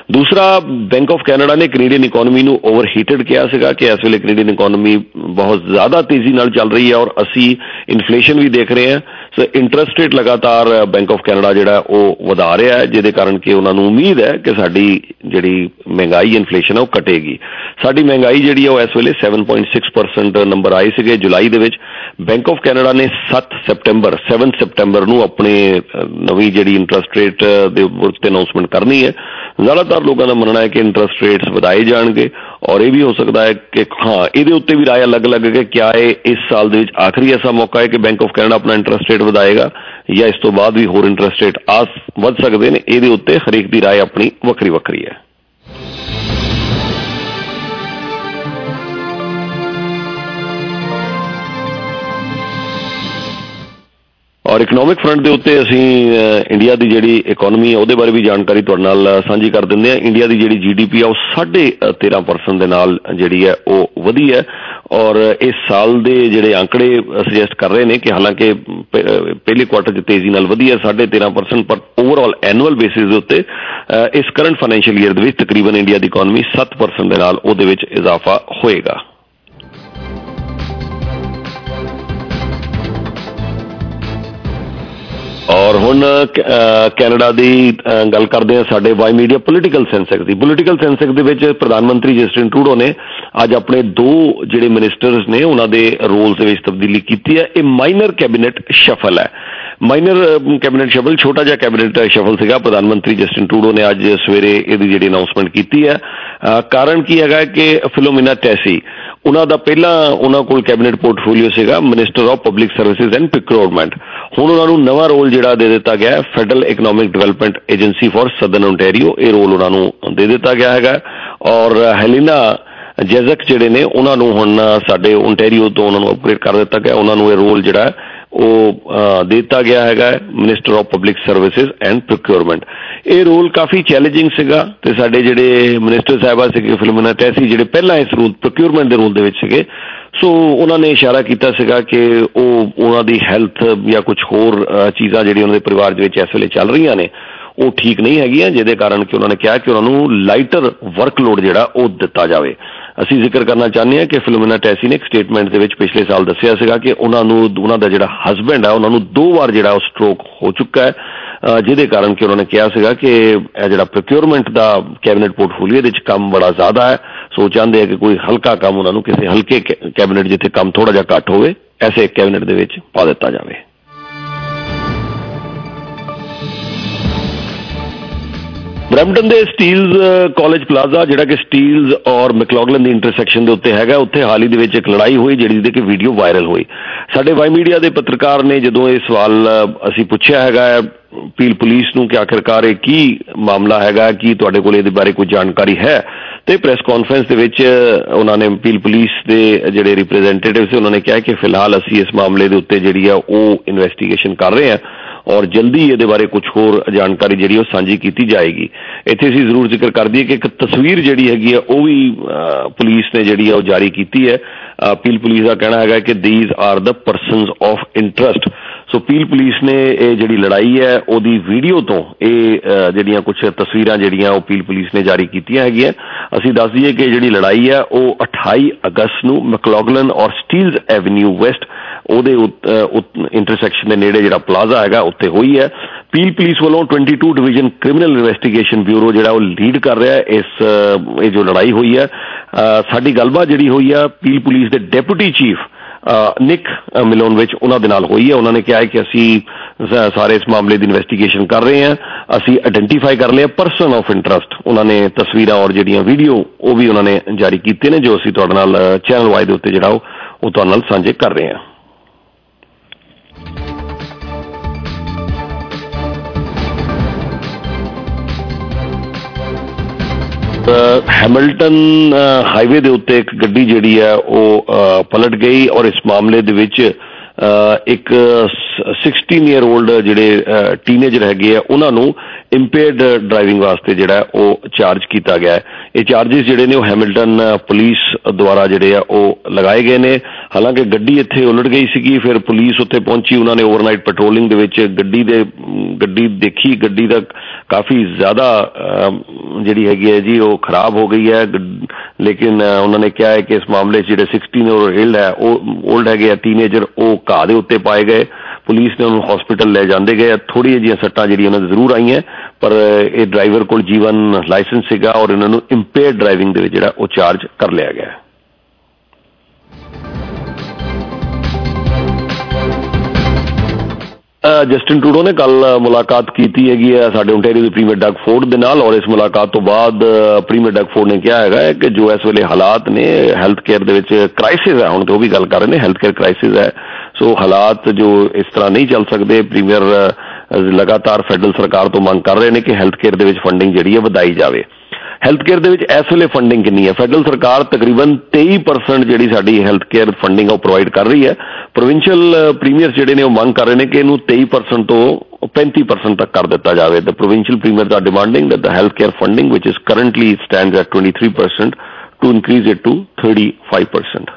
ਦੂਸਰਾ, ਬੈਂਕ ਆਫ ਕੈਨੇਡਾ ਨੇ ਕੈਨੇਡੀਅਨ ਇਕੋਨਮੀ ਨੂੰ ਓਵਰਹੀਟਡ ਕਿਹਾ ਸੀਗਾ ਕਿ ਇਸ ਵੇਲੇ ਕੈਨੇਡੀਅਨ ਇਕੋਨਮੀ ਬਹੁਤ ਜ਼ਿਆਦਾ ਤੇਜ਼ੀ ਨਾਲ ਚੱਲ ਰਹੀ ਹੈ ਔਰ ਅਸੀਂ ਇਨਫਲੇਸ਼ਨ ਵੀ ਦੇਖ ਰਹੇ ਹਾਂ। ਸੋ ਇੰਟਰਸਟ ਰੇਟ ਲਗਾਤਾਰ ਬੈਂਕ ਆਫ ਕੈਨੇਡਾ ਜਿਹੜਾ ਉਹ ਵਧਾ ਰਿਹਾ ਹੈ, ਜਿਹਦੇ ਕਾਰਨ ਕਿ ਉਹਨਾਂ ਨੂੰ ਉਮੀਦ ਹੈ ਕਿ ਸਾਡੀ ਜਿਹੜੀ ਮਹਿੰਗਾਈ ਇਨਫਲੇਸ਼ਨ ਹੈ ਉਹ ਘਟੇਗੀ। ਸਾਡੀ ਮਹਿੰਗਾਈ ਜਿਹੜੀ ਹੈ ਉਹ ਇਸ ਵੇਲੇ seven point six percent number ਆਏ ਸੀਗੇ ਜੁਲਾਈ ਦੇ ਵਿੱਚ। ਬੈਂਕ ਆਫ ਕੈਨੇਡਾ ਨੇ ਸੱਤ ਸੈਪਟੈਂਬਰ ਸੈਵਨ ਸੈਪਟੈਂਬਰ ਨੂੰ ਆਪਣੇ ਨਵੀਂ ਜਿਹੜੀ ਇੰਟਰਸਟ ਰੇਟ ਦੇ ਉੱਤੇ ਅਨਾਊਂਸਮੈਂਟ ਕਰਨੀ ਹੈ। ਜ਼ਿਆਦਾਤਰ ਲੋਕਾਂ ਦਾ ਮੰਨਣਾ ਹੈ ਕਿ ਇੰਟਰਸਟ ਰੇਟਸ ਵਧਾਏ ਜਾਣਗੇ ਔਰ ਇਹ ਵੀ ਹੋ ਸਕਦਾ ਹੈ ਕਿ ਹਾਂ ਇਹਦੇ ਉੱਤੇ ਵੀ ਰਾਏ ਅਲੱਗ ਅਲੱਗ ਕਿ ਕਿਆ ਇਹ ਇਸ ਸਾਲ ਦੇ ਵਿੱਚ ਆਖਰੀ ਐਸਾ ਮੌਕਾ ਹੈ ਕਿ ਬੈਂਕ ਆਫ ਕੈਨੇਡਾ ਆਪਣਾ ਇੰਟਰਸਟ ਰੇਟ ਵਧਾਏਗਾ ਜਾਂ ਇਸ ਤੋਂ ਬਾਅਦ ਵੀ ਹੋਰ ਇੰਟਰਸਟ ਰੇਟ ਆ ਵੱਧ ਸਕਦੇ ਨੇ। ਇਹਦੇ ਉੱਤੇ ਹਰੇਕ ਦੀ ਰਾਏ ਆਪਣੀ ਵੱਖਰੀ ਵੱਖਰੀ ਹੈ। ਔਰ ਇਕਨੋਮਿਕ ਫਰੰਟ ਦੇ ਉੱਤੇ ਅਸੀਂ ਇੰਡੀਆ ਦੀ ਜਿਹੜੀ ਇਕੋਨਮੀ ਹੈ ਉਹਦੇ ਬਾਰੇ ਵੀ ਜਾਣਕਾਰੀ ਤੁਹਾਡੇ ਨਾਲ ਸਾਂਝੀ ਕਰ ਦਿੰਦੇ ਹਾਂ। ਇੰਡੀਆ ਦੀ ਜਿਹੜੀ ਜੀ ਡੀ ਪੀ ਆ ਉਹ ਸਾਢੇ ਤੇਰਾਂ ਪਰਸੈਂਟ ਦੇ ਨਾਲ ਜਿਹੜੀ ਹੈ ਉਹ ਵਧੀ ਹੈ ਔਰ ਇਸ ਸਾਲ ਦੇ ਜਿਹੜੇ ਅੰਕੜੇ ਸੁਜੈਸਟ ਕਰ ਰਹੇ ਨੇ ਕਿ ਹਾਲਾਂਕਿ ਪਹਿਲੇ ਕੁਆਰਟਰ 'ਚ ਤੇਜ਼ੀ ਨਾਲ ਵਧੀ ਹੈ ਸਾਢੇ ਤੇਰਾਂ ਪਰਸੈਂਟ, ਪਰ ਓਵਰਆਲ ਐਨੂਅਲ ਬੇਸਿਸ ਦੇ ਉੱਤੇ ਇਸ ਕਰੰਟ ਫਾਈਨੈਂਸ਼ੀਅਲ ਈਅਰ ਦੇ ਵਿੱਚ ਤਕਰੀਬਨ ਇੰਡੀਆ ਦੀ ਇਕੋਨਮੀ ਸੱਤ ਪਰਸੈਂਟ ਦੇ ਨਾਲ ਉਹਦੇ ਵਿੱਚ ਇਜ਼ਾਫਾ ਹੋਏਗਾ। ਔਰ ਹੁਣ ਕੈਨੇਡਾ ਦੀ ਗੱਲ ਕਰਦੇ ਹਾਂ ਸਾਡੇ ਵਾਈ ਮੀਡੀਆ ਪੋਲੀਟੀਕਲ ਸੈਂਸੈਕਸ ਦੀ। ਪੋਲੀਟੀਕਲ ਸੈਂਸੈਕਸ ਦੇ ਵਿੱਚ ਪ੍ਰਧਾਨ ਮੰਤਰੀ ਜਸਟਿਨ ਟਰੂਡੋ ਨੇ ਅੱਜ ਆਪਣੇ ਦੋ ਜਿਹੜੇ ਮਿਨਿਸਟਰਸ ਨੇ ਉਹਨਾਂ ਦੇ ਰੋਲਸ ਦੇ ਵਿੱਚ ਤਬਦੀਲੀ ਕੀਤੀ ਹੈ। ਇਹ ਮਾਈਨਰ ਕੈਬਨਿਟ ਸ਼ਫਲ ਹੈ। ਮਾਈਨਰ ਕੈਬਨਿਟ ਸ਼ਫਲ ਛੋਟਾ ਜਿਹਾ ਕੈਬਨਿਟ ਸ਼ਫਲ ਸੀਗਾ। ਪ੍ਰਧਾਨ ਮੰਤਰੀ ਜਸਟਿਨ ਟਰੂਡੋ ਨੇ ਅੱਜ ਸਵੇਰੇ ਇਹਦੀ ਜਿਹੜੀ ਅਨਾਊਂਸਮੈਂਟ ਕੀਤੀ ਹੈ। ਕਾਰਨ ਕੀ ਹੈਗਾ ਕਿ ਫਿਲੋਮੀਨਾ ਟੈਸੀ ਉਹਨਾਂ ਦਾ ਪਹਿਲਾਂ ਉਹਨਾਂ ਕੋਲ ਕੈਬਨਿਟ ਪੋਰਟਫੋਲੀਓ ਸੀਗਾ minister of public services and procurement. ਹੁਣ ਉਹਨਾਂ ਨੂੰ ਨਵਾਂ ਰੋਲ ਜਿਹੜਾ ਦੇ ਦਿੱਤਾ ਗਿਆ federal economic development agency for southern Ontario, ਇਹ ਰੋਲ ਉਹਨਾਂ ਨੂੰ ਦੇ ਦਿੱਤਾ ਗਿਆ ਹੈਗਾ। ਔਰ ਹੈਲੀਨਾ ਜੈਜ਼ਕ ਜਿਹੜੇ ਨੇ ਉਹਨਾਂ ਨੂੰ ਹੁਣ ਸਾਡੇ ਓਨਟਾਰੀਓ ਤੋਂ ਉਹਨਾਂ ਨੂੰ ਅਪਗ੍ਰੇਡ ਕਰ ਦਿੱਤਾ ਗਿਆ। ਉਹਨਾਂ ਨੂੰ ਇਹ ਰੋਲ ਜਿਹੜਾ ਉਹ ਦੇ ਦਿੱਤਾ ਗਿਆ ਹੈਗਾ minister of public services and procurement. ਇਹ ਰੋਲ ਕਾਫੀ ਚੈਲੰਜਿੰਗ ਸੀਗਾ ਤੇ ਸਾਡੇ ਜਿਹੜੇ ਮਿਨਿਸਟਰ ਸਾਹਿਬਾ ਸੀਗੇ ਫਿਲੋਮੀਨਾ ਟੈਸੀ ਜਿਹੜੇ ਪਹਿਲਾਂ ਇਸ ਰੋਲ ਪ੍ਰੋਕਿਊਰਮੈਂਟ ਦੇ ਰੋਲ ਦੇ ਵਿੱਚ ਸੀਗੇ, ਸੋ ਉਹਨਾਂ ਨੇ ਇਸ਼ਾਰਾ ਕੀਤਾ ਸੀਗਾ ਕਿ ਉਹ ਉਹਨਾਂ ਦੀ ਹੈਲਥ ਜਾਂ ਕੁਝ ਹੋਰ ਚੀਜ਼ਾਂ ਜਿਹੜੀਆਂ ਉਹਨਾਂ ਦੇ ਪਰਿਵਾਰ ਦੇ ਵਿੱਚ ਇਸ ਵੇਲੇ ਚੱਲ ਰਹੀਆਂ ਨੇ ਉਹ ਠੀਕ ਨਹੀਂ ਹੈਗੀਆਂ, ਜਿਹਦੇ ਕਾਰਨ ਕਿ ਉਹਨਾਂ ਨੇ ਕਿਹਾ ਕਿ ਉਹਨਾਂ ਨੂੰ ਲਾਈਟਰ ਵਰਕਲੋਡ ਜਿਹੜਾ ਉਹ ਦਿੱਤਾ ਜਾਵੇ। ਅਸੀਂ ਜ਼ਿਕਰ ਕਰਨਾ ਚਾਹੁੰਦੇ ਹਾਂ ਕਿ ਫਿਲੋਮੀਨਾ ਟੈਸੀ ਨੇ ਇੱਕ ਸਟੇਟਮੈਂਟ ਦੇ ਵਿੱਚ ਪਿਛਲੇ ਸਾਲ ਦੱਸਿਆ ਸੀਗਾ ਕਿ ਉਹਨਾਂ ਨੂੰ ਉਹਨਾਂ ਦਾ ਜਿਹੜਾ ਹਸਬੈਂਡ ਹੈ ਉਹਨਾਂ ਨੂੰ ਦੋ ਵਾਰ ਜਿਹੜਾ ਉਹ ਸਟ੍ਰੋਕ ਹੋ ਚੁੱਕਾ ਹੈ, ਜਿਹਦੇ ਕਾਰਨ ਕਿ ਉਹਨਾਂ ਨੇ ਕਿਹਾ ਸੀਗਾ ਕਿ ਇਹ ਜਿਹੜਾ ਪ੍ਰੋਕਿਊਰਮੈਂਟ ਦਾ ਕੈਬਨਿਟ ਪੋਰਟਫੋਲੀਓ ਇਹਦੇ ਵਿੱਚ ਕੰਮ ਬੜਾ ਜ਼ਿਆਦਾ ਹੈ। ਸੋ ਚਾਹੁੰਦੇ ਆ ਕਿ ਕੋਈ ਹਲਕਾ ਕੰਮ ਉਹਨਾਂ ਨੂੰ ਕਿਸੇ ਹਲਕੇ ਕੈਬਨਿਟ ਜਿੱਥੇ ਕੰਮ ਥੋੜਾ ਜਿਹਾ ਘੱਟ ਹੋਵੇ ਐਸੇ ਕੈਬਨਿਟ ਦੇ ਵਿੱਚ ਪਾ ਦਿੱਤਾ ਜਾਵੇ। ਬਰੈਂਪਟਨ ਦੇ ਸਟੀਲਜ਼ ਕਾਲਜ ਪਲਾਜ਼ਾ ਜਿਹੜਾ ਕਿ ਸਟੀਲਜ਼ ਔਰ ਮੈਕਲੌਗਲਨ ਦੀ ਇੰਟਰਸੈਕਸ਼ਨ ਦੇ ਉੱਤੇ ਹੈਗਾ, ਉੱਥੇ ਹਾਲ ਹੀ ਦੇ ਵਿੱਚ ਇੱਕ ਲੜਾਈ ਹੋਈ ਜਿਹੜੀ ਦੇ ਕਿ ਵੀਡੀਓ ਵਾਇਰਲ ਹੋਈ। ਸਾਡੇ ਵਾਈ ਮੀਡੀਆ ਦੇ ਪੱਤਰਕਾਰ ਨੇ ਜਦੋਂ ਇਹ ਸਵਾਲ ਅਸੀਂ ਪੁੱਛਿਆ ਹੈਗਾ ਪੀਲ ਪੁਲਿਸ ਨੂੰ ਕਿ ਆਖਿਰਕਾਰ ਇਹ ਕੀ ਮਾਮਲਾ ਹੈਗਾ, ਕੀ ਤੁਹਾਡੇ ਕੋਲ ਇਹਦੇ ਬਾਰੇ ਕੋਈ ਜਾਣਕਾਰੀ ਹੈ, ਤੇ ਪ੍ਰੈਸ ਕਾਨਫਰੰਸ ਦੇ ਵਿੱਚ ਉਹਨਾਂ ਨੇ ਪੀਲ ਪੁਲਿਸ ਦੇ ਜਿਹੜੇ ਰਿਪਰੈਜ਼ੈਂਟੇਟਿਵ ਸੀ ਉਹਨਾਂ ਨੇ ਕਿਹਾ ਕਿ ਫਿਲਹਾਲ ਅਸੀਂ ਇਸ ਮਾਮਲੇ ਦੇ ਉੱਤੇ ਜਿਹੜੀ ਆ ਉਹ ਇਨਵੈਸਟੀਗੇਸ਼ਨ ਕਰ ਰਹੇ ਹਾਂ ਔਰ ਜਲਦੀ ਇਹਦੇ ਬਾਰੇ ਕੁਝ ਹੋਰ ਜਾਣਕਾਰੀ ਜਿਹੜੀ ਉਹ ਸਾਂਝੀ ਕੀਤੀ ਜਾਏਗੀ। ਇੱਥੇ ਅਸੀਂ ਜ਼ਰੂਰ ਜ਼ਿਕਰ ਕਰ ਦਈਏ ਕਿ ਇੱਕ ਤਸਵੀਰ ਜਿਹੜੀ ਹੈਗੀ ਆ ਉਹ ਵੀ ਪੁਲਿਸ ਨੇ ਜਿਹੜੀ ਆ ਉਹ ਜਾਰੀ ਕੀਤੀ ਹੈ। ਪੀਲ ਪੁਲਿਸ ਦਾ ਕਹਿਣਾ ਹੈਗਾ ਕਿ these are the persons of interest. So Peel police ਨੇ ਇਹ ਜਿਹੜੀ ਲੜਾਈ ਹੈ ਉਹਦੀ ਵੀਡੀਓ ਤੋਂ ਇਹ ਜਿਹੜੀਆਂ ਕੁਝ ਤਸਵੀਰਾਂ ਜਿਹੜੀਆਂ ਉਹ ਪੀਲ ਪੁਲਿਸ ਨੇ ਜਾਰੀ ਕੀਤੀਆਂ ਹੈਗੀਆਂ। ਅਸੀਂ ਦੱਸ ਦਈਏ ਕਿ ਜਿਹੜੀ ਲੜਾਈ ਹੈ ਉਹ ਅਠਾਈ ਅਗਸਤ ਨੂੰ ਮੈਕਲੌਗਲਨ ਔਰ ਸਟੀਲਜ਼ ਐਵਨਿਊ ਵੈਸਟ ਉਹਦੇ ਇੰਟਰਸੈਕਸ਼ਨ ਦੇ ਨੇੜੇ ਜਿਹੜਾ ਪਲਾਜ਼ਾ ਹੈਗਾ ਉੱਥੇ ਹੋਈ ਹੈ। ਪੀਲ ਪੁਲਿਸ ਵੱਲੋਂ ਬਾਈ ਡਿਵੀਜ਼ਨ ਕ੍ਰਿਮੀਨਲ ਇਨਵੈਸਟੀਗੇਸ਼ਨ ਬਿਊਰੋ ਜਿਹੜਾ ਉਹ ਲੀਡ ਕਰ ਰਿਹਾ ਹੈ ਇਸ ਇਹ ਜੋ ਲੜਾਈ ਹੋਈ ਹੈ। ਸਾਡੀ ਗੱਲਬਾਤ ਜਿਹੜੀ ਹੋਈ ਆ ਪੀਲ ਪੁਲਿਸ ਦੇ ਡੈਪੂਟੀ ਚੀਫ ਨਿਕ ਮਿਲੋਨ ਵਿੱਚ ਉਹਨਾਂ ਦੇ ਨਾਲ ਹੋਈ ਹੈ। ਉਹਨਾਂ ਨੇ ਕਿਹਾ ਹੈ ਕਿ ਅਸੀਂ ਸਾਰੇ ਇਸ ਮਾਮਲੇ ਦੀ ਇਨਵੈਸਟੀਗੇਸ਼ਨ ਕਰ ਰਹੇ ਹਾਂ, ਅਸੀਂ ਆਇਡੈਂਟੀਫਾਈ ਕਰ ਲਿਆ ਪਰਸਨ ਆਫ ਇੰਟਰਸਟ। ਉਹਨਾਂ ਨੇ ਤਸਵੀਰਾਂ ਔਰ ਜਿਹੜੀਆਂ ਵੀਡੀਓ ਉਹ ਵੀ ਉਹਨਾਂ ਨੇ ਜਾਰੀ ਕੀਤੇ ਨੇ ਜੋ ਅਸੀਂ ਤੁਹਾਡੇ ਨਾਲ ਚੈਨਲ ਵਾਈ ਦੇ ਉੱਤੇ ਜਿਹੜਾ ਉਹ ਤੁਹਾਡੇ ਨਾਲ ਸਾਂਝੇ ਕਰ ਰਹੇ ਹਾਂ। ਹੈਮਿਲਟਨ ਹਾਈਵੇ ਦੇ ਉੱਤੇ ਇੱਕ ਗੱਡੀ ਜਿਹੜੀ ਹੈ ਉਹ ਪਲਟ ਗਈ ਔਰ ਇਸ ਮਾਮਲੇ ਦੇ ਵਿੱਚ ਇੱਕ ਸਿਕਸਟੀਨ ਈਅਰ ਓਲਡ ਜਿਹੜੇ ਟੀਨੇਜਰ ਹੈਗੇ ਆ ਉਹਨਾਂ ਨੂੰ ਇੰਪੇਅਰਡ ਡਰਾਈਵਿੰਗ ਵਾਸਤੇ ਜਿਹੜਾ ਉਹ ਚਾਰਜ ਕੀਤਾ ਗਿਆ ਹੈ। ਇਹ ਚਾਰਜਿਸ ਜਿਹੜੇ ਨੇ ਉਹ ਹੈਮਿਲਟਨ ਪੁਲਿਸ ਦੁਆਰਾ ਜਿਹੜੇ ਆ ਉਹ ਲਗਾਏ ਗਏ ਨੇ। ਹਾਲਾਂਕਿ ਗੱਡੀ ਇੱਥੇ ਉਲਟ ਗਈ ਸੀਗੀ, ਫਿਰ ਪੁਲਿਸ ਉੱਥੇ ਪਹੁੰਚੀ, ਉਹਨਾਂ ਨੇ ਓਵਰਨਾਈਟ ਪੈਟਰੋਲਿੰਗ ਦੇ ਵਿੱਚ ਗੱਡੀ ਦੇ ਗੱਡੀ ਦੇਖੀ, ਗੱਡੀ ਦਾ ਕਾਫੀ ਜ਼ਿਆਦਾ ਜਿਹੜੀ ਹੈਗੀ ਹੈ ਜੀ ਉਹ ਖਰਾਬ ਹੋ ਗਈ ਹੈ। ਲੇਕਿਨ ਉਹਨਾਂ ਨੇ ਕਿਹਾ ਹੈ ਕਿ ਇਸ ਮਾਮਲੇ 'ਚ ਜਿਹੜੇ ਸਿਕਸਟੀਨ ਓਲਡ ਹੈ ਉਹ ਓਲਡ ਹੈਗੇ ਆ ਟੀਨੇਜਰ, ਉਹ ਘਾਹ ਦੇ ਉੱਤੇ ਪਾਏ ਗਏ। ਪੁਲਿਸ ਨੇ ਉਹਨੂੰ ਹਸਪੀਟਲ ਲੈ ਜਾਂਦੇ ਗਏ। ਥੋੜ੍ਹੀਆਂ ਜਿਹੀਆਂ ਸੱਟਾਂ ਜਿਹੜੀਆਂ ਉਹਨਾਂ ਦੇ ਜ਼ਰੂਰ ਆਈਆਂ, ਪਰ ਇਹ ਡਰਾਈਵਰ ਕੋਲ ਜੀਵਨ ਲਾਇਸੈਂਸ ਸੀਗਾ ਔਰ ਇਹਨਾਂ ਨੂੰ ਇੰਪੇਅਰਡ ਡਰਾਈਵਿੰਗ ਦੇ ਵਿੱਚ ਜਿਹੜਾ ਉਹ ਚਾਰਜ ਕਰ ਲਿਆ ਗਿਆ। ਜਸਟਿਨ ਟਰੂਡੋ ਨੇ ਕੱਲ ਮੁਲਾਕਾਤ ਕੀਤੀ ਹੈਗੀ ਹੈ ਸਾਡੇ ਓਨਟਾਰੀਓ ਦੇ ਪ੍ਰੀਮੀਅਰ ਡਗ ਫੋਰਡ ਦੇ ਨਾਲ, ਔਰ ਇਸ ਮੁਲਾਕਾਤ ਤੋਂ ਬਾਅਦ ਪ੍ਰੀਮੀਅਰ ਡਗ ਫੋਰਡ ਨੇ ਕਿਹਾ ਹੈਗਾ ਹੈ ਕਿ ਜੋ ਇਸ ਵੇਲੇ ਹਾਲਾਤ ਨੇ ਹੈਲਥ ਕੇਅਰ ਦੇ ਵਿੱਚ ਕ੍ਰਾਈਸਿਸ ਹੈ, ਹੁਣ ਤਾਂ ਉਹ ਵੀ ਗੱਲ ਕਰ ਰਹੇ ਨੇ ਹੈਲਥ ਕੇਅਰ ਕ੍ਰਾਈਸਿਸ ਹੈ, ਸੋ ਹਾਲਾਤ ਜੋ ਇਸ ਤਰ੍ਹਾਂ ਨਹੀਂ ਚੱਲ ਸਕਦੇ। ਪ੍ਰੀਮੀਅਰ ਲਗਾਤਾਰ ਫੈਡਰਲ ਸਰਕਾਰ ਤੋਂ ਮੰਗ ਕਰ ਰਹੇ ਨੇ ਕਿ ਹੈਲਥ ਕੇਅਰ ਦੇ ਵਿੱਚ ਫੰਡਿੰਗ ਜਿਹੜੀ ਹੈ ਵਧਾਈ ਜਾਵੇ। ਹੈਲਥ ਕੇਅਰ ਦੇ ਵਿੱਚ ਇਸ ਵੇਲੇ ਫੰਡਿੰਗ ਕਿੰਨੀ ਹੈ? ਫੈਡਰਲ ਸਰਕਾਰ ਤਕਰੀਬਨ ਤੇਈ ਪਰਸੈਂਟ ਜਿਹੜੀ ਸਾਡੀ ਹੈਲਥ ਕੇਅਰ ਫੰਡਿੰਗ ਉਹ ਪ੍ਰੋਵਾਈਡ ਕਰ ਰਹੀ ਹੈ। ਪ੍ਰੋਵਿੰਸ਼ੀਅਲ ਪ੍ਰੀਮੀਅਰ ਜਿਹੜੇ ਨੇ ਉਹ ਮੰਗ ਕਰ ਰਹੇ ਨੇ ਕਿ ਇਹਨੂੰ ਤੇਈ ਪਰਸੈਂਟ ਤੋਂ ਪੈਂਤੀ ਪਰਸੈਂਟ ਤੱਕ ਕਰ ਦਿੱਤਾ ਜਾਵੇ। The provincial premier are demanding that the health care funding which is currently stands at twenty three percent to increase it to thirty five percent.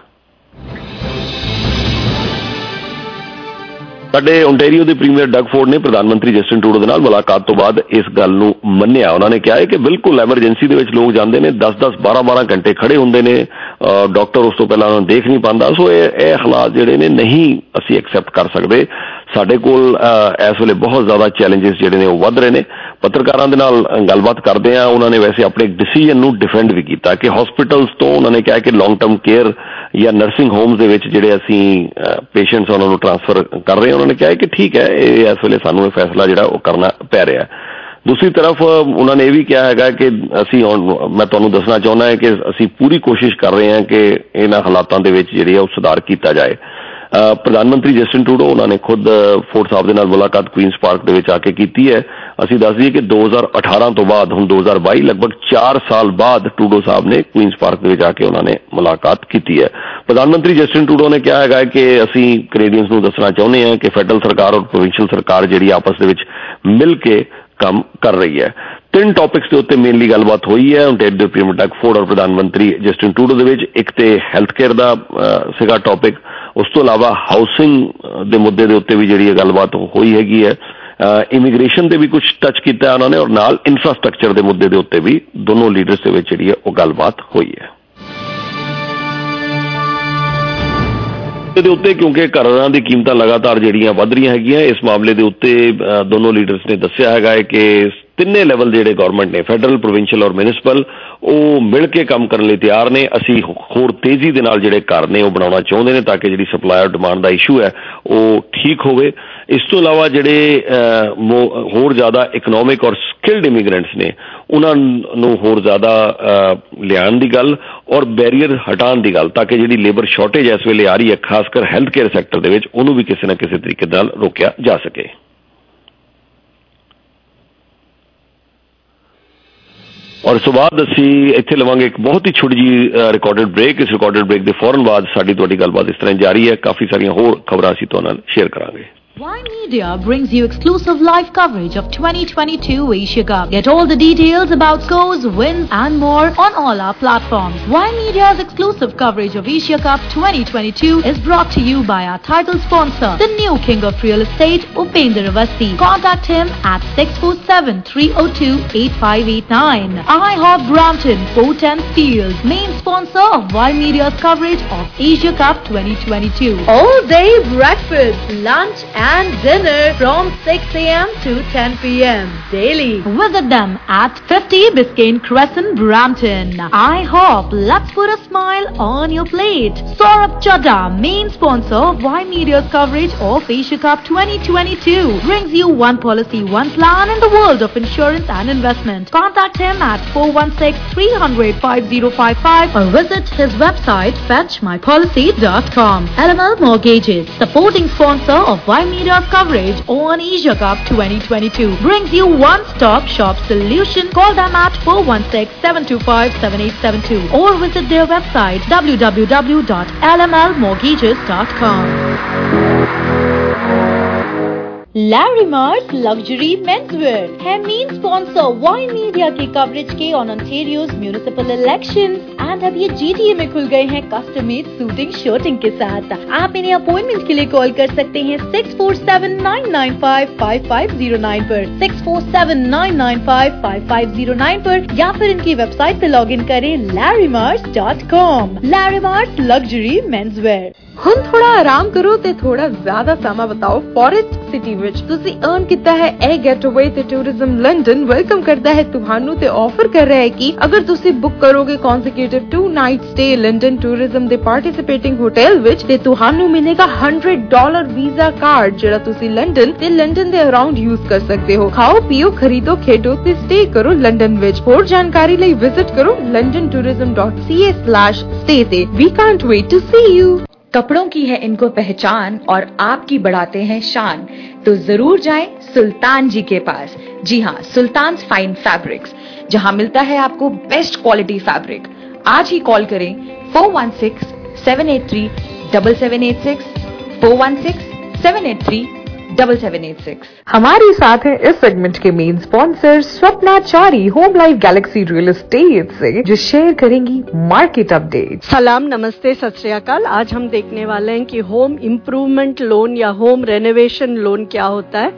ਸਾਡੇ ਓਨਟਾਰੀਓ ਦੇ ਪ੍ਰੀਮੀਅਰ ਡਗ ਫੋਰਡ ਨੇ ਪ੍ਰਧਾਨ ਮੰਤਰੀ ਜਸਟਿਨ ਟਰੂਡੋ ਦੇ ਨਾਲ ਮੁਲਾਕਾਤ ਤੋਂ ਬਾਅਦ ਇਸ ਗੱਲ ਨੂੰ ਮੰਨਿਆ। ਉਹਨਾਂ ਨੇ ਕਿਹਾ ਹੈ ਕਿ ਬਿਲਕੁਲ ਐਮਰਜੈਂਸੀ ਦੇ ਵਿੱਚ ਲੋਕ ਜਾਂਦੇ ਨੇ, ਦਸ ਦਸ ਬਾਰਾਂ ਬਾਰਾਂ ਘੰਟੇ ਖੜੇ ਹੁੰਦੇ ਨੇ, ਡਾਕਟਰ ਉਸ ਤੋਂ ਪਹਿਲਾਂ ਉਹਨਾਂ ਨੂੰ ਦੇਖ ਨਹੀਂ ਪਾਉਂਦਾ, ਸੋ ਇਹ ਇਹ ਹਾਲਾਤ ਜਿਹੜੇ ਨੇ ਨਹੀਂ ਅਸੀਂ ਐਕਸੈਪਟ ਕਰ ਸਕਦੇ। ਸਾਡੇ ਕੋਲ ਇਸ ਵੇਲੇ ਬਹੁਤ ਜ਼ਿਆਦਾ ਚੈਲੰਜਿਸ ਜਿਹੜੇ ਨੇ ਉਹ ਵੱਧ ਰਹੇ ਨੇ। ਪੱਤਰਕਾਰਾਂ ਦੇ ਨਾਲ ਗੱਲਬਾਤ ਕਰਦੇ ਆ, ਉਹਨਾਂ ਨੇ ਵੈਸੇ ਆਪਣੇ ਡਿਸੀਜਨ ਨੂੰ ਡਿਫੈਂਡ ਵੀ ਕੀਤਾ ਕਿ ਹਸਪੀਟਲਸ ਤੋਂ ਉਹਨਾਂ ਨੇ ਕਿਹਾ ਕਿ ਲੌਂਗ ਟਰਮ ਕੇਅਰ ਜਾਂ ਨਰਸਿੰਗ ਹੋਮਸ ਦੇ ਵਿੱਚ ਜਿਹੜੇ ਅਸੀਂ ਪੇਸ਼ੈਂਟਸ ਉਹਨਾਂ ਨੂੰ ਟ੍ਰਾਂਸਫਰ ਕਰ ਰਹੇ ਹਾਂ, ਉਹਨਾਂ ਨੇ ਕਿਹਾ ਕਿ ਠੀਕ ਹੈ, ਇਹ ਇਸ ਵੇਲੇ ਸਾਨੂੰ ਇਹ ਫੈਸਲਾ ਜਿਹੜਾ ਉਹ ਕਰਨਾ ਪੈ ਰਿਹਾ। ਦੂਸਰੀ ਤਰਫ ਉਹਨਾਂ ਨੇ ਇਹ ਵੀ ਕਿਹਾ ਹੈਗਾ ਕਿ ਅਸੀਂ ਮੈਂ ਤੁਹਾਨੂੰ ਦੱਸਣਾ ਚਾਹੁੰਦਾ ਹਾਂ ਕਿ ਅਸੀਂ ਪੂਰੀ ਕੋਸ਼ਿਸ਼ ਕਰ ਰਹੇ ਹਾਂ ਕਿ ਇਹਨਾਂ ਹਾਲਾਤਾਂ ਦੇ ਵਿੱਚ ਜਿਹੜੀ ਹੈ ਉਹ ਸੁਧਾਰ ਕੀਤਾ ਜਾਏ। ਪ੍ਰਧਾਨ ਮੰਤਰੀ ਜਸਟਿਨ ਟਰੂਡੋ ਉਹਨਾਂ ਨੇ ਖੁਦ ਫੋਰਡ ਸਾਹਿਬ ਦੇ ਨਾਲ ਮੁਲਾਕਾਤ ਕੁਈਨਸ ਪਾਰਕ ਦੇ ਵਿੱਚ ਆ ਕੇ ਕੀਤੀ ਹੈ। ਅਸੀਂ ਦੱਸ ਦਈਏ ਕਿ ਦੋ ਹਜ਼ਾਰ ਅਠਾਰਾਂ ਤੋਂ ਬਾਅਦ ਹੁਣ ਦੋ ਹਜ਼ਾਰ ਬਾਈ ਲਗਭਗ ਚਾਰ ਸਾਲ ਬਾਅਦ ਟਰੂਡੋ ਸਾਹਿਬ ਨੇ ਕੁਈਨਸ ਪਾਰਕ ਦੇ ਵਿੱਚ ਆ ਕੇ ਉਹਨਾਂ ਨੇ ਮੁਲਾਕਾਤ ਕੀਤੀ ਹੈ। ਪ੍ਰਧਾਨ ਮੰਤਰੀ ਜਸਟਿਨ ਟਰੂਡੋ ਨੇ ਕਿਹਾ ਹੈਗਾ ਕਿ ਅਸੀਂ ਕੈਨੇਡੀਅਨਸ ਨੂੰ ਦੱਸਣਾ ਚਾਹੁੰਦੇ ਹਾਂ ਕਿ ਫੈਡਰਲ ਸਰਕਾਰ ਔਰ ਪ੍ਰੋਵਿੰਸ਼ੀਅਲ ਸਰਕਾਰ ਜਿਹੜੀ ਆਪਸ ਦੇ ਵਿੱਚ ਮਿਲ ਕੇ ਕੰਮ ਕਰ ਰਹੀ ਹੈ। ਤਿੰਨ ਟੌਪਿਕਸ ਦੇ ਉੱਤੇ ਮੇਨਲੀ ਗੱਲਬਾਤ ਹੋਈ ਹੈ ਓਨਟਾਰੀਓ ਦੇ ਪ੍ਰੀਮੀਅਰ ਡਗ ਫੋਰਡ ਔਰ ਪ੍ਰਧਾਨ ਮੰਤਰੀ ਜਸਟਿਨ ਟਰੂਡੋ ਦੇ ਵਿੱਚ। ਇੱਕ ਤੇ ਹੈਲਥ ਕੇਅਰ ਦਾ ਸੀਗਾ ਟੌਪਿਕ, ਉਸ ਤੋਂ ਇਲਾਵਾ ਹਾਊਸਿੰਗ ਦੇ ਮੁੱਦੇ ਦੇ ਉੱਤੇ ਵੀ ਜਿਹੜੀ ਗੱਲਬਾਤ ਹੋਈ ਹੈਗੀ ਹੈ। ਇਮੀਗ੍ਰੇਸ਼ਨ ਤੇ ਵੀ ਕੁਝ ਟੱਚ ਕੀਤਾ ਉਹਨਾਂ ਨੇ, ਔਰ ਨਾਲ ਇਨਫਰਾਸਟਰਕਚਰ ਦੇ ਮੁੱਦੇ ਦੇ ਉੱਤੇ ਵੀ ਦੋਨੋਂ ਲੀਡਰਸ ਦੇ ਵਿੱਚ ਜਿਹੜੀ ਹੈ ਉਹ ਗੱਲਬਾਤ ਹੋਈ ਹੈ। ਦੇ ਉੱਤੇ ਕਿਉਂਕਿ ਘਰਾਂ ਦੀ ਕੀਮਤਾਂ ਲਗਾਤਾਰ ਜਿਹੜੀਆਂ ਵੱਧ ਰਹੀਆਂ ਹੈਗੀਆਂ, ਇਸ ਮਾਮਲੇ ਦੇ ਉੱਤੇ ਦੋਨੋਂ ਲੀਡਰਸ ਨੇ ਦੱਸਿਆ ਹੈਗਾ ਹੈ ਕਿ ਤਿੰਨੇ ਲੈਵਲ ਜਿਹੜੇ ਗਵਰਨਮੈਂਟ ਨੇ ਫੈਡਰਲ, ਪ੍ਰੋਵਿੰਸ਼ੀਅਲ ਔਰ ਮਿਊਨਿਸਪਲ, ਉਹ ਮਿਲ ਕੇ ਕੰਮ ਕਰਨ ਲਈ ਤਿਆਰ ਨੇ। ਅਸੀਂ ਹੋਰ ਤੇਜ਼ੀ ਦੇ ਨਾਲ ਜਿਹੜੇ ਘਰ ਨੇ ਉਹ ਬਣਾਉਣਾ ਚਾਹੁੰਦੇ ਨੇ ਤਾਂ ਕਿ ਜਿਹੜੀ ਸਪਲਾਈ ਔਰ ਡਿਮਾਂਡ ਦਾ ਇਸ਼ੂ ਹੈ ਉਹ ਠੀਕ ਹੋਵੇ। ਇਸ ਤੋਂ ਇਲਾਵਾ ਜਿਹੜੇ ਹੋਰ ਜ਼ਿਆਦਾ ਇਕਨੋਮਿਕ ਔਰ ਸਕਿਲਡ ਇਮੀਗ੍ਰੈਂਟਸ ਨੇ ਉਹਨਾਂ ਨੂੰ ਹੋਰ ਜ਼ਿਆਦਾ ਲਿਆਉਣ ਦੀ ਗੱਲ ਔਰ ਬੈਰੀਅਰ ਹਟਾਉਣ ਦੀ ਗੱਲ, ਤਾਂ ਕਿ ਜਿਹੜੀ ਲੇਬਰ ਸ਼ਾਰਟੇਜ ਇਸ ਵੇਲੇ ਆ ਰਹੀ ਹੈ ਖਾਸ ਕਰ ਹੈਲਥ ਕੇਅਰ ਸੈਕਟਰ ਦੇ ਵਿੱਚ, ਉਹਨੂੰ ਵੀ ਕਿਸੇ ਨਾ ਕਿਸੇ ਤਰੀਕੇ ਨਾਲ ਰੋਕਿਆ ਜਾ ਸਕੇ। ਔਰ ਇਸ ਤੋਂ ਬਾਅਦ ਅਸੀਂ ਇੱਥੇ ਲਵਾਂਗੇ ਇੱਕ ਬਹੁਤ ਹੀ ਛੋਟੀ ਜਿਹੀ ਰਿਕਾਰਡਡ ਬ੍ਰੇਕ। ਇਸ ਰਿਕਾਰਡਡ ਬ੍ਰੇਕ ਦੇ ਫੌਰਨ ਬਾਅਦ ਸਾਡੀ ਤੁਹਾਡੀ ਗੱਲਬਾਤ ਇਸ ਤਰ੍ਹਾਂ ਜਾਰੀ ਹੈ। ਕਾਫੀ ਸਾਰੀਆਂ ਹੋਰ ਖਬਰਾਂ ਅਸੀਂ ਤੁਹਾਡੇ ਨਾਲ ਸ਼ੇਅਰ ਕਰਾਂਗੇ। Y Media brings you exclusive live coverage of twenty twenty-two Asia Cup. Get all the details about scores, wins and more on all our platforms. Y Media's exclusive coverage of Asia Cup twenty twenty-two is brought to you by our title sponsor, the new king of real estate, Upender Awasthi. Contact him at six four seven, three oh two, eight five eight nine. I Hop Brampton, four ten Steels, main sponsor of Y Media's coverage of Asia Cup twenty twenty-two. All day breakfast, lunch and dinner from six a m to ten p m daily. Visit them at fifty Biscayne Crescent, Brampton. I Hop, let's put a smile on your plate. Saurabh Chadha, main sponsor of Y Media's coverage of Asia Cup twenty twenty-two, brings you one policy, one plan in the world of insurance and investment. Contact him at four one six, three hundred, five oh five five or visit his website fetch my policy dot com. L M L Mortgages, supporting sponsor of Y Media's coverage on Asia Cup twenty twenty-two, brings you one-stop shop solution. Call them at four one six, seven two five, seven eight seven two or visit their website w w w dot l m l mortgages dot com. Larimars Luxury Menswear है मेन स्पॉन्सर वाई मीडिया की कवरेज के on Ontario's municipal elections and अब ये जीटीए में खुल गए हैं कस्टम मेड सूटिंग शर्टिंग के साथ। आप इन्हें अपॉइंटमेंट के लिए कॉल कर सकते हैं six four seven nine nine five five five zero nine पर six four seven nine nine five five five zero nine पर या फिर इनकी वेबसाइट पे लॉग इन करें larimars dot com। Larimars Luxury Menswear। ਹੁਣ ਥੋੜਾ ਆਰਾਮ ਕਰੋ ਤੇ ਥੋੜਾ ਜ਼ਿਆਦਾ ਸਮਾਂ ਬਿਤਾਓ ਫੋਰੈਸਟ ਸਿਟੀ ਵਿੱਚ। ਤੁਸੀਂ ਅਰਨ ਕੀਤਾ ਹੈ ਇਹ ਗੈਟਅਵੇ ਤੇ ਟੂਰਿਜ਼ਮ ਲੰਡਨ ਵੈਲਕਮ ਕਰਦਾ ਹੈ ਤੁਹਾਨੂੰ ਤੇ ਆਫਰ ਕਰ ਰਿਹਾ ਹੈ ਕਿ ਅਗਰ ਤੁਸੀਂ ਬੁੱਕ ਕਰੋਗੇ consecutive two night stay London tourism ਦੇ ਪਾਰਟਿਸਿਪੇਟਿੰਗ ਹੋਟਲ ਵਿੱਚ ਤੇ ਤੁਹਾਨੂੰ ਮਿਲੇਗਾ ਹੰਡਰਡ ਡਾਲਰ ਵੀਜ਼ਾ ਕਾਰਡ ਜਿਹੜਾ ਤੁਸੀਂ ਲੰਡਨ ਤੇ ਲੰਡਨ ਦੇ ਅਰਾਊਂਡ ਯੂਜ਼ ਕਰ ਸਕਦੇ ਹੋ। ਖਾਓ ਪੀਓ ਖਰੀਦੋ ਖੇਡੋ ਤੇ ਸਟੇ ਕਰੋ ਲੰਡਨ ਵਿੱਚ। ਹੋਰ ਜਾਣਕਾਰੀ ਲਈ ਵਿਜ਼ਿਟ ਕਰੋ London tourism dot C A slash stay ਤੇ। We can't wait to see you. कपड़ों की है इनको पहचान और आपकी बढ़ाते हैं शान, तो जरूर जाएं सुल्तान जी के पास। जी हाँ, सुल्तान फाइन फैब्रिक्स, जहां मिलता है आपको बेस्ट क्वालिटी फैब्रिक। आज ही कॉल करें four one six seven eight three double seven eight six four one six seven eight three double seven eight six. हमारे साथ है इस सेगमेंट के main sponsor Swapna Chari home life galaxy real estate से, जो शेयर करेंगी मार्केट अपडेट। सलाम, नमस्ते, सत श्री अकाल। आज हम देखने वाले हैं कि होम इम्प्रूवमेंट लोन या होम रेनोवेशन लोन क्या होता है।